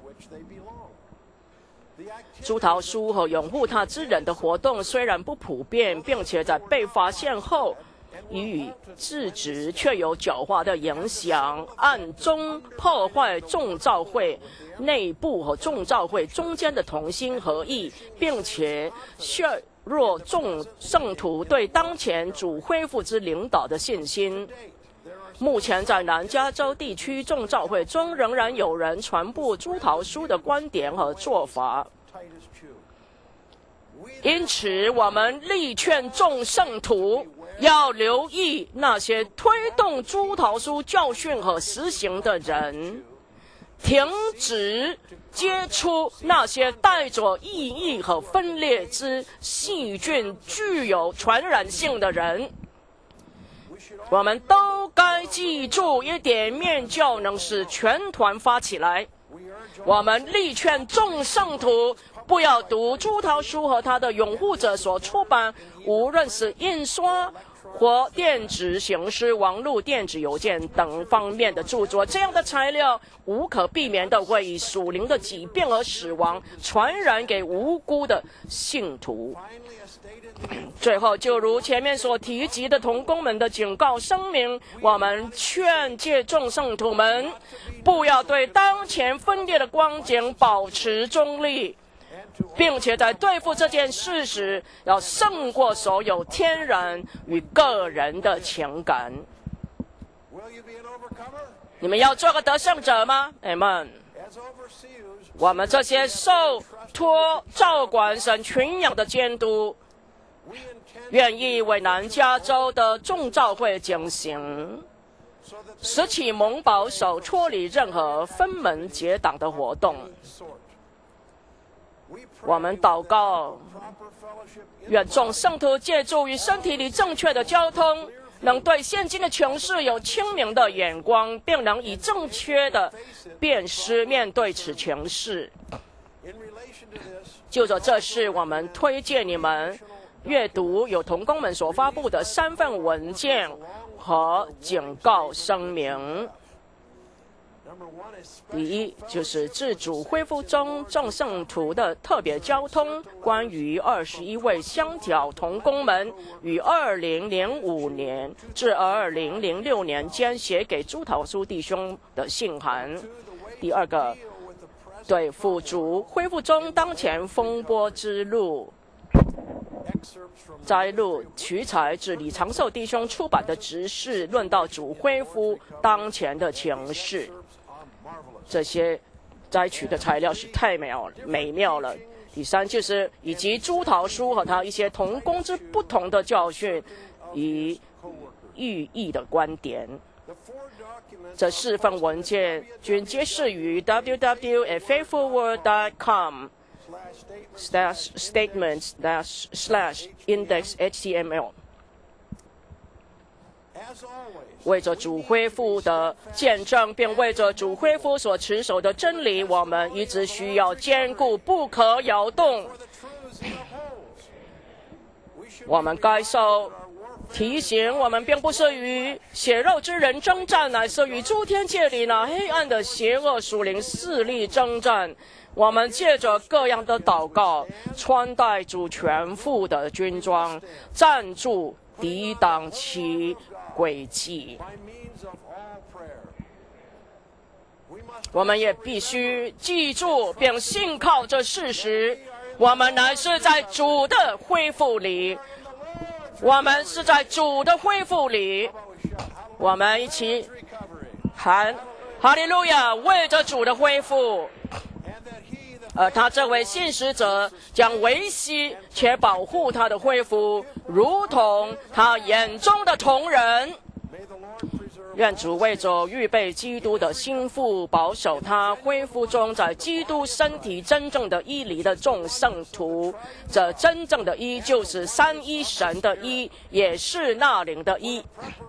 朱桃书和拥护他之人的活动虽然不普遍，并且在被发现后予以制止，却有狡猾的影响，暗中破坏众教会内部和众教会中间的同心合意，并且削弱众圣徒对当前主恢复之领导的信心。目前在南加州地区众教会中仍然有人传播朱桃书的观点和做法，因此我们力劝众圣徒要留意那些推动朱桃书教训和实行的人，停止接触那些带着异议和分裂之细菌具有传染性的人。我们都该记住一点，面教能使全团发起来。我们力劝众圣徒不要读朱桃书和他的拥护者所出版，无论是印刷或电子形式、网络电子邮件等方面的著作，这样的材料无可避免的会以属灵的疾病和死亡传染给无辜的信徒。最后，就如前面所提及的同工们的警告声明，我们劝诫众圣徒们不要对当前分裂的光景保持中立，并且在对付这件事时要胜过所有天然与个人的情感。你们要做个得胜者吗？ Amen。 我们这些受托照管神群养的监督，愿意为南加州的众教会警醒，使其蒙保守，脱离任何分门结党的活动。我们祷告，愿众圣徒借助于身体里正确的交通，能对现今的情势有清明的眼光，并能以正确的辨识面对此情势。就着这事，我们推荐你们阅读有同工们所发布的3份文件和警告声明。第一，就是自主恢复中众圣徒的特别交通，关于21位香条同工们于2005年至2006年间写给朱桃书弟兄的信函。第二个，对辅助恢复中当前风波之路摘录取材自李长寿弟兄出版的执事论到主恢复当前的情势。这些摘取的材料是太美妙了。第三，就是以及朱桃书和他一些同工之不同的教训与寓意的观点。 这4份文件均揭示于 www.faithfulword.com/statements/index.html。为着主恢复的见证，并为着主恢复所持守的真理，我们一直需要坚固，不可摇动。我们该受提醒，我们并不是与血肉之人征战，乃是与诸天界里那黑暗的邪恶属灵势力征战。我们借着各样的祷告，穿戴主全副的军装，站住，抵挡其诡计。我们也必须记住并信靠这事实：我们乃是在主的恢复里。我们是在主的恢复里。我们一起喊哈利路亚，为着主的恢复。而他这位信使者将维系且保护他的恢复，如同他眼中的同人。愿主为着预备基督的心腹，保守他恢复中在基督身体真正的医理的众圣徒。这真正的医就是三一神的医，也是那灵的医。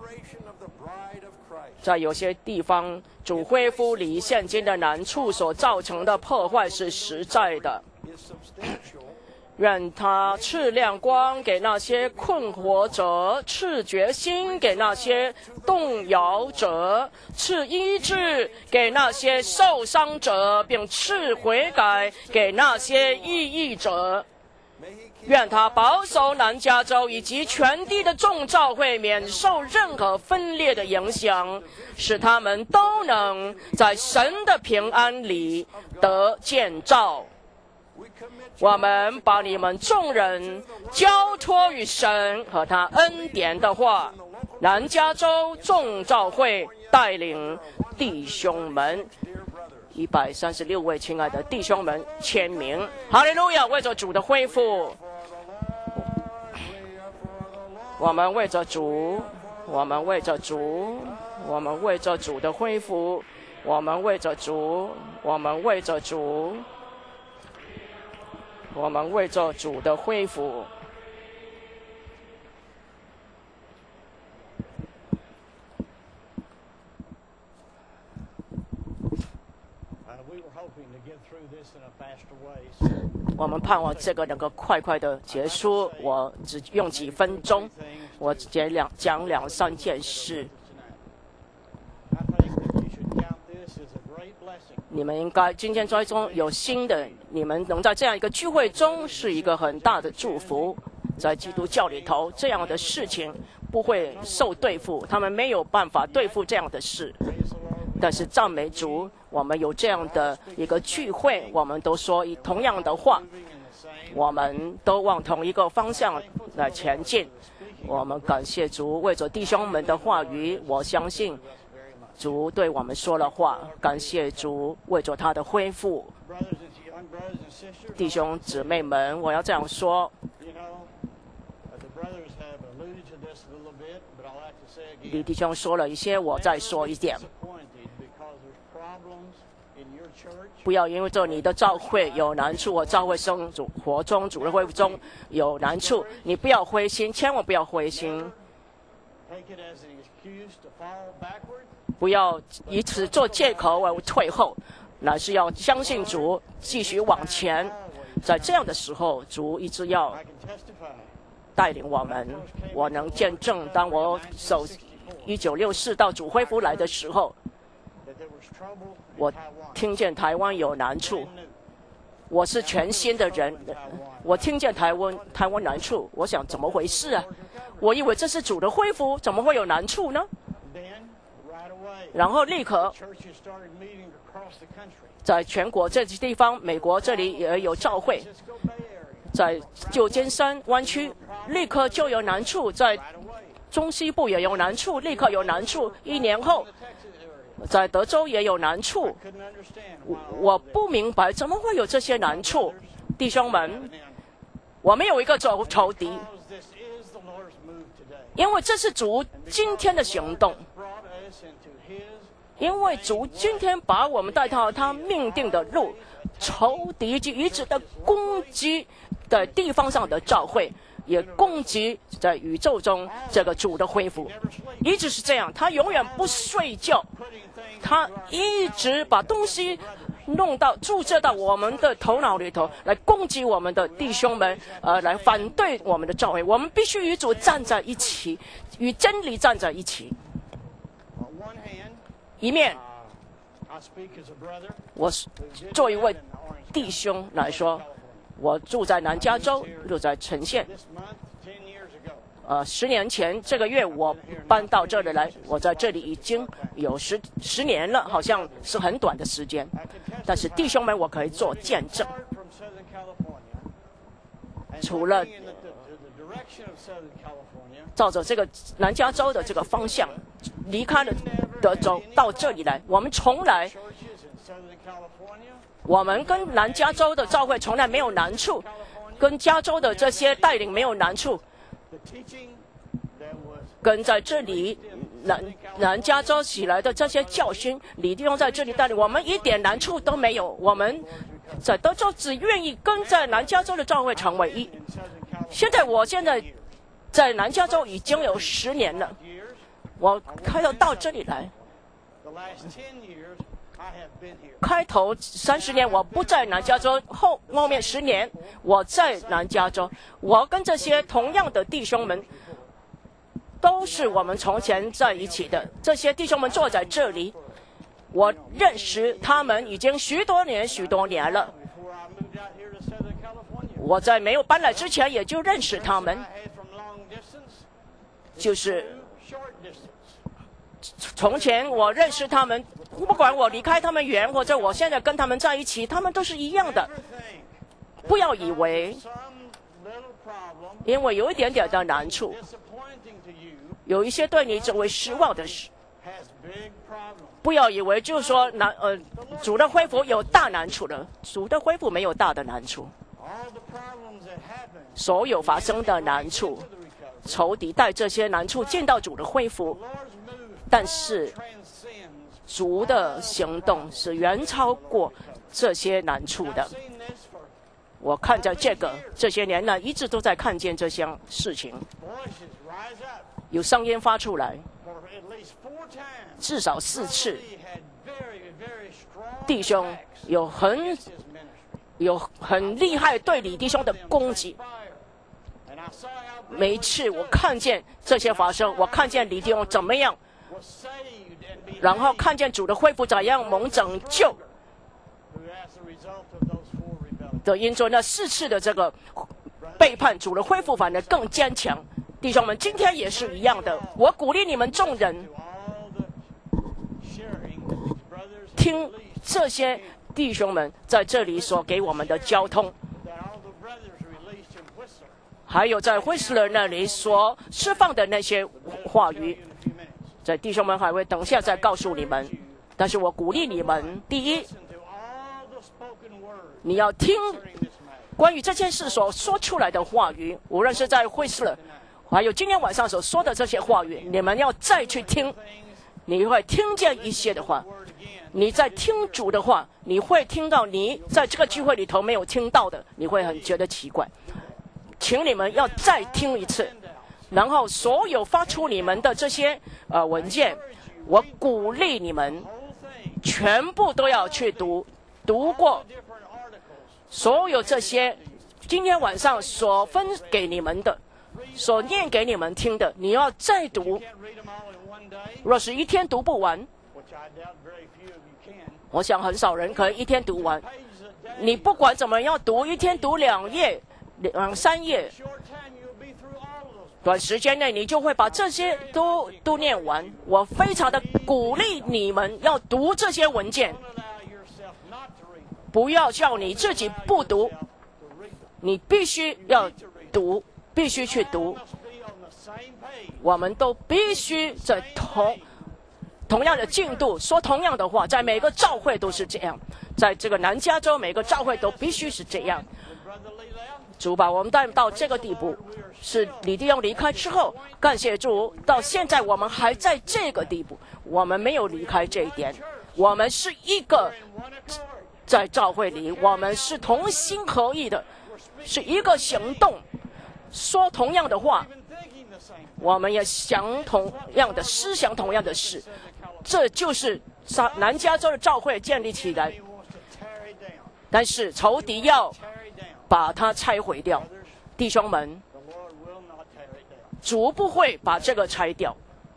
在有些地方，主恢复里现今的难处所造成的破坏是实在的。愿他赐亮光给那些困惑者，赐决心给那些动摇者，赐医治给那些受伤者，并赐悔改给那些异议者。愿他保守南加州以及全地的众教会免受任何分裂的影响，使他们都能在神的平安里得建造。我们把你们众人交托于神和他恩典的话。南加州众教会带领弟兄们136位亲爱的弟兄们签名。哈利路亚！为着主的恢复，我们为着主，我们为着主，我们为着主的恢复，我们为着主，我们为着主，我们为着主的恢复。我们盼望这个能够快快的结束。我只用几分钟，我讲两三件事。你们应该今天在中有新的，你们能在这样一个聚会中是一个很大的祝福。在基督教里头，这样的事情不会受对付，他们没有办法对付这样的事。但是赞美主，我们有这样的一个聚会，我们都说同样的话，我们都往同一个方向来前进。我们感谢主，为着弟兄们的话语，我相信主对我们说了话。感谢主，为着他的恢复。弟兄姊妹们，我要这样说。李弟兄说了一些，我再说一点。不要因为这你的教会有难处，或教会生活中主的恢复中有难处，你不要灰心，千万不要灰心。不要以此做借口而退后，乃是要相信主，继续往前。在这样的时候，主一直要带领我们。我能见证，当我守1964到主恢复来的时候，我听见台湾有难处。我是全新的人，我听见台湾难处，我想怎么回事啊？我以为这是主的恢复，怎么会有难处呢？然后立刻在全国这些地方，美国这里也有教会，在旧金山湾区立刻就有难处，在中西部也有难处，立刻有难处。1年后，在德州也有难处。我不明白怎么会有这些难处。弟兄们，我们有一个仇敌，因为这是主今天的行动。 因为主今天把我们带到他命定的路，仇敌就一直的攻击的地方上的教会，也攻击在宇宙中这个主的恢复，一直是这样。他永远不睡觉，他一直把东西注射到我们的头脑里头，来攻击我们的弟兄们，来反对我们的教会。我们必须与主站在一起，与真理站在一起。一面，我作为一位弟兄来说，我住在南加州，住在城县。10年前这个月我搬到这里来，我在这里已经有10年了，好像是很短的时间。但是弟兄们，我可以做见证。除了照着这个南加州的这个方向离开了德州到这里来，我们跟南加州的教会从来没有难处，跟加州的这些带领没有难处，跟在这里南加州起来的这些教训，李弟兄在这里带领，我们一点难处都没有。我们在德州只愿意跟在南加州的教会成为一。我现在在南加州已经有10年了，我开头到这里来。开头30年我不在南加州，后面10年我在南加州。我跟这些同样的弟兄们，都是我们从前在一起的。这些弟兄们坐在这里，我认识他们已经许多年了。我在没有搬来之前也就认识他们，就是从前我认识他们，不管我离开他们远，或者我现在跟他们在一起，他们都是一样的。不要以为因为有一点点的难处，有一些对你成为失望的事，不要以为就是说主的恢复有大难处了。主的恢复没有大的难处，所有发生的难处，仇敌带这些难处见到主的恢复，但是主的行动是远超过这些难处的。我看着这些年来一直都在看见这些事情，有声音发出来，至少4次，弟兄有很厉害对李弟兄的攻击。每一次我看见这些发生，我看见李弟兄怎么样，然后看见主的恢复怎样蒙拯救的，因着那4次的这个背叛，主的恢复反而更坚强。弟兄们，今天也是一样的。我鼓励你们众人听这些弟兄们在这里所给我们的交通，还有在惠斯勒那里所释放的那些话语，在弟兄们还会等下再告诉你们。但是我鼓励你们，第一，你要听关于这件事所说出来的话语，无论是在惠斯勒还有今天晚上所说的这些话语，你们要再去听，你会听见一些的话。你在听主的话，你会听到你在这个聚会里头没有听到的，你会很觉得奇怪。请你们要再听一次，然后所有发出你们的这些文件，我鼓励你们全部都要去读过所有这些今天晚上所分给你们的，所念给你们听的，你要再读。若是一天读不完，我想很少人可以一天读完。你不管怎么样读，一天读2页、3页，短时间内你就会把这些都念完。我非常的鼓励你们要读这些文件，不要叫你自己不读，你必须要读，必须去读。我们都必须在同样的进度说同样的话，在每个教会都是这样，在这个南加州每个教会都必须是这样。 主把我们带到这个地步，是李弟兄离开之后，感谢主，到现在我们还在这个地步，我们没有离开这一点，我们是一个在教会里，我们是同心合意的，是一个行动，说同样的话，我们也想同样的思想，同样的事，这就是南加州的教会建立起来。但是仇敌要把它拆毁掉，弟兄们，主不会把这个拆掉。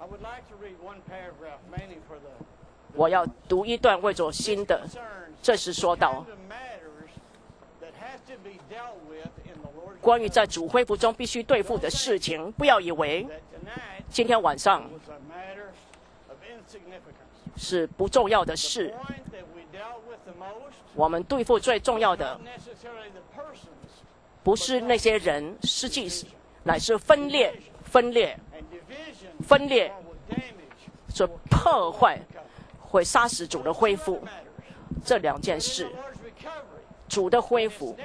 我要读一段为着新的，这是说到关于在主恢复中必须对付的事情。不要以为今天晚上是不重要的事，我们对付最重要的不是那些人，实际乃是分裂，所破坏会杀死主的恢复。这两件事，主的恢复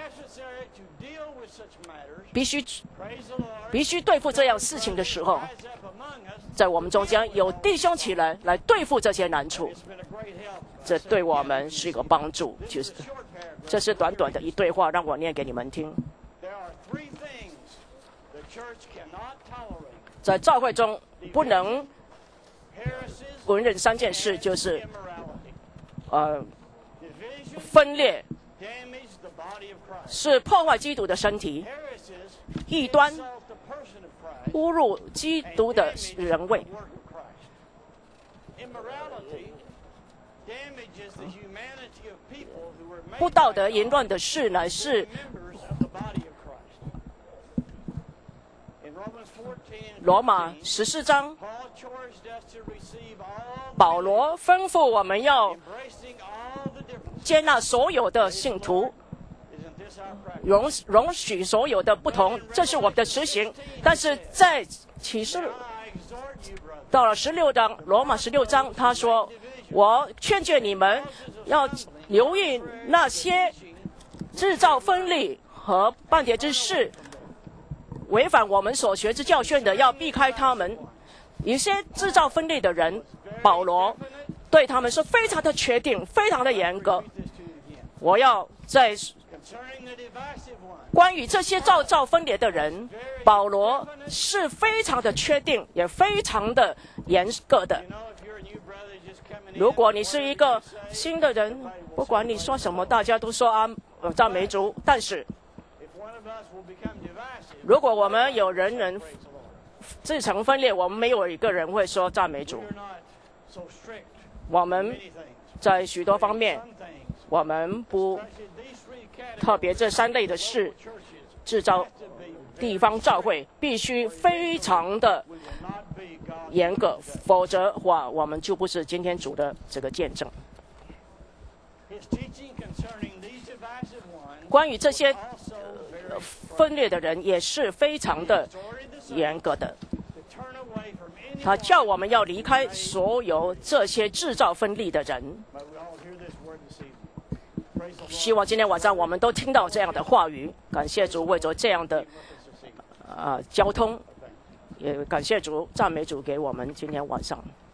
必须对付这样事情的时候，在我们中间有弟兄起来对付这些难处，这对我们是一个帮助。就是这是短短的一对话，让我念给你们听。在教会中不能容忍三件事，就是分裂是破坏基督的身体，异端侮辱基督的人位，不道德淫乱的事乃是罗马14章，保罗吩咐我们要接纳所有的信徒，容许所有的不同，这是我们的实行。但是在启示到了16章，罗马16章，他说：“我劝诫你们要留意那些制造分裂和半点之事，违反我们所学之教训的，要避开他们。”一些制造分裂的人，保罗对他们是非常的确定，非常的严格。我要在关于这些造分裂的人，保罗是非常的确定，也非常的严格的。如果你是一个新的人，不管你说什么，大家都说赞美主。但是如果我们有人自成分裂，我们没有一个人会说赞美主。我们在许多方面，我们不特别这3类的事，制造地方教会必须非常的严格，否则的话，我们就不是今天主的这个见证。关于这些分裂的人，也是非常的严格的。他叫我们要离开所有这些制造分裂的人。希望今天晚上我们都听到这样的话语。感谢主为着这样的交通，也感谢主赞美主给我们今天晚上。